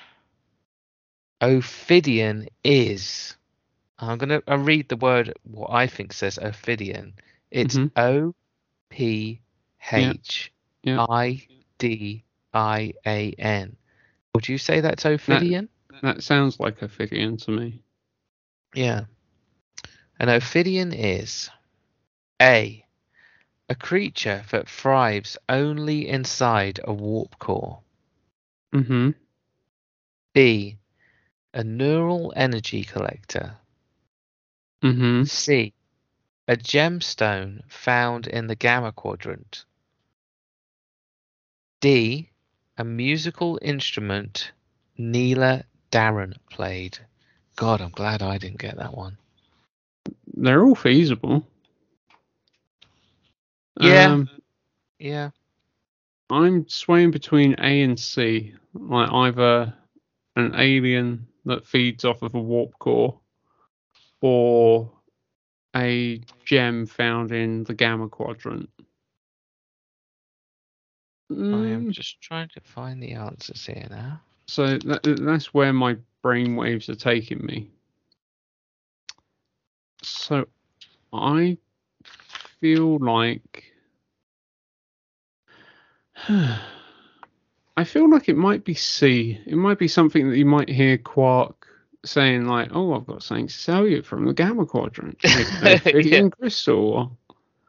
Ophidian is. I'm gonna I read the word what I think says Ophidian. It's Mhm. O P H Yeah. I D I A N. Would you say that's Ophidian? That sounds like Ophidian to me. Yeah. An Ophidian is A. A creature that thrives only inside a warp core. Mm-hmm. B. A neural energy collector. Mm-hmm. C. A gemstone found in the Gamma Quadrant. D. A musical instrument Neela Darren played. God, I'm glad I didn't get that one. They're all feasible. Yeah. Um, Yeah. I'm swaying between A and C. Like either an alien that feeds off of a warp core or a gem found in the Gamma Quadrant. I am Mm, just trying to find the answers here now. so that, that's where my brain waves are taking me. So I feel like I feel like it might be C. It might be something that you might hear Quark saying, like, "Oh, I've got something to sell you from the Gamma Quadrant, a Ophidian crystal."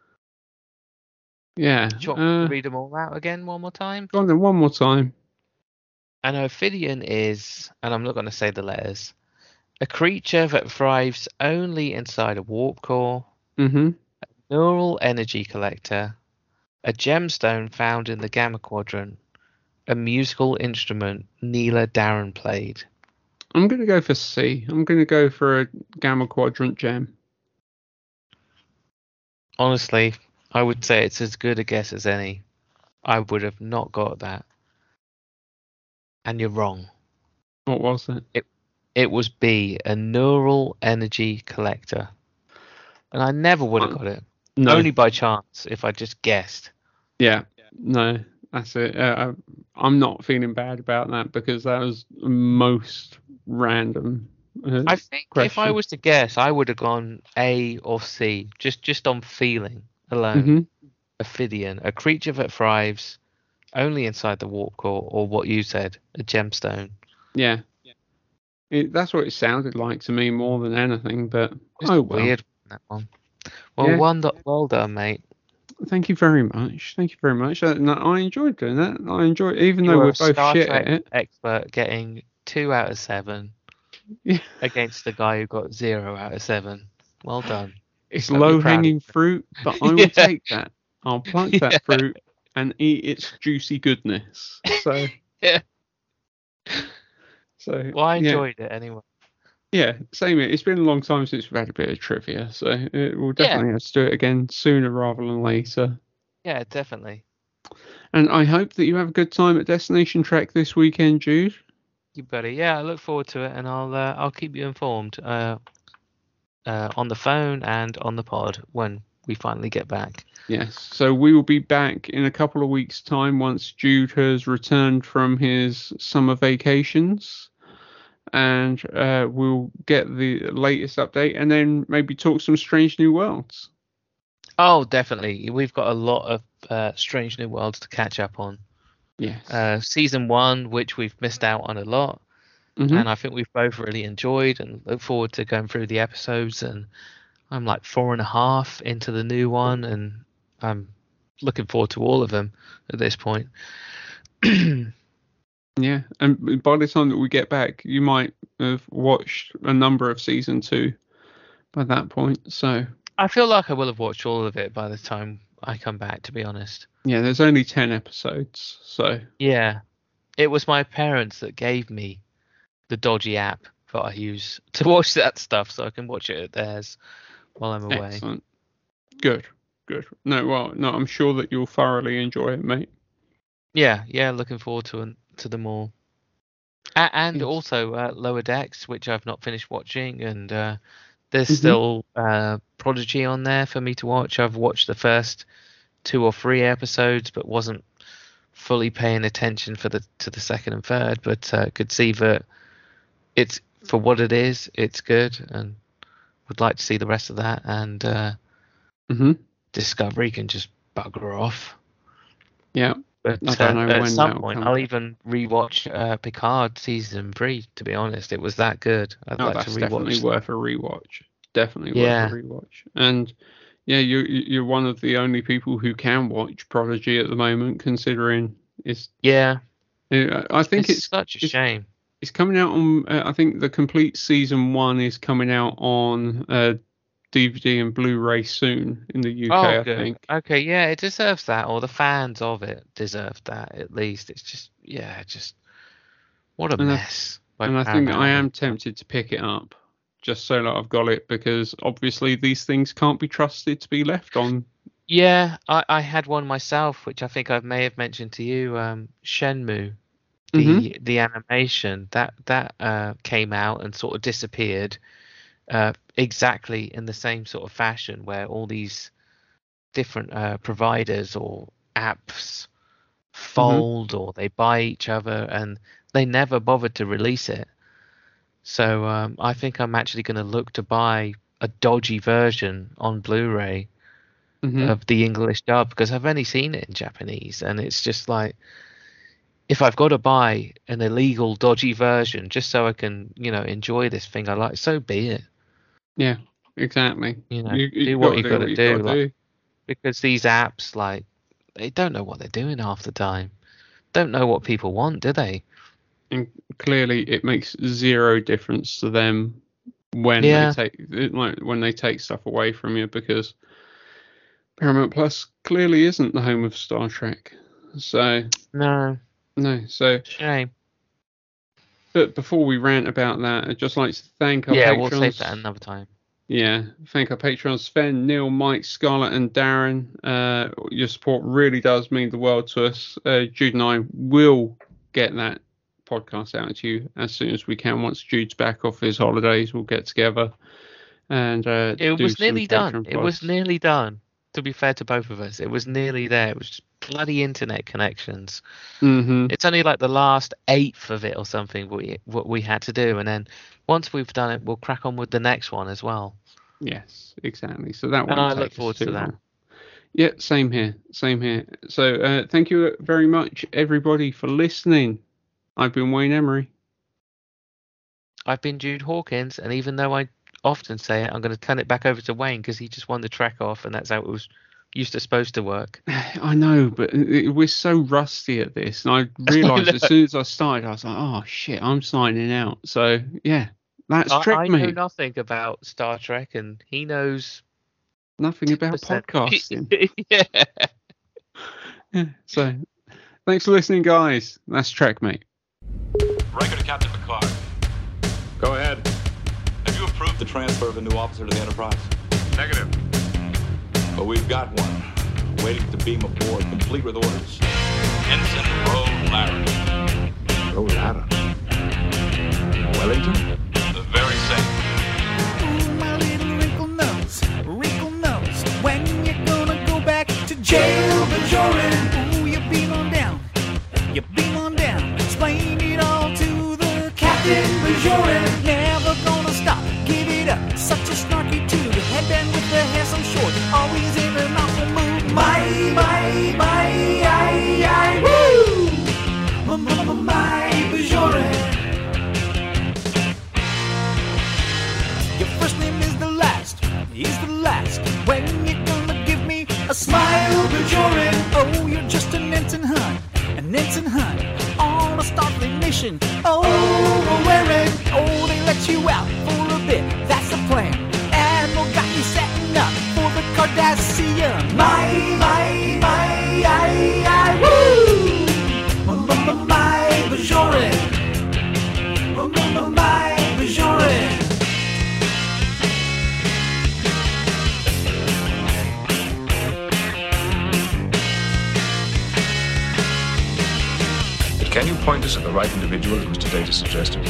Yeah. Do you want me Uh, to read them all out again one more time? go on then, one more time. An Ophidian is, and I'm not going to say the letters, a creature that thrives only inside a warp core, Mm-hmm. neural energy collector, A gemstone found in the Gamma Quadrant. A musical instrument Neela Darren played. I'm going to go for C. I'm going to go for a Gamma Quadrant gem. Honestly, I would say it's as good a guess as any. I would have not got that. And you're wrong. What was it? It it was B, a neural energy collector. And I never would have Oh, got it. No. Only by chance, if I just guessed. Yeah. No, that's it. Uh, I, I'm not feeling bad about that because that was the most random. Uh, I think if I question. was to guess, I would have gone A or C, just just on feeling alone. Mhm. Ophidian, a creature that thrives only inside the warp core, or what you said, a gemstone. Yeah. It, that's what it sounded like to me more than anything, but Just oh well. weird that one. Well, Yeah. one that well done, mate. Thank you very much. Thank you very much. Uh, no, I enjoyed doing that. I enjoy, even You though were we're a both Star shit Trek at it. expert, getting two out of seven Yeah. against the guy who got zero out of seven. Well done. It's Don't be low proud of hanging yourself. fruit, but I will Yeah. take that. I'll pluck Yeah. that fruit and eat its juicy goodness. So, Yeah. so Well, I yeah, enjoyed it anyway. yeah, same here. It's been a long time since we've had a bit of trivia, so uh, we'll Yeah. definitely have to do it again sooner rather than later. Yeah, definitely. And I hope that you have a good time at Destination Trek this weekend, Jude. You better. Yeah, I look forward to it, and I'll uh, I'll keep you informed uh, uh, on the phone and on the pod when we finally get back. Yes, so we will be back in a couple of weeks' time once Jude has returned from his summer vacations, and uh, we'll get the latest update and then maybe talk some Strange New Worlds. Oh, definitely. We've got a lot of uh, Strange New Worlds to catch up on. Yes. Uh, season one, which we've missed out on a lot, Mhm. and I think we've both really enjoyed and look forward to going through the episodes. And I'm like four and a half into the new one, and I'm looking forward to all of them at this point. Yeah, and by the time that we get back, you might have watched a number of season two by that point. So I feel like I will have watched all of it by the time I come back, to be honest. yeah, there's only ten episodes. So Yeah. It was my parents that gave me the dodgy app that I use to watch that stuff, so I can watch it at theirs while I'm away. excellent. Good, good. No, well, no, I'm sure that you'll thoroughly enjoy it, mate. Yeah, yeah, looking forward to to them all. A- and Yes. also uh, Lower Decks, which I've not finished watching, and uh, there's Mhm. still uh, Prodigy on there for me to watch. I've watched the first two or three episodes, but wasn't fully paying attention for the to the second and third. But uh, could see that it's for what it is. It's good, and would like to see the rest of that. And uh, hmm Discovery can just bugger off. Yeah. But I don't uh, know at when some that'll point, come I'll back. even rewatch uh, Picard season three. To be honest, it was that good. I'd No, like that's to definitely rewatch. worth a rewatch. Definitely Yeah. worth a rewatch. And yeah, you you're one of the only people who can watch Prodigy at the moment, considering it's. Yeah, uh, I think it's, it's such a it's, shame. it's coming out on. Uh, I think the complete season one is coming out on uh, D V D and Blu-ray soon in the U K. Oh, I good. think. Okay, yeah, it deserves that, or the fans of it deserve that at least. It's just, yeah, just what a And I- mess. by And I think Paramount. I am tempted to pick it up, just so that I've got it, because obviously these things can't be trusted to be left on. Yeah, I, I had one myself, which I think I may have mentioned to you. Um, Shenmue, the Mhm. the animation that that uh, came out and sort of disappeared, uh, exactly in the same sort of fashion, where all these different uh, providers or apps fold or they buy each other, and they never bothered to release it. So um, I think I'm actually going to look to buy a dodgy version on Blu-ray Mhm. of the English dub, because I've only seen it in Japanese, and it's just like, if I've got to buy an illegal dodgy version just so I can, you know, enjoy this thing I like, so be it. Yeah, exactly. You know, You- do you've what gotta you've do got what to you've do, gotta like, because these apps, like, they don't know what they're doing half the time. Don't know what people want, do they? And clearly, it makes zero difference to them when Yeah. they take like when they take stuff away from you, because Paramount Plus clearly isn't the home of Star Trek. So No, no, so shame. but before we rant about that, I'd just like to thank our Yeah, patrons. we'll save that another time. Yeah, thank our patrons, Sven, Neil, Mike, Scarlett, and Darren. Uh, your support really does mean the world to us. Uh, Jude and I will get that podcast out to you as soon as we can. Once Jude's back off his holidays, we'll get together and uh, It do was some nearly done. Patreon It was pods. nearly done. To be fair to both of us, it was nearly there. It was just bloody internet connections. Mhm. It's only like the last eighth of it or something we what we had to do, and then once we've done it, we'll crack on with the next one as well. Yes, exactly. So that And one. I look forward to that. Yeah, same here. Same here. So uh, thank you very much, everybody, for listening. I've been Wayne Emery. I've been Jude Hawkins, and even though I often say it, I'm going to turn it back over to Wayne because he just won the track off, and that's how it was used to supposed to work. I know, but it- we're so rusty at this, and I realised as soon as I started, I was like, "Oh shit, I'm signing out." So yeah, that's I, Trek I know Mate. nothing about Star Trek, and he knows Nothing about percent. podcasting. Yeah. Yeah. So thanks for listening, guys. That's Trek Mate. Riker to Captain Picard. Go ahead. Have you approved the transfer of a new officer to the Enterprise? Negative. But we've got one. Waiting to beam aboard, complete with orders. Ensign Ro Lara. Ro Lara. Wellington? The very same. Ooh, my little wrinkle nose, wrinkle nose. When you gonna go back to jail, Bajoran? Ooh, you beam on down, you beam on down. Explain it all to the Captain Bajoran. Never gonna stop, give it up. Such a snarky dude, headband with the hair so short, always in an awful mood. My, my, my, I, I, woo! My, my, my, my Bajoran. Your first name is the last, is the last. When you gonna give me a smile, Bajoran? Oh, you're just an ensign hunt, an ensign hunt on a Starfleet mission. Oh, wearing, oh, they let you out for a bit. That's the plan. Admiral got you setting up for the Cardassian. My, my, my, I, I, woo! My, my, my, my Bajoran. My, my, my, my Bajoran. Can you point us at the right individual, as Mister Data suggested?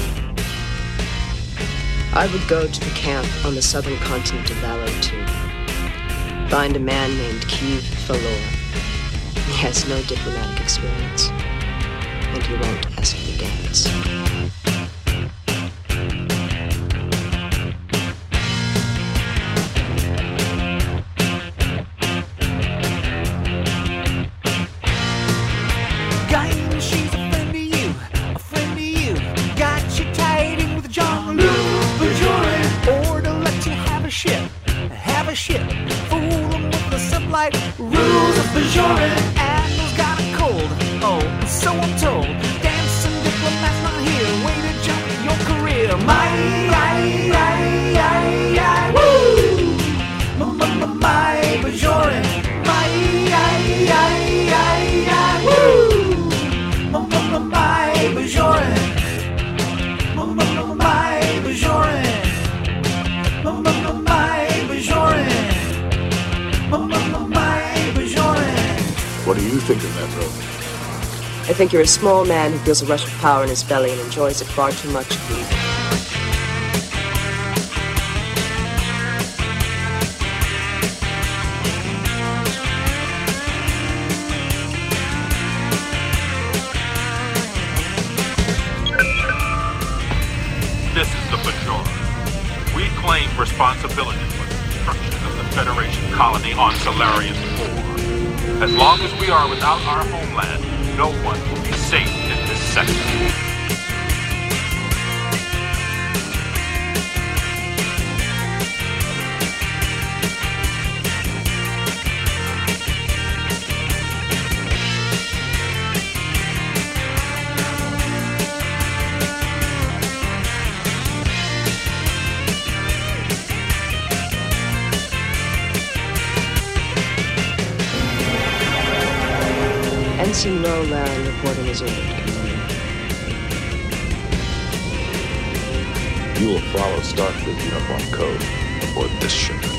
I would go to the camp on the southern continent of Valor two. Find a man named Keith Falor. He has no diplomatic experience, and he won't ask me to dance. Guy, she's a friend of you, a friend of you. Got you tied in with John Luke Bajoran. Or to let you have a ship, have a ship. Fool 'em with the sublight rules of Bajoran. Admiral's got a cold, oh, so I'm told. Dancing diplomat's not here, way to jump your career. My, I, I, I, I, woo! My, my, my, my Bajoran. My, I, I, I, I, woo! My, my, my, my Bajoran. My, my, my, my Bajoran. My, my, my, my Bajoran. My, my, my, my Bajoran. What do you think of that, Ro? I think you're a small man who feels a rush of power in his belly and enjoys it far too much, Keith. This is the Bajoran. We claim responsibility for the destruction of the Federation colony on Solarian four. As long as we are without our homeland, no one will be safe in this sector. Ensign Ro Laren reporting his order. You will follow Starfleet uniform code aboard this shipment.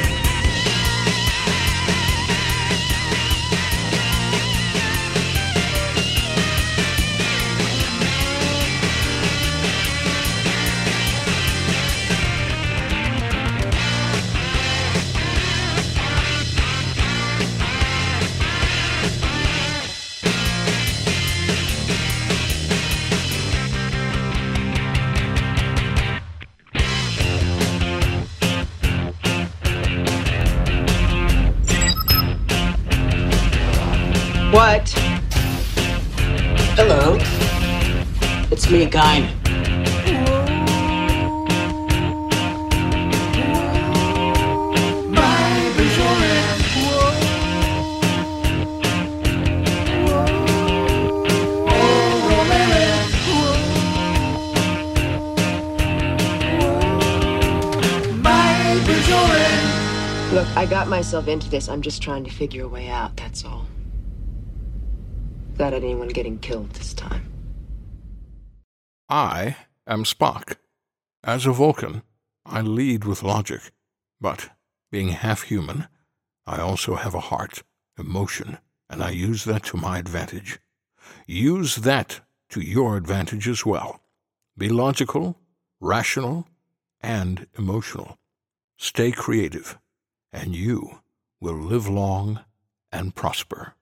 What? Hello. It's me, Guinan. Look, I got myself into this. I'm just trying to figure a way out, that's all. Without anyone getting killed this time. I am Spock. As a Vulcan, I lead with logic, but, being half-human, I also have a heart, emotion, and I use that to my advantage. Use that to your advantage as well. Be logical, rational, and emotional. Stay creative, and you will live long and prosper.